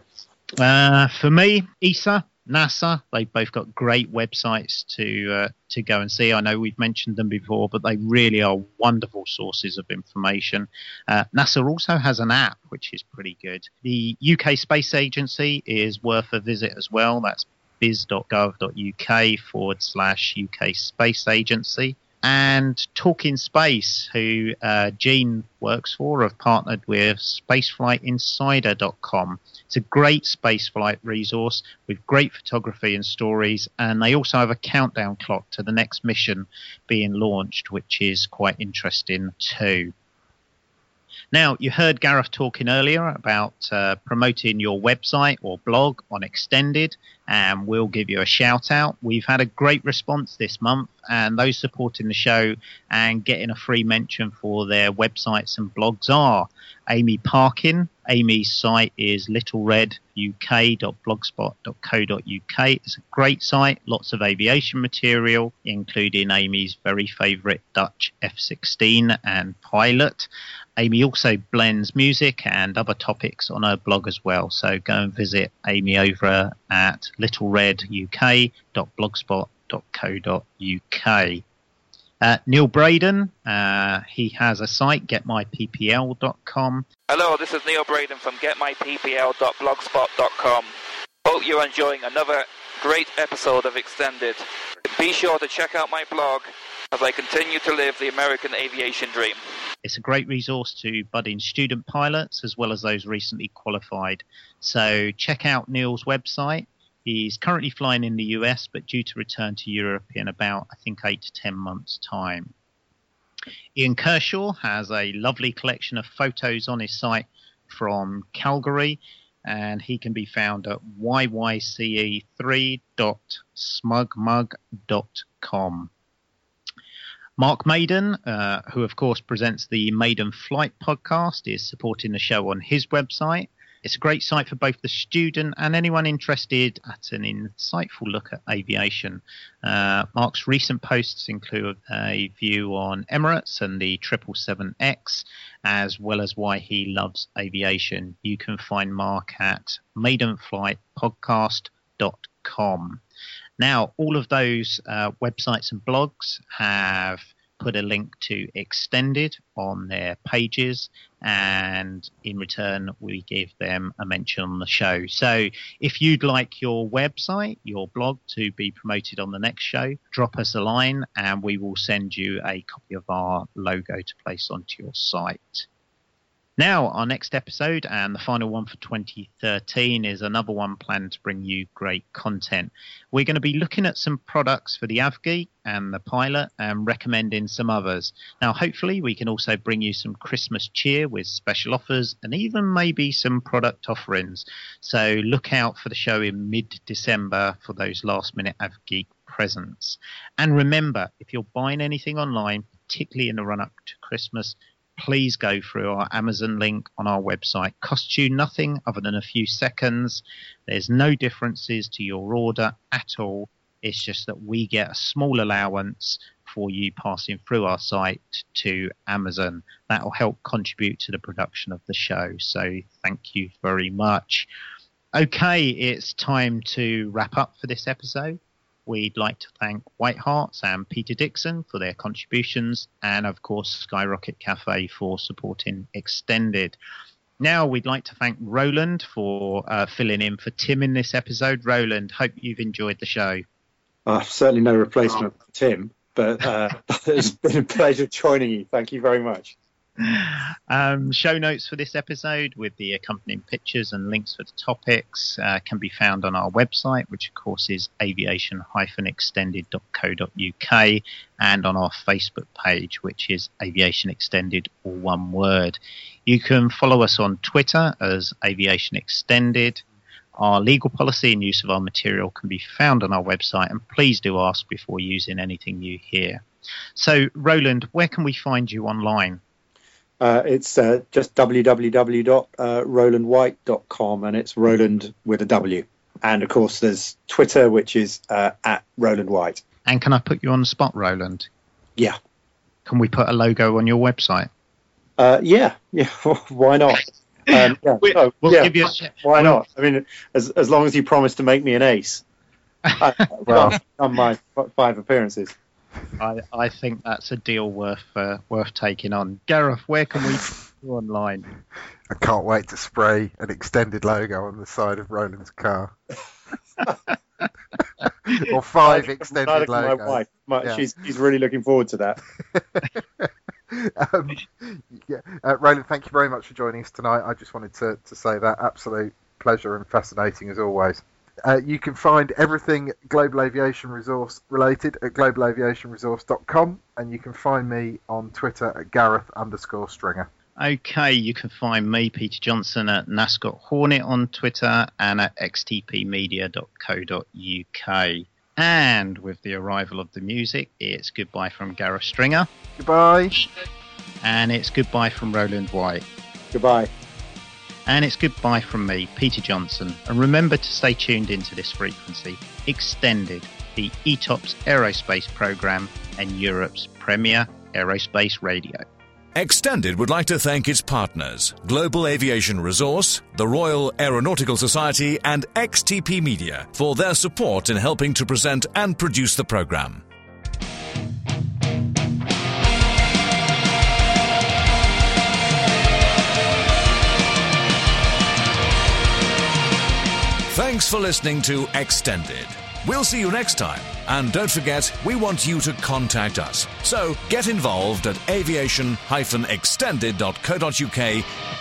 Uh, for me, E S A, NASA, they've both got great websites to uh, to go and see. I know we've mentioned them before, but they really are wonderful sources of information. Uh, NASA also has an app, which is pretty good. The U K Space Agency is worth a visit as well. That's biz dot gov dot uk forward slash UK Space Agency. And Talking Space, who uh, Gene works for, have partnered with spaceflight insider dot com. It's a great spaceflight resource with great photography and stories, and they also have a countdown clock to the next mission being launched, which is quite interesting too. Now, you heard Gareth talking earlier about uh, promoting your website or blog on Extended, and we'll give you a shout out. We've had a great response this month, and those supporting the show and getting a free mention for their websites and blogs are Amy Parkin. Amy's site is little red u k dot blogspot dot co dot uk. It's a great site, lots of aviation material, including Amy's very favourite Dutch F sixteen and Pilot. Amy also blends music and other topics on her blog as well, so go and visit Amy over at little red u k dot blogspot dot co dot uk. Uh, Neil Braden, uh, he has a site, get my p p l dot com. Hello, this is Neil Braden from get my p p l dot blogspot dot com. Hope you're enjoying another great episode of Extended. Be sure to check out my blog as I continue to live the American aviation dream. It's a great resource to budding student pilots as well as those recently qualified. So check out Neil's website. He's currently flying in the U S, but due to return to Europe in about, I think, eight to ten months' time. Ian Kershaw has a lovely collection of photos on his site from Calgary, and he can be found at y y c e three dot smugmug dot com. Mark Maiden, uh, who of course presents the Maiden Flight podcast, is supporting the show on his website. It's a great site for both the student and anyone interested at an insightful look at aviation. Uh, Mark's recent posts include a view on Emirates and the triple seven X, as well as why he loves aviation. You can find Mark at maiden flight podcast dot com. Now, all of those uh, websites and blogs have put a link to Extended on their pages, and in return we give them a mention on the show. So if you'd like your website, your blog to be promoted on the next show, drop us a line and we will send you a copy of our logo to place onto your site. Now, our next episode, and the final one for twenty thirteen, is another one planned to bring you great content. We're going to be looking at some products for the AvGeek and the Pilot and recommending some others. Now, hopefully, we can also bring you some Christmas cheer with special offers and even maybe some product offerings. So look out for the show in mid-December for those last-minute AvGeek presents. And remember, if you're buying anything online, particularly in the run-up to Christmas, please go through our Amazon link on our website. Costs you nothing other than a few seconds. There's no differences to your order at all. It's just that we get a small allowance for you passing through our site to Amazon. That will help contribute to the production of the show. So thank you very much. Okay, it's time to wrap up for this episode. We'd like to thank White Harts and Peter Dixon for their contributions, and of course Skyrocket Cafe for supporting Extended. Now we'd like to thank Roland for uh, filling in for Tim in this episode. Roland, hope you've enjoyed the show. Uh, certainly no replacement for Tim, but uh, it's been a pleasure joining you. Thank you very much. Um, show notes for this episode with the accompanying pictures and links for the topics uh, can be found on our website, which of course is aviation dash extended dot co dot uk, and on our Facebook page, which is Aviation Extended, all one word. You can follow us on Twitter as Aviation Extended. Our legal policy and use of our material can be found on our website, and please do ask before using anything you hear. So, Roland, where can we find you online? Uh, it's uh, just w w w dot roland white dot com, and it's Roland with a W. And of course, there's Twitter, which is uh, at Roland White. And can I put you on the spot, Roland? Yeah. Can we put a logo on your website? Uh, yeah, yeah. Why not? Um, yeah, we, no, we'll yeah. give you a, Why we'll, not? I mean, as as long as you promise to make me an ace. I, well, on my five appearances. I, I think that's a deal worth uh, worth taking on. Gareth, where can we go online? I can't wait to spray an Extended logo on the side of Roland's car. Or five neither, Extended neither logos. My wife. My, yeah. She's she's really looking forward to that. um, yeah. uh, Roland, thank you very much for joining us tonight. I just wanted to, to say that. Absolute pleasure and fascinating as always. Uh, you can find everything Global Aviation Resource related at global aviation resource dot com, and you can find me on Twitter at Gareth underscore Stringer. Okay, you can find me, Peter Johnson, at Nascot Hornet on Twitter and at x t p media dot co dot u k. And with the arrival of the music, it's goodbye from Gareth Stringer. Goodbye. And it's goodbye from Roland White. Goodbye. And it's goodbye from me, Peter Johnson. And remember to stay tuned into this frequency. Extended, the E T O P S aerospace program and Europe's premier aerospace radio. Extended would like to thank its partners, Global Aviation Resource, the Royal Aeronautical Society, and X T P Media for their support in helping to present and produce the program. Thanks for listening to Extended. We'll see you next time. And don't forget, we want you to contact us. So get involved at aviation dash extended dot co dot uk.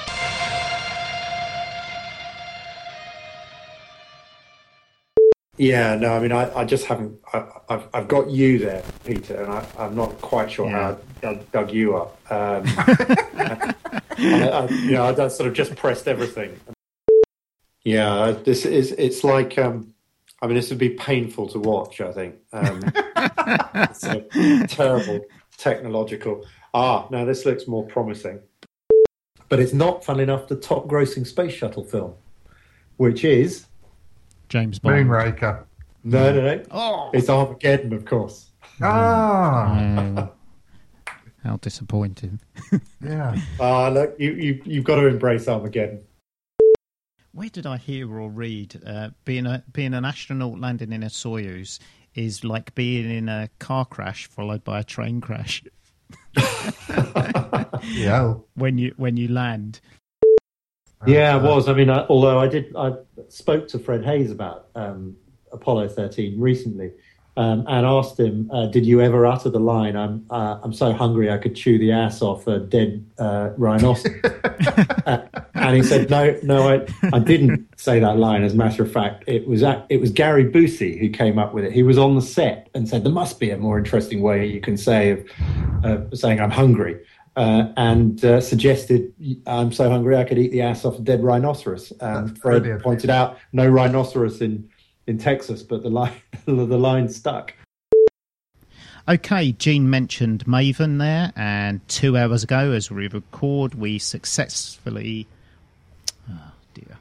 Yeah, no, I mean, I, I just haven't. I, I've I've got you there, Peter, and I, I'm not quite sure Yeah. how I dug, dug you up. Um, I, I, you know, I done sort of just pressed everything. Yeah, this is. It's like. Um, I mean, this would be painful to watch. I think. Um, it's a terrible technological. Ah, no, this looks more promising. But it's not, funnily enough, the top-grossing space shuttle film, which is. James Bond. Moonraker. No, no, no. Oh. It's Armageddon, of course. Ah. Oh, how disappointing. Yeah. Ah, look, you, you, you've got to embrace Armageddon. Where did I hear or read? Uh, being a being an astronaut landing in a Soyuz is like being in a car crash followed by a train crash. Yeah. When you when you land. Yeah, it was. I mean, I, although I did, I spoke to Fred Hayes about um, Apollo thirteen recently, um, and asked him, uh, "Did you ever utter the line, I'm uh, I'm so hungry I could chew the ass off a dead uh, rhinoceros?" uh, and he said, "No, no, I, I didn't say that line. As a matter of fact, it was at, it was Gary Busey who came up with it. He was on the set and said there must be a more interesting way you can say of uh, saying I'm hungry." Uh, and uh, suggested, I'm so hungry I could eat the ass off a dead rhinoceros. Um, Fred brilliant. pointed out, no rhinoceros in, in Texas, but the line, the line stuck. Okay, Gene mentioned Maven there, and two hours ago, as we record, we successfully... Oh, dear.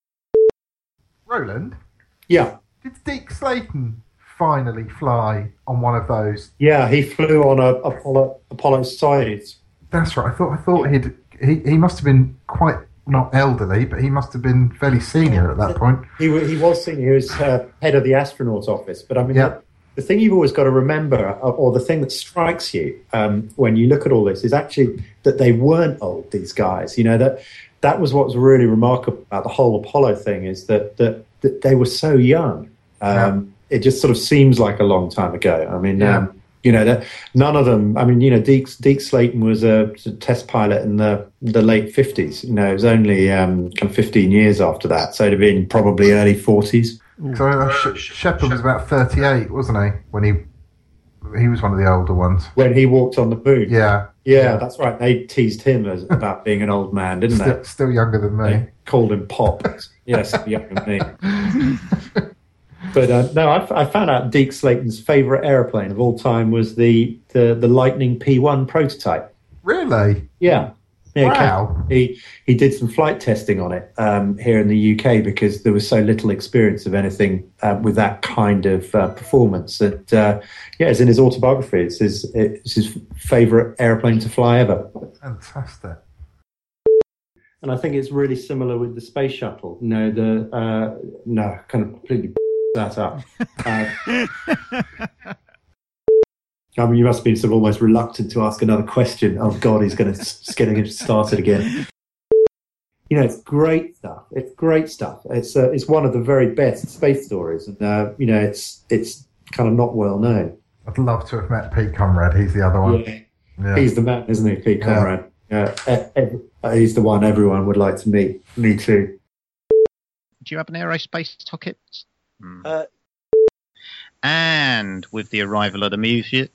Roland? Yeah. Did Deke Slayton finally fly on one of those? Yeah, he flew on a Apollo, Apollo Soyuz. That's right. I thought I thought he'd he, he must have been quite not elderly, but he must have been fairly senior at that point. He wa- he was senior. He was uh, head of the astronauts office. But I mean, Yeah. the, the thing you've always got to remember, or, or the thing that strikes you um, when you look at all this, is actually that they weren't old. These guys, you know, that that was what was really remarkable about the whole Apollo thing, is that that, that they were so young. Um, yeah. It just sort of seems like a long time ago. I mean. Yeah. Um, You know, that none of them. I mean, you know, Deke, Deke Slayton was a, was a test pilot in the the late fifties. You know, it was only um, kind of fifteen years after that, so it'd have been probably early forties. So uh, Sh- Shepard was about thirty-eight, wasn't he? When he he was one of the older ones. When he walked on the moon. Yeah, yeah, yeah. that's right. They teased him as, about being an old man, didn't Still, they? still younger than me. They called him Pop. Yes, younger than me. But uh, no, I, I found out Deke Slayton's favourite aeroplane of all time was the, the, the Lightning P one prototype. Really? Yeah. yeah Wow. He he did some flight testing on it um, here in the U K because there was so little experience of anything uh, with that kind of uh, performance. That uh, yeah, it's in his autobiography. It's his it's his favourite aeroplane to fly ever. Fantastic. And I think it's really similar with the space shuttle. You know, the uh, no, kind of completely that up. Uh, I mean, you must be sort of almost reluctant to ask another question. Oh God, he's going to just getting it started again. You know, it's great stuff. It's great stuff. It's uh, it's one of the very best space stories, and uh, you know, it's it's kind of not well known. I'd love to have met Pete Conrad. He's the other one. Yeah. Yeah. He's the man, isn't he, Pete Conrad? Yeah, uh, ev- uh, he's the one everyone would like to meet. Me too. Do you have an aerospace ticket? Uh, and with the arrival of the music.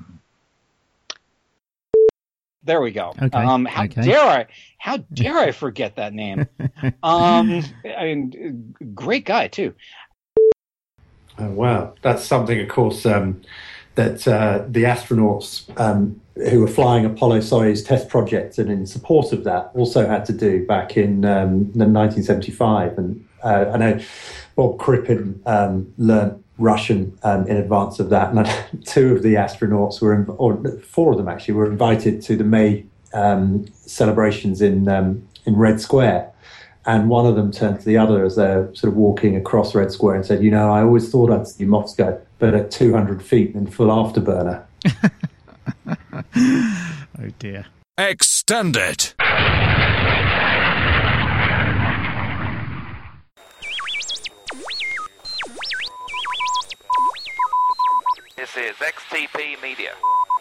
There we go. Okay. Um, how okay. dare I? How dare I forget that name? um, I mean, great guy too. Oh wow, that's something, of course, um, that uh, the astronauts um, who were flying Apollo Soyuz test project and in support of that also had to do back in um, nineteen seventy-five. And uh, I know Bob Crippen um, learned Russian um, in advance of that, and two of the astronauts were, inv- or four of them actually, were invited to the May um, celebrations in um, in Red Square. And one of them turned to the other as they're sort of walking across Red Square and said, "You know, I always thought I'd see Moscow, but at two hundred feet in full afterburner." Oh dear. Extend it. T P Media.